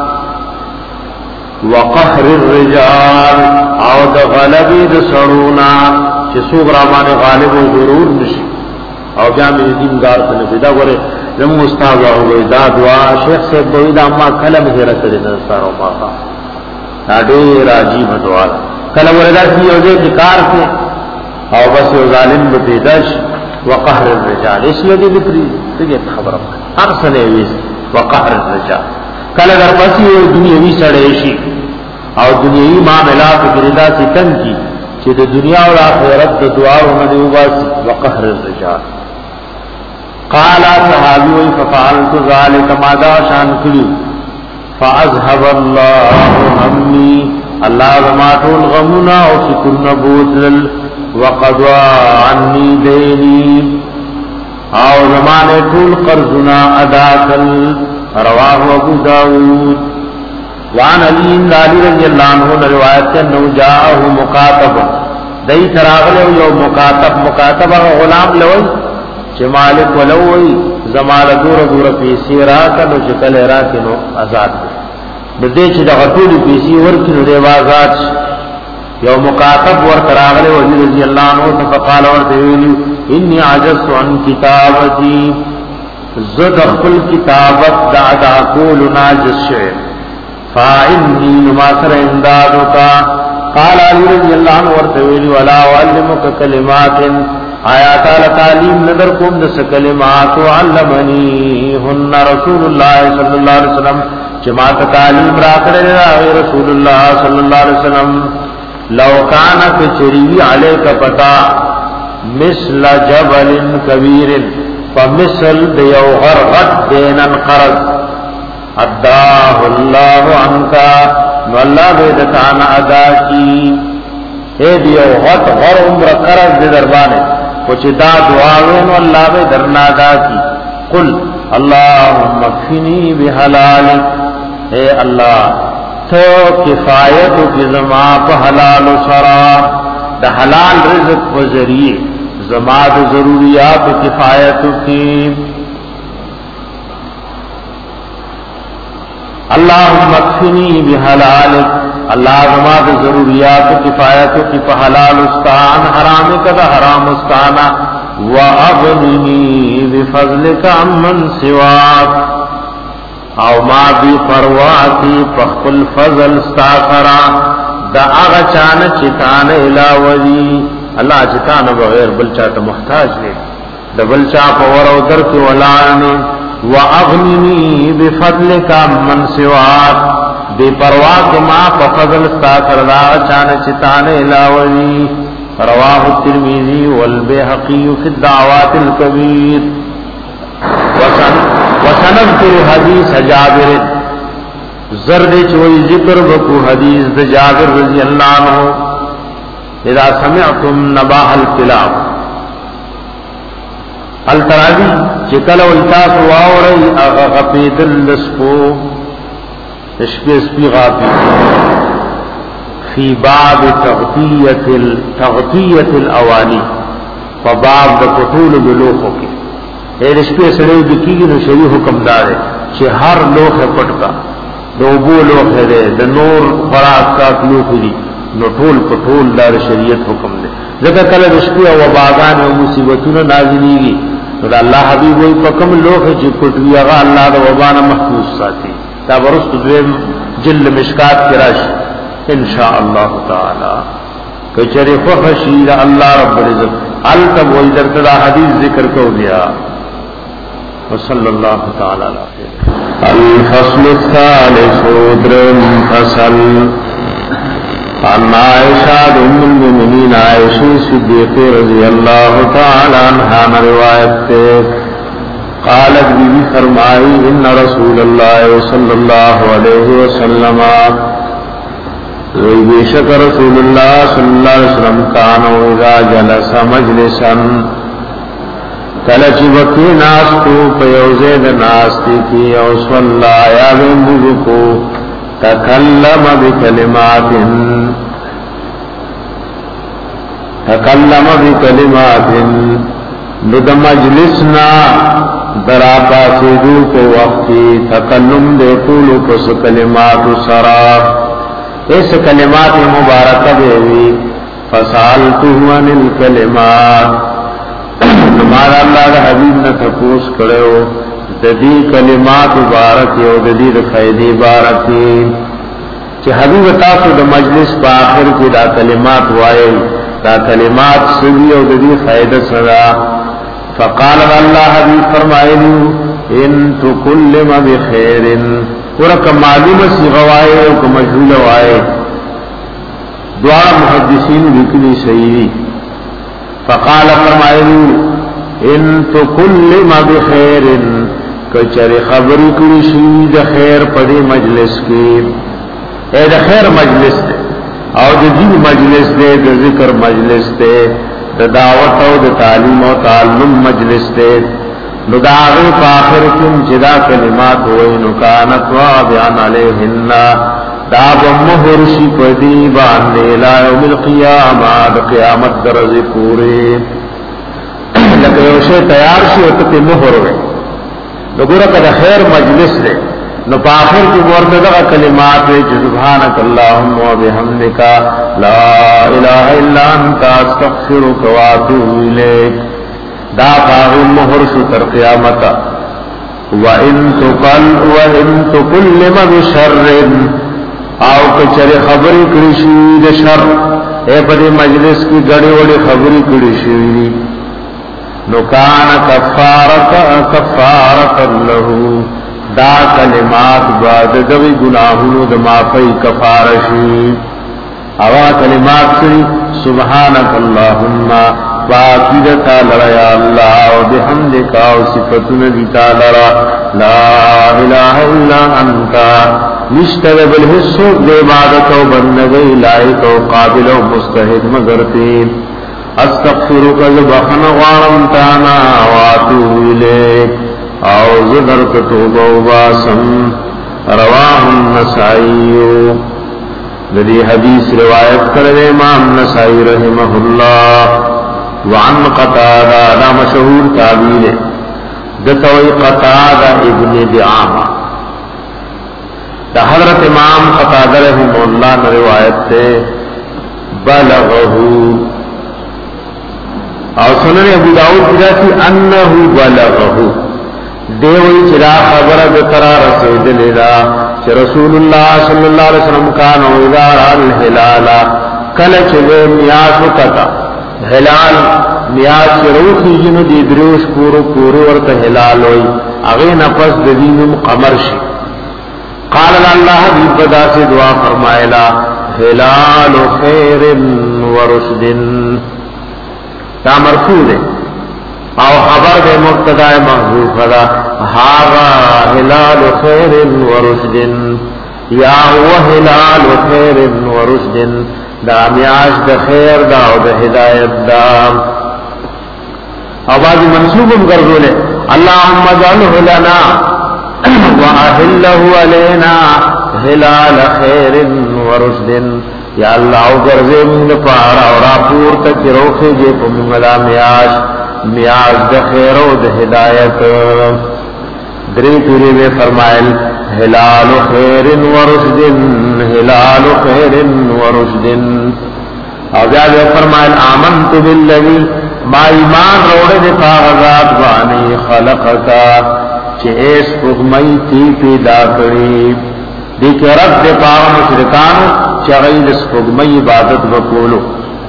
وقهر الرجال او دا غلبی دا سرونا چی سوگ رامان غالب و ضرور نشی او جامع دیمدار سنفی دا گورے لم مستاذہ ہوئی دا دعا شیخ سے بوئی دا اما کلم حیرت دینا سارو ماقا دیر عجیب دعا کلم وردا سی یوزے دکار سے او بس یو ظالم بپیدش وقهر الرجال اس لیے بکری تجھے خبر ہر سنے ویس وقهر الرجال کل اگر پسی یو دنیاوی سڑیشی او دنیاوی معاملات گردا سی تن کی چی دنیا اور آخرت دعا انہوں نے باسی وقهر الرجال قالا صحابی ففعلت ذالک مادا شان کلیو فاذهب الله همي الله زماتو الغمنا او فكرنا بوتل وقضى عني ديني او زمانه طول قرضنا ادا کل رواه ابو داود وعن علي رضي الله عنه روایت ہے انه جاءه مکاتب دای تراغله یو مکاتب غلام لوی چې مالک ولوی زمال دور پیسې راکنو چې کله راکنو آزاد دې چې د غټولي پیسې ورکړي د آزاد یو مکاتب ورته راغله او رضی الله عنه فقال ورته ویلو انی عجزت عن کتابتی زد خپل کتابت دا کول ناجز شه فإني نماثر امدادك قال علی رضی اللہ عنہ ورته ویلو ولا علمك کلمات آیات تعلیم نظر کوم د کلمات علمنی هن رسول الله صلی الله علیه وسلم جماعت تعلیم را کړل رسول الله صلی الله علیه وسلم لو کان کچری علیک پتا مثل جبل کبیر فمثل دیو غرغت دینن قرض اداه الله عنك والله بدتان ادا کی اے دیو غط غر عمر قرض دے دربانے کچھ دا دعاوین واللہ بے درنا دا کی قل اللہم اکفنی بحلالک اے اللہ تو کفایتو کی زما پا حلال و سرا دا حلال رزق و ذریعے زما دا ضروریات و کفایتو کی اللہم اکفنی بحلالک اللہ زما دا ضروریات و کفایتو کی پا حلال استان حرام کدا حرام استانا وَأَغْنِنِي بِفَضْلِكَ عَمَّنْ سِوَاكَ او ما بی پرواتی پخپل فضل ستا کرا دا آغا چانا چتان علاوی اللہ چتان بغیر بلچا تا محتاج لے دا بلچا پور او در کی ولانی وَأَغْنِنِي بِفَضْلِكَ عَمَّنْ سِوَاكَ بی پرواتی ما پفضل ستا کرا دا آغا چانا چتان علاوی رواہ الترمذی والبیہقی فی الدعوات الکبیر وسنذکر حدیث جابر زرد چوئی ذکر بکو حدیث دا جابر رضی اللہ عنہ اذا سمعتم نباح الکلاب الترابی چکل والتاس واوری اغا غپید اللسپو اشپی اسپی غاپی فی باب تغطیت الاوانی فباب دا قطول بلوخوں کی اے رشپی سڑیو دکی گی نو شریع حکم دارے چھے ہر لوخ پٹکا دو بو لوخ دے دا نور فراغ کاک لوخ دی نو ٹول پٹول دار شریعت حکم دے ذکر کل رشپی و باغان و مصیبتون نازلی گی نو دا اللہ حبیب وی پکم لوخ چی پٹوی اغا اللہ دا وبان محفوظ ساتی تا برست دویم جل مشکات کی راش انشاءاللہ تعالی کچری فخشیر اللہ رب العزت علتب و ادرتدا حدیث ذکر کو دیا وصلی اللہ تعالی علیہ الفصل الثالث درم فصل عن عائشہ ام المؤمنین عائشہ صدیق رضی اللہ تعالی عنہا روایت تے قالت بی فرمائی ان رسول اللہ صلی اللہ علیہ وسلم بے شک رسول اللہ صلی اللہ علیہ وسلم کانو اذا جلس مجلسا کلچ وقتی ناستو پیوزید ناستی کی او صلی یا بندگو تکلم بکلمات ند مجلسنا دراپا سیدو کو وقتی تکلم دے قولو پس کلمات سرا اس کلمات مبارکہ دیوی فسالتو عن الکلمات تمہارا اللہ دا حبیب نے تپوس کرو ددی کلمات مبارکی او ددی فائدی بارکی کہ حبیب تاسو دا مجلس پا آخر کی دا کلمات وائی دا کلمات سوی او ددی فائدہ صدا فقال اللہ حبیب فرمائلو ان تکلم بخیر ورکا معلوم سیغوائے او کمجھول وائے دعا محدثین بکلی صحیح فقال فرمائلو ان تکلم بخیر کچر خبری کلی شید خیر پدی مجلس کی اے دا خیر مجلس دے او دا دین مجلس دے دا ذکر مجلس دے دا دعوت او دا تعلیم و تعلم مجلس دے نو دا آغی پا آخر کم جدا کلمات ہوئی نکانت وابعان علیہن دا بمہرشی پدی باندے لا یوم القیامہ دا قیامت درز پورے لکہ یوشے تیار شی وقت مہر ہوئے نگورا کدا خیر مجلس دے نو پا آخر کی مورد دا کلمات دے سبحانک اللہم و بحمدکا لا الہ الا انتا استغفرک واتوب الیک دا پاغی مہر شو تر قیامتا وَإِن تُكَلِّمَ بِشَرٍ آو کچر خبری کری شوی دا شر اے پدی مجلس کی گڑی وڑی خبری کری شوی نکان کفارت لہو دا کلمات بعد دوی گناہونو دا مافی کفارشی اوا کلمات سری سبحانک اللہم باقیدتا لرا یا اللہ و بحمدکا و صفتن دیتا لرا لا الہ الا انتا نشتر بالحصو دے عبادت و بندگی لائق و قابل و مستحد مگرتی استغفرک زبخن غارم تانا واتو الیک او زدرک توبہ باسم رواہ النسائیو ذی حدیث روایت کرے امام نسائی رحمہ اللہ وعن قتادہ دا مشہور تعبیر دتوئی قتادہ ابن دعامہ دا حضرت امام قتادہ رحمہ اللہ نے روایت سے بلغہو اور سنن ابو داؤد جاتی انہو بلغہو دیوئی چرا خبر دترا رسید لیدا چھ رسول اللہ صلی اللہ علیہ وسلم کانو ادار الحلالا کلچ دے میاسو کتا حلال میاس روخی جنو دی دروش پورو ورطا حلال ہوئی اغین پس دینم قمر شی قال اللہ حبیب بدا سے دعا فرمائلا حلال خیر ورشد تا مرفوع ہے او خبر دے مبتدا محذوف دا ہاغا حلال خیر ورشد یا هو حلال خیر ورشد دا میاش دا خیر دا او دا ہدایت دا او بعضی منصوبم کردو لے اللہم اجعلہ لنا وَأَحِلَّهُ عَلَيْنَا حِلَالَ خَيْرٍ وَرُشْدٍ یا اللہ او گرزے من پارا اور اپور تک روکے جے کو منگلا میاش دا خیر و دا ہدایت دری پیری میں فرمائل حلال خیر ورشد حلال خیر ورشد اور جاگ فرمائل آمنت باللذی ما ایمان روڑے دے پاغذات بانی خلقتا چه ایس اغمئی تی پیدا کری دیکھ رد دے پاغ مشرکانو چه غید اس اغمئی عبادت بکولو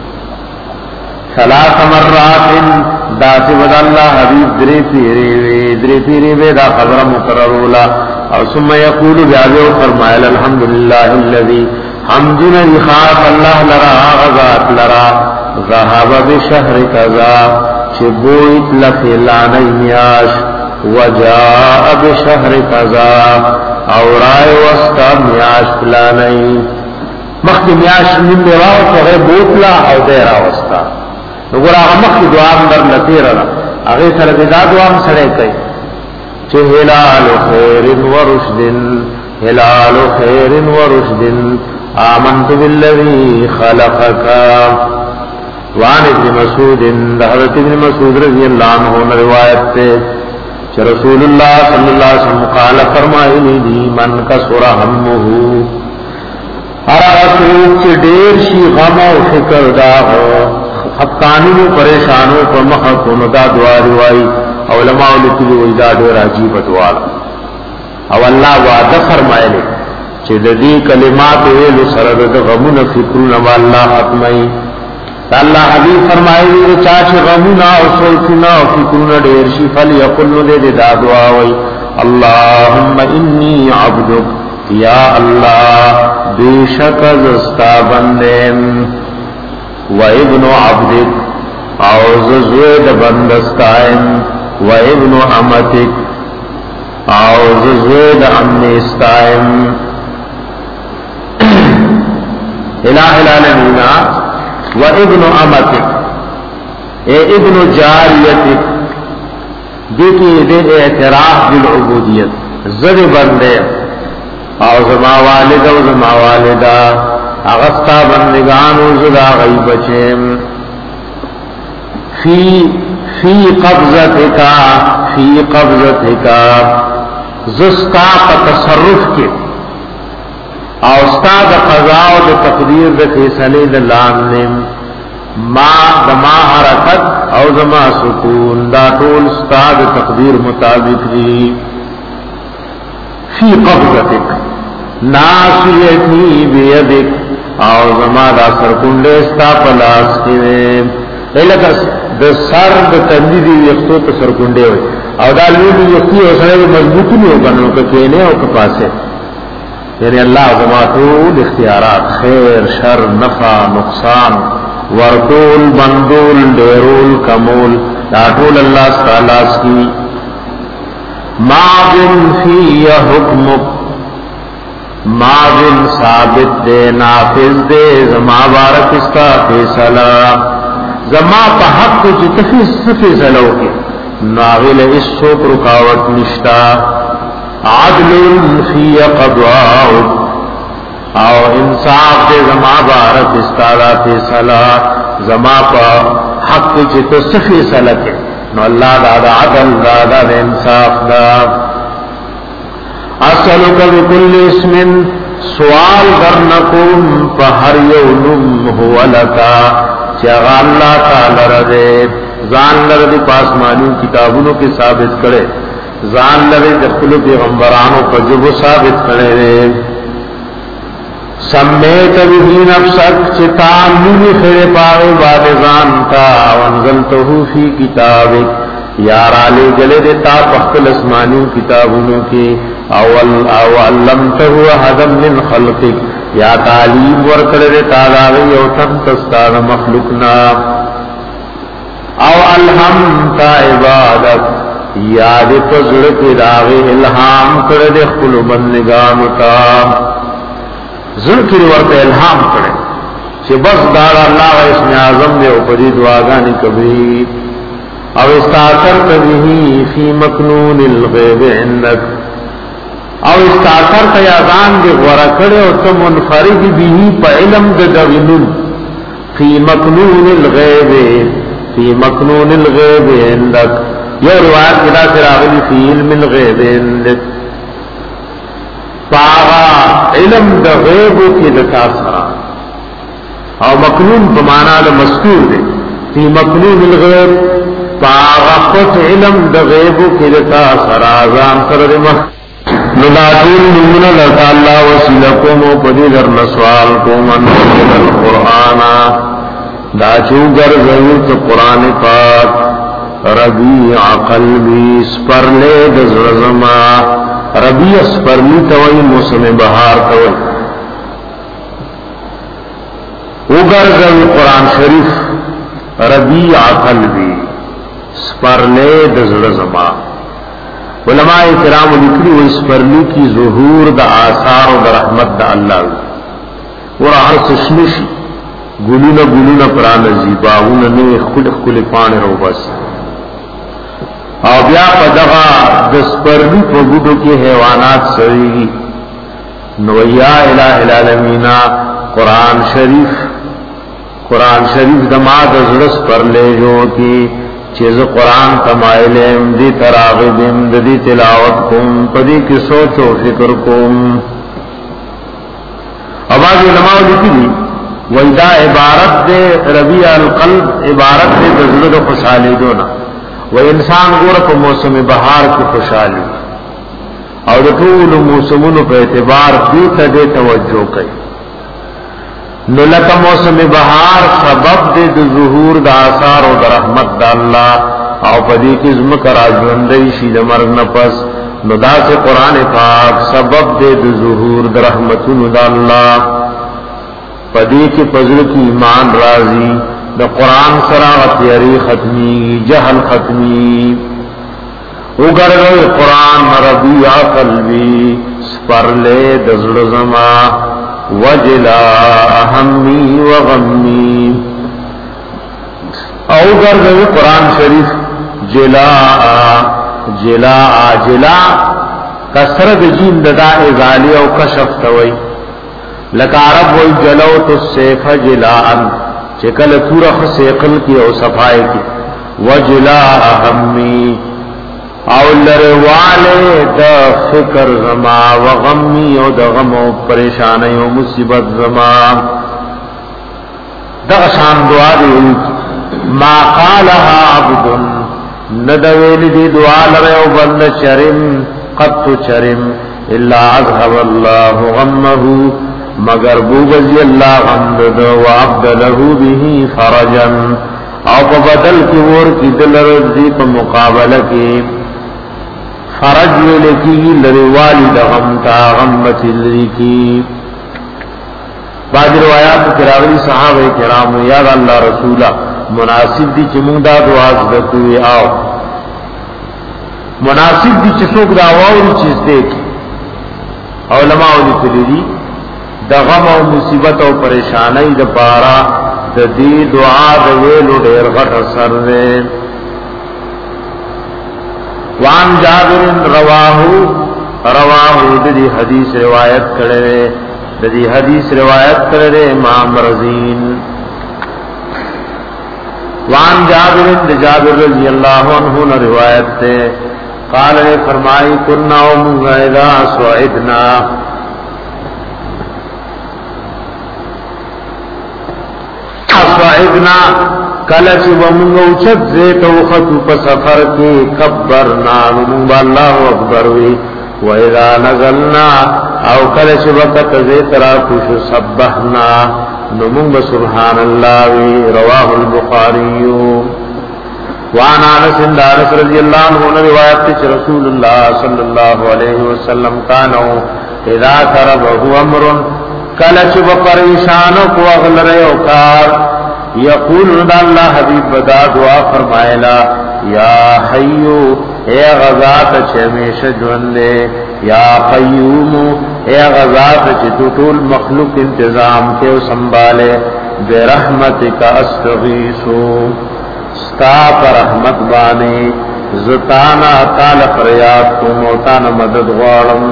ثلاث مرات داسی بدا اللہ حبیب دری پیری وی دا خبر مقررولا اور ثم یقولو بیادیو فرمائل الحمدللہ اللذی حمدنا لخاف اللہ لرا غزات لرا ذہب بشہر کذا چه بویت لفلانی میاش وجاء بشهر كذا او رائے وستا میاش پلانی مخی میاش من دیواو چه بوتلا او دیرا وستا نگور آغا مخی دوام در نتیر را اغی سردیدہ دوام سڑے کئی چه حلال خیر ورشد حلال خیر ورشد آمنت بالذی خلقکا وعن ابن مسعود حضرت ابن مسعود رضی اللہ عنہ روایت تے کہ رسول اللہ صلی اللہ علیہ وسلم قال فرمائنی دی من کسر ہمہو ہر رسول چی دیر شی غم و فکر دا ہو خفقانی و پریشانوں پر مخکون دا دعا روائی علماء لکلی ویدہ دیر عجیب دعا او اللہ وعدہ فرمائنی چی دی کلمات ویلو سرد غمون فکرون و اللہ ختمائی اللہ حبیب فرمائے چاچ غمنا و سوچنا و فکرنا دیر شی فلیقلن دے دا دعا وی اللہم انی عبدک یا اللہ بے شک زستا بندیم و ابن عبدک او ززوید بندستائم و ابن امتک او ززوید امنستائم الہ العالمین و ابن امتک اے ابن جاریتک دیکھئے دے اعتراف بالعبودیت زد بندے او زما والد او زما والدہ اغسطا بندگانو زدا غی بچیم فی قبضتکا زستا پا تصرف کے او استاد قضاء و تقدیر د فیصله د لامنم ما دما حرکت او زما سکون دا ټول استاد تقدیر مطابق دی فی قبضتک ناسیتی بیدک او زما دا سرکنڈے استا پلاس کے لکه د سر د تندیدی یختو ته سرکنڈے ہوئی او دا لولی یختی او سره مضبوطی نہیں ہو بنو که کینے او کپاسے یعنی اللہ زماتول اختیارات خیر شر نفع نقصان ورطول بندول ڈیرول کمول داٹول اللہ سالاس کی ماضن فی حکمک ماضٍ ثابت دے نافذ دے زما بارک استا فیصلہ زما پا حق کو جتفی فیصلہ کے ناغل اس سوک رکاوٹ نشتا عدل فی قضاء او انصاف دے زما بارک استادا فیصلہ زما پا حق کو جتفی فیصلہ کے نو اللہ دادا عدل دادا انصاف دا اسألک بکل اسم سوال کرنکم فہر یونم هو لکا چاگا اللہ تعالی رضے زان لردی پاسمانیوں کتابونوں کے ثابت کرے زان لردی دخل پیغمبرانوں پر جب ثابت کرے سمیت بھی نفسک چتان نمی خیر پاوے بادزان تا وانزلتہو فی کتابک یار آلے گلے دیتا پختل اسمانیوں کتابونوں کی او علمتہو حدم من خلقک یا تعلیم ورکڑے دیتا داغی او تنتستان مخلوقنا او الہمتا عبادت یاد پزڑک داغی الہام کڑے دے خلو بندگانتا ذکر ورطا الہام کرے چھ بس دارا اللہ اسم اعظم دے اوپری دعاگانی کبھی او استاثرت بھی فی مکنون الغیب عندک او استاثرت یازان دے غورا کرے او تم منفرد بھی پا علم دے دوینون فی مکنون الغیب عندک یہ روایت کدا سے راغلی فی علم الغیب عندک پاغا علم دا غیبو کی دتا سرا او مکنون بمانا دا مذکور دے فی مکنون الغیب پاغا پت علم دا غیبو کی دتا سرا زان سر دے مخ نداتون نمون لتا اللہ وسیلکم و پدی در نسوال کو من القرآن دا چوگر زیوت قرآن پاک ربیع قلبی سپرلے دزرزما ربیع سپرلی توئی موسم بہار توئی اگر زوی قرآن شریف ربیع قلبی سپرلے دزرزما علماء کرام لکلی و سپرلی کی ظہور دا آثار و دا رحمت دا اللہ اور ہر سشنشی گلونا پرانزی باغونا نوی خل پانے رو بس او بیا پدغا دسپرلی پا گودو کی حیوانات سویگی نویا الہ العالمین قرآن شریف دما دزرس پر لے جو کی چیز قرآن تمائلیم دی تراغبیم دی تلاوت کم پدی کی سوچ و فکر کم آواز علماء لکی دی ویدہ عبارت دے ربیع القلب عبارت دے دزرد خوشحالی دونا و انسان گور پا موسم بہار کی خوشحالی اور طول موسمون پہ اعتبار دیتا دے توجہ کئی نو لکا موسم بہار سبب دے دو ظہور دا آثار و دا رحمت دا اللہ او پدی کی ذمکر آجوندی شید مرگ نپس نو دا سے قرآن پاک سبب دے دو ظہور دا رحمتون دا اللہ پدی کی پزر کی ایمان رازی دا قرآن سراغت یری ختمی جہل ختمی اگر گئے قرآن ربیع قلبی سپرلے دزرزما وجلا اہمی وغمی اگر گئے قرآن شریف جلا کسرد جین ددا ازالی او کشف توئی لکا عرب وی جلوت السیف جلاءن چکل تورخ سیقل کی او صفائی کی وجلا اہمی او لروالے دا فکر زما وغمی او دا غم و پریشانی و مصیبت زما دا شان دعا دی ما قالها عبد ندویل دی دعا لرے و بند چرم قد چرم الا اذهب اللہ غمه مگر بوبزی اللہ غمد و عبدلہ به فرجا او پا بدل کی ور کی دل رضی پا مقابلہ کی فرج لکی لروالی دا غمتا غمت لکی بعض روایات کراغلی صحابہ کرام یاد اللہ رسولہ مناسب دی چمونگ دا دعا زدکوی آو مناسب دی چسوک دا واوری چیز دیکھ علماء لکلی دی دا غم او مصیبت او پریشانی دا پارا دا دی دعا دا ویلو دیر غٹ اثر دے. وان جابر رواہو دی حدیث روایت کرے دی حدیث روایت کرے امام رزین. وان جابر رضی اللہ عنہ نے روایت تے قال نے فرمائی کننا اذا صعدنا کلچ ومنگ اوچت زیت وخطو پا سفر کی کبرنا نمونگ اللہ اکبر وی وَإِذَا نَزَلْنَا او کلچ وقت زیت راکوش سبحنا نمونگ سبحان اللہ وی. رواہ البخاری. وعن انس رضی اللہ عنہ روایت تچ رسول اللہ صلی اللہ علیہ وسلم کانو اذا کربہو امر کلچ وپریشانو کو اغلر اوکار یقول رضا اللہ حبیب بدا دعا فرمائلا یا حیو اے غزات چمیش جوندے یا قیوم اے غزات چتوٹول مخلوق انتظام کے سنبھالے برحمتک استغیثو ستا پر رحمت بانے زتانا تال فریاد کو موتانا مدد غارم.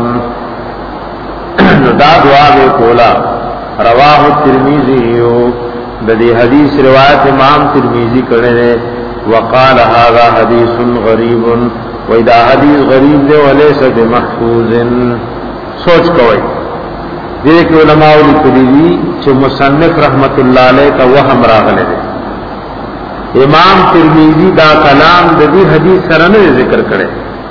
دا دعا بے کولا. رواہ ترمیزیو دی حدیث روایت امام ترمیزی کرنے. وقال هذا حدیث غریب وَإِذَا حدیث غریب دے وَلَيْسَ بِمَحْفُوظٍ. سوچ کوئی دیکھ علماء لکلی چھ مصنف رحمت اللہ علیہ کا وہم راغلے دے. امام ترمیزی دا کلام دی حدیث سرنے ذکر کرے.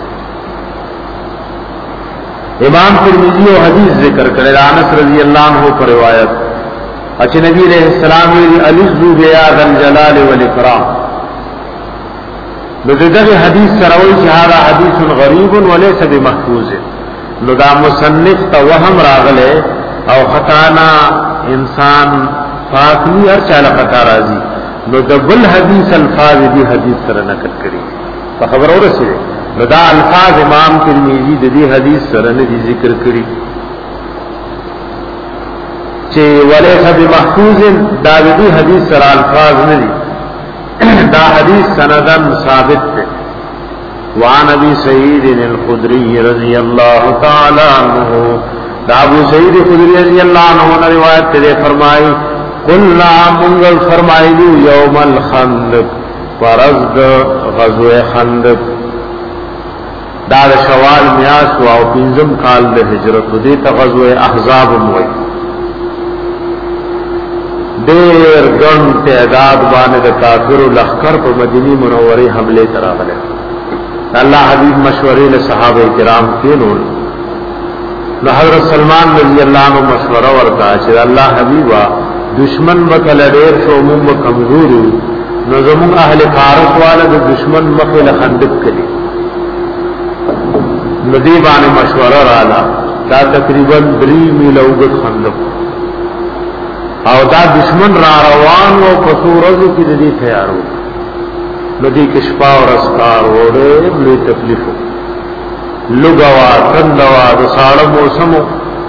امام ترمیزی و حدیث ذکر کرے انس رضی اللہ عنہ پر روایت اچھ نبی علیہ السلام علیہ بیاد الجلال والاکرام لدغ حدیث سروی شہادہ حدیث غریب ولیس بمحفوظ. لدا مصنف تا وہم راغلے او خطانا انسان فاقلی ہر چالا خطا رازی لدبل حدیث الفاظ دی حدیث سر نقل کری فخبر اور رسے لدا الفاظ امام ترمیزی دی حدیث سر ندی ذکر کری چے ولیس بمحفوظ دا دی حدیث سر الفاظ ندی دا حدیث سندن ثابت ہے. وعن ابی سعید الخدری رضی اللہ تعالی عنہ دا ابو سعید خدری رضی اللہ عنہ نے روایت تے فرمائی قلنا منگل فرمائی دو یوم الخندق ورزد غزو خندق دا شوال میاس و پنزم کال دا ہجرت دیتا غزو احزاب موئی دیر گن تعداد بانے دا کافر و لخکر پر مدینی منوری حملے تراغلے. اللہ حبیب مشوری لصحابہ کرام کینون نو حضرت سلمان رضی اللہ عنہ مشورہ ورکا چھے اللہ حبیبا دشمن بکل دیر شو مم کمزوری نو زمون اہل فارس والا دا دشمن مخل خندق کلی ندیبان مشورہ رالا دا تقریباً 3 میل اوگت خندق او دا دشمن را روان و پسورزو کی دی تیارو ندی کشپا و رسکار و ریم لی تکلیفو لگوا تندوا دا ساڑا موسمو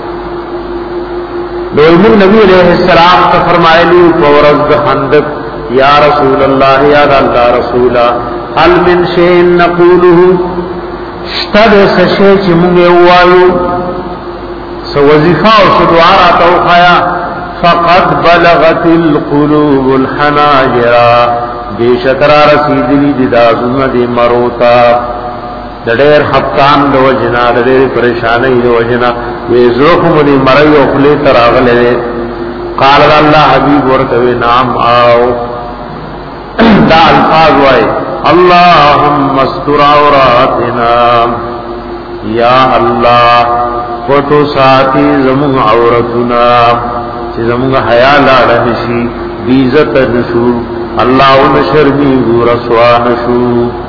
دویمون نبی علیہ السلام تا فرمائے لی پورز خندق یا رسول اللہ یا اللہ رسولا حل من شین نقولو شتد سشے چی منگے ہوایو سو وظیفہ و سدوارا توقایا فقد بلغت القلوب الحناجرہ بے شکرہ رسیدلی دی دازن دی مروتا دیر خفقان دو جنا دیر پریشانی دو جنا ویزوکم دی مری اخلی تراغلے. قال اللہ حبیب ورکوی نام آؤ دا الفاظ وائی اللہم استر عوراتنا یا اللہ فتو ساتی زمون عورتنا چی زمون حیا لارنشی بیزت نشو اللہ ونشرمی گو رسوا نشو.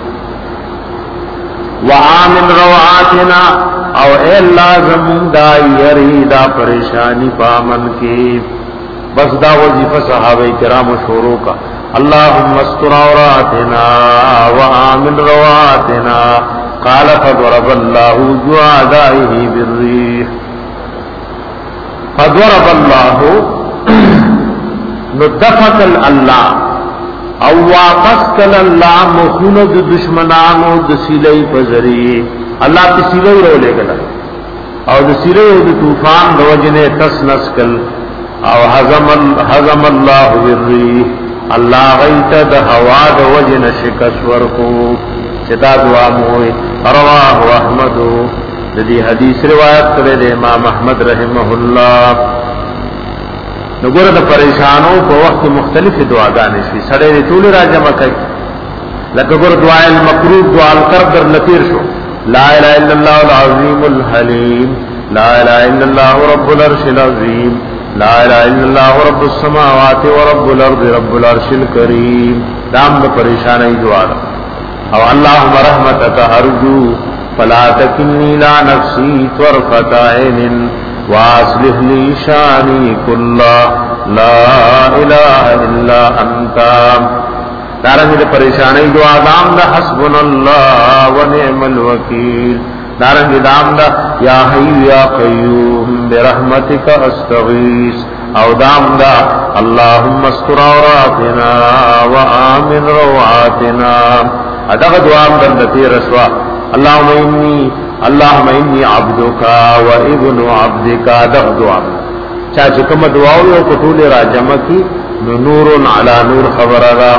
وآمن روعاتنا او اے اللہ زمون دا یری دا پریشانی پامن کی. بس دا وظیفہ صحابہ کرام شوروں کا اللہم استر عوراتنا وآمن روعاتنا. قال فضرب اللہ جوادائه بالریح فضرب الله ندفق الله او واپس کل اللہ مخونو د دشمنانو د سیلئی پزری اللہ تی سیلئی رو لے گلا او د سیلئی د طوفان د وجنے تس نسکل او حزم اللہ بالری اللہ غیت د ہوا د وجن شکس ورکو چدا دعا موئی رواہ احمدو دی حدیث روایت کرے دے امام احمد رحمہ اللہ. نګور د پریشانو په وخت مختلف دعاګانې شي سړی دې ټول را جمع کوي لکه ګور دعا المکروه دعا القدر لطیر شو لا اله الا الله العظیم الحلیم لا اله الا الله رب العرش العظیم لا اله الا الله رب السماوات ورب الارض رب العرش الکریم دام د پریشانای دعا او اللهم رحمتک ارجو فلا تکلنی لا نفسی طرفة عین واصلح لی شانی کلا لا الہ الا انت دارنگی دا پریشانی دعا دام دا حسبنا اللہ و نعم الوکیل دارنگی دام دا یا حی یا قیوم برحمتک استغیث او دام دا اللہم استر عوراتنا و آمن روعاتنا ادغ دعام دا نتی رسوا اللہم انی عبدکا و ابن عبدکا دغ دعام چاچی کم دعاوی و کطول را جمع کی نور علی نور خبر را.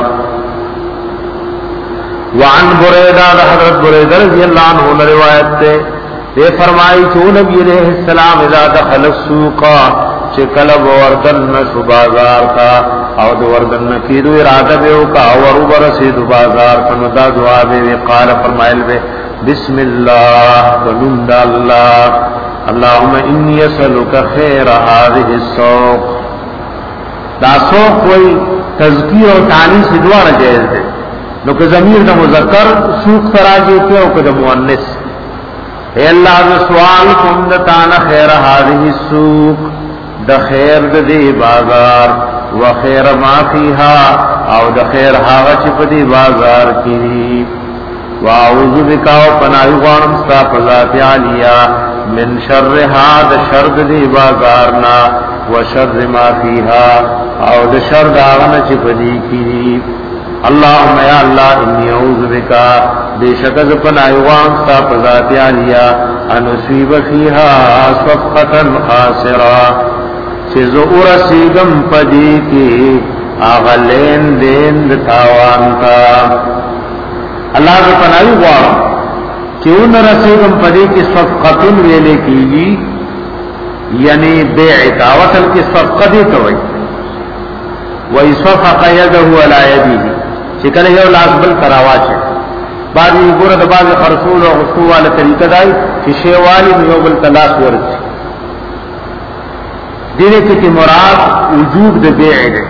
وعن بریدہ حضرت بریدہ رضی اللہ عنہ روایت تے دے فرمائی چو نبی علیہ السلام اذا دخل السوقا چکلب وردن نشو بازار کا او دو وردن نکیدو ارادہ بیو کا ورو برسید بازار کنو دا دعا بے قال فرمائل بے بسم اللہ ونند اللہ اللہم انی اسألک خیر هذه السوق. دا سوق کوئی تذکیر و تعنیس دوار جائز دے نو کہ ضمیر دا مذکر سوق تراجے کے او کہ دا مؤنث اے اللہ دا سوال کم دا تانا خیر هذه السوق دا خیر دا دی بازار و خیر ما فیہا او دا خیر حاغا چپ دی بازار کی واعوذ بکا و پناہی غانم ستا فضات علیہ من شرها دا شرد دی بازارنا و شر ما فیہا او دا شرد آغنا چپ دی کی اللہم یا اللہ انی اعوذ بکا بے شکز پناہی غانم ستا فضات علیہ انسویب فیہا صفقتا خاسرا چیزو ارسیگم پدی کی آغا لین دین دتاوان کا اللہ کا پناہی غوارم کہ ان رسیگم پدی کی صفقتن ویلے کیگی یعنی بیعتا وصل کی صفقتی توئی وی صفق یدہو علا یدیہی چکل یو لازبل کراواچے بعضی گورد بعض خرسول و غصو والا طریقہ دائی کہ شیوالی میں یو بل تلاس ورد دینے کی مراد وجوب د بیع دے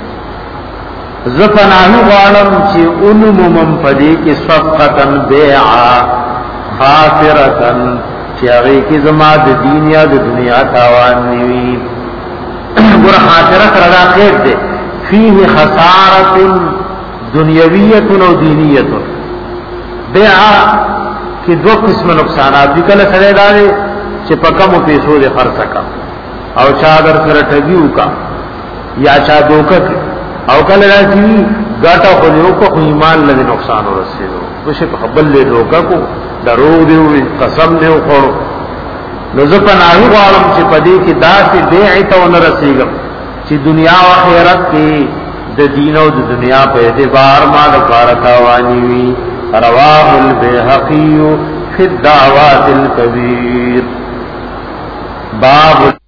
زفناہی غالم چی انم منفدی کی صفقتن بیعا خاسرتن چی اغی کی زما د دین یا د دنیا تاوان نیوی گورا خاسرت ردا خیر دے فیہ خسارت دنیاویت و دینیت بیعا کی دو قسم نقصانات بھی کل سرے دارے چی پکم و پیسو دے خرسکم او چادر سر ٹگیو کا یا چا دوکت او کل راجی گاٹا خلیو کو ایمان لدی نقصان و رسیدو کچھ خبل لے دوکا کو درو دیو قسم دیو خورو نزپن آہی غالم چی پدی کی دا سی بیعیتا و نرسیگم چی دنیا و خیرت کی دا دین و دا دنیا پہ اعتبار ما دکارتاوانیوی رواہ البیحقی فی الدعوات الکبیر. باب